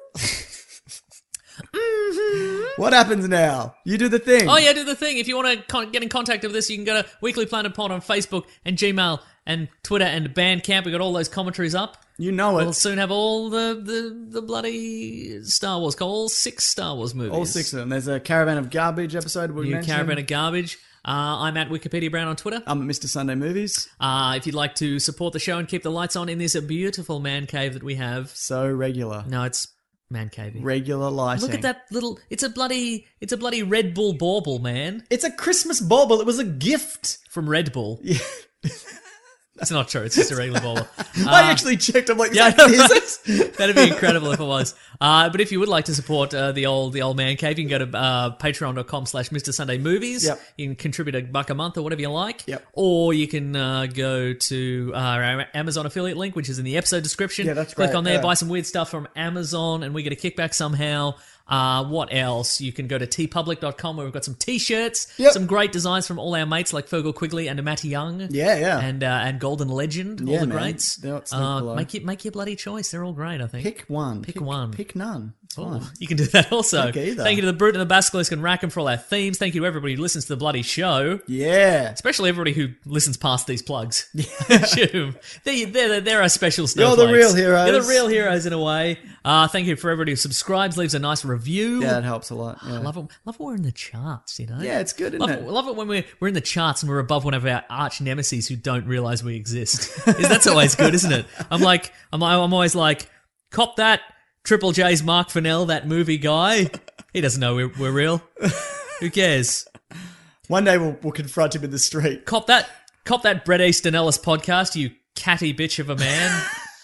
What happens now? You do the thing. Oh, yeah, do the thing. If you want to con- get in contact with us, you can go to Weekly Planet Pod on Facebook and Gmail and Twitter and Bandcamp. We've got all those commentaries up. You know it. We'll soon have all the, the, the bloody Star Wars, all six Star Wars movies. All six of them. There's a Caravan of Garbage episode we New mentioned. Caravan of Garbage. Uh, I'm at Wikipedia Brown on Twitter. I'm at Mister Sunday Movies. Uh, if you'd like to support the show and keep the lights on in this beautiful man cave that we have. So regular. No, it's man cavey. Regular lighting. Look at that little... It's a bloody... It's a bloody Red Bull bauble, man. It's a Christmas bauble. It was a gift. From Red Bull. Yeah. That's not true. It's just a regular bauble. Uh, I actually checked. I'm like, is yeah, that, is it? That'd be incredible if it was. Uh, but if you would like to support uh, the old the old man cave, you can go to uh, patreon.com slash Mr. Sunday Movies. Yep. You can contribute a buck a month or whatever you like. Yep. Or you can uh, go to uh, our Amazon affiliate link, which is in the episode description. Yeah, that's Click great. on there, Yeah. buy some weird stuff from Amazon, and we get a kickback somehow. Uh, what else? You can go to t public dot com where we've got some t-shirts, Yep. some great designs from all our mates like Fergal Quigley and Matty Young. Yeah, yeah. And uh, and Golden Legend, all Yeah, the man. greats. They're not sneak Uh, below. make, it, make your bloody choice. They're all great, I think. Pick one. Pick one. Pick none. It's fine. Oh, you can do that also. Pick either. Thank you to the Brute and the Basilisk and Rackham for all our themes. Thank you to everybody who listens to the bloody show. Yeah. Especially everybody who listens past these plugs. Assume. They're, they're, they're our special You're snowflakes. the real heroes. You're the real heroes in a way. Uh, thank you for everybody who subscribes, leaves a nice review. Yeah, it helps a lot. Yeah. I love it. Love it when we're in the charts, you know? Yeah, it's good, isn't love it? Love it when we're, we're in the charts and we're above one of our arch nemesis who don't realise we exist. That's always good, isn't it? I'm like, I'm, I'm always like, cop that, Triple J's Mark Fennell, that movie guy. He doesn't know we're, we're real. Who cares? One day we'll, we'll confront him in the street. Cop that, cop that Bret Easton Ellis podcast, you catty bitch of a man.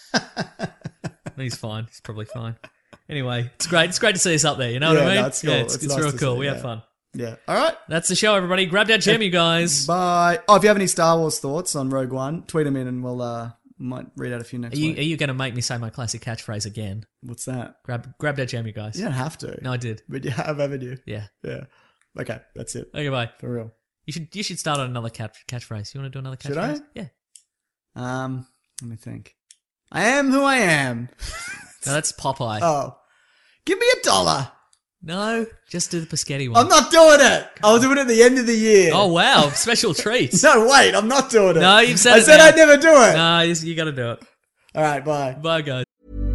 He's fine. He's probably fine. Anyway, it's great. It's great to see us up there. You know Yeah, what I mean? no, it's cool. Yeah, it's, It's it's nice real to cool. see, We yeah. have fun. Yeah. All right. That's the show, everybody. Grab that gem, you guys. Bye. Oh, if you have any Star Wars thoughts on Rogue One, tweet them in and we'll uh might read out a few next Are you, week. are you going to make me say my classic catchphrase again? What's that? Grab, grab that jam, you guys. You don't have to. No, I did. But you have, haven't you? Yeah. Yeah. Okay, that's it. Okay, bye. For real. You should, you should start on another catch, catchphrase. You want to do another catchphrase? Should I? Yeah. Um, let me think. I am who I am. No, that's Popeye. Oh. Give me a dollar. No, just do the Paschetti one. I'm not doing it. I'll do it at the end of the year. Oh, wow. Special treats. No, wait, I'm not doing it. No, you've said I it said now. I'd never do it. No, you, you got to do it. All right, bye. Bye, guys.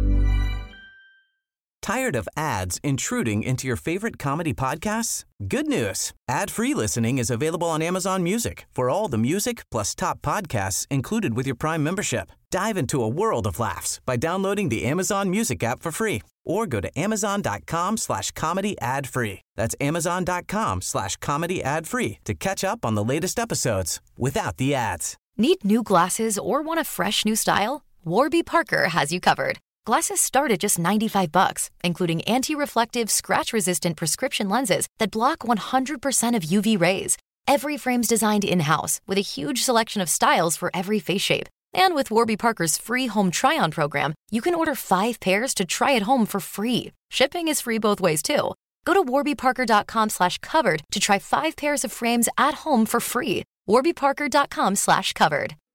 Tired of ads intruding into your favorite comedy podcasts? Good news. Ad-free listening is available on Amazon Music for all the music plus top podcasts included with your Prime membership. Dive into a world of laughs by downloading the Amazon Music app for free or go to amazon.com slash comedy ad free. That's amazon.com slash comedy ad free to catch up on the latest episodes without the ads. Need new glasses or want a fresh new style? Warby Parker has you covered. Glasses start at just ninety-five bucks, including anti-reflective, scratch-resistant prescription lenses that block one hundred percent of U V rays. Every frame's designed in-house with a huge selection of styles for every face shape. And with Warby Parker's free home try-on program, you can order five pairs to try at home for free. Shipping is free both ways, too. Go to warbyparker.com slash covered to try five pairs of frames at home for free. warbyparker.com slash covered.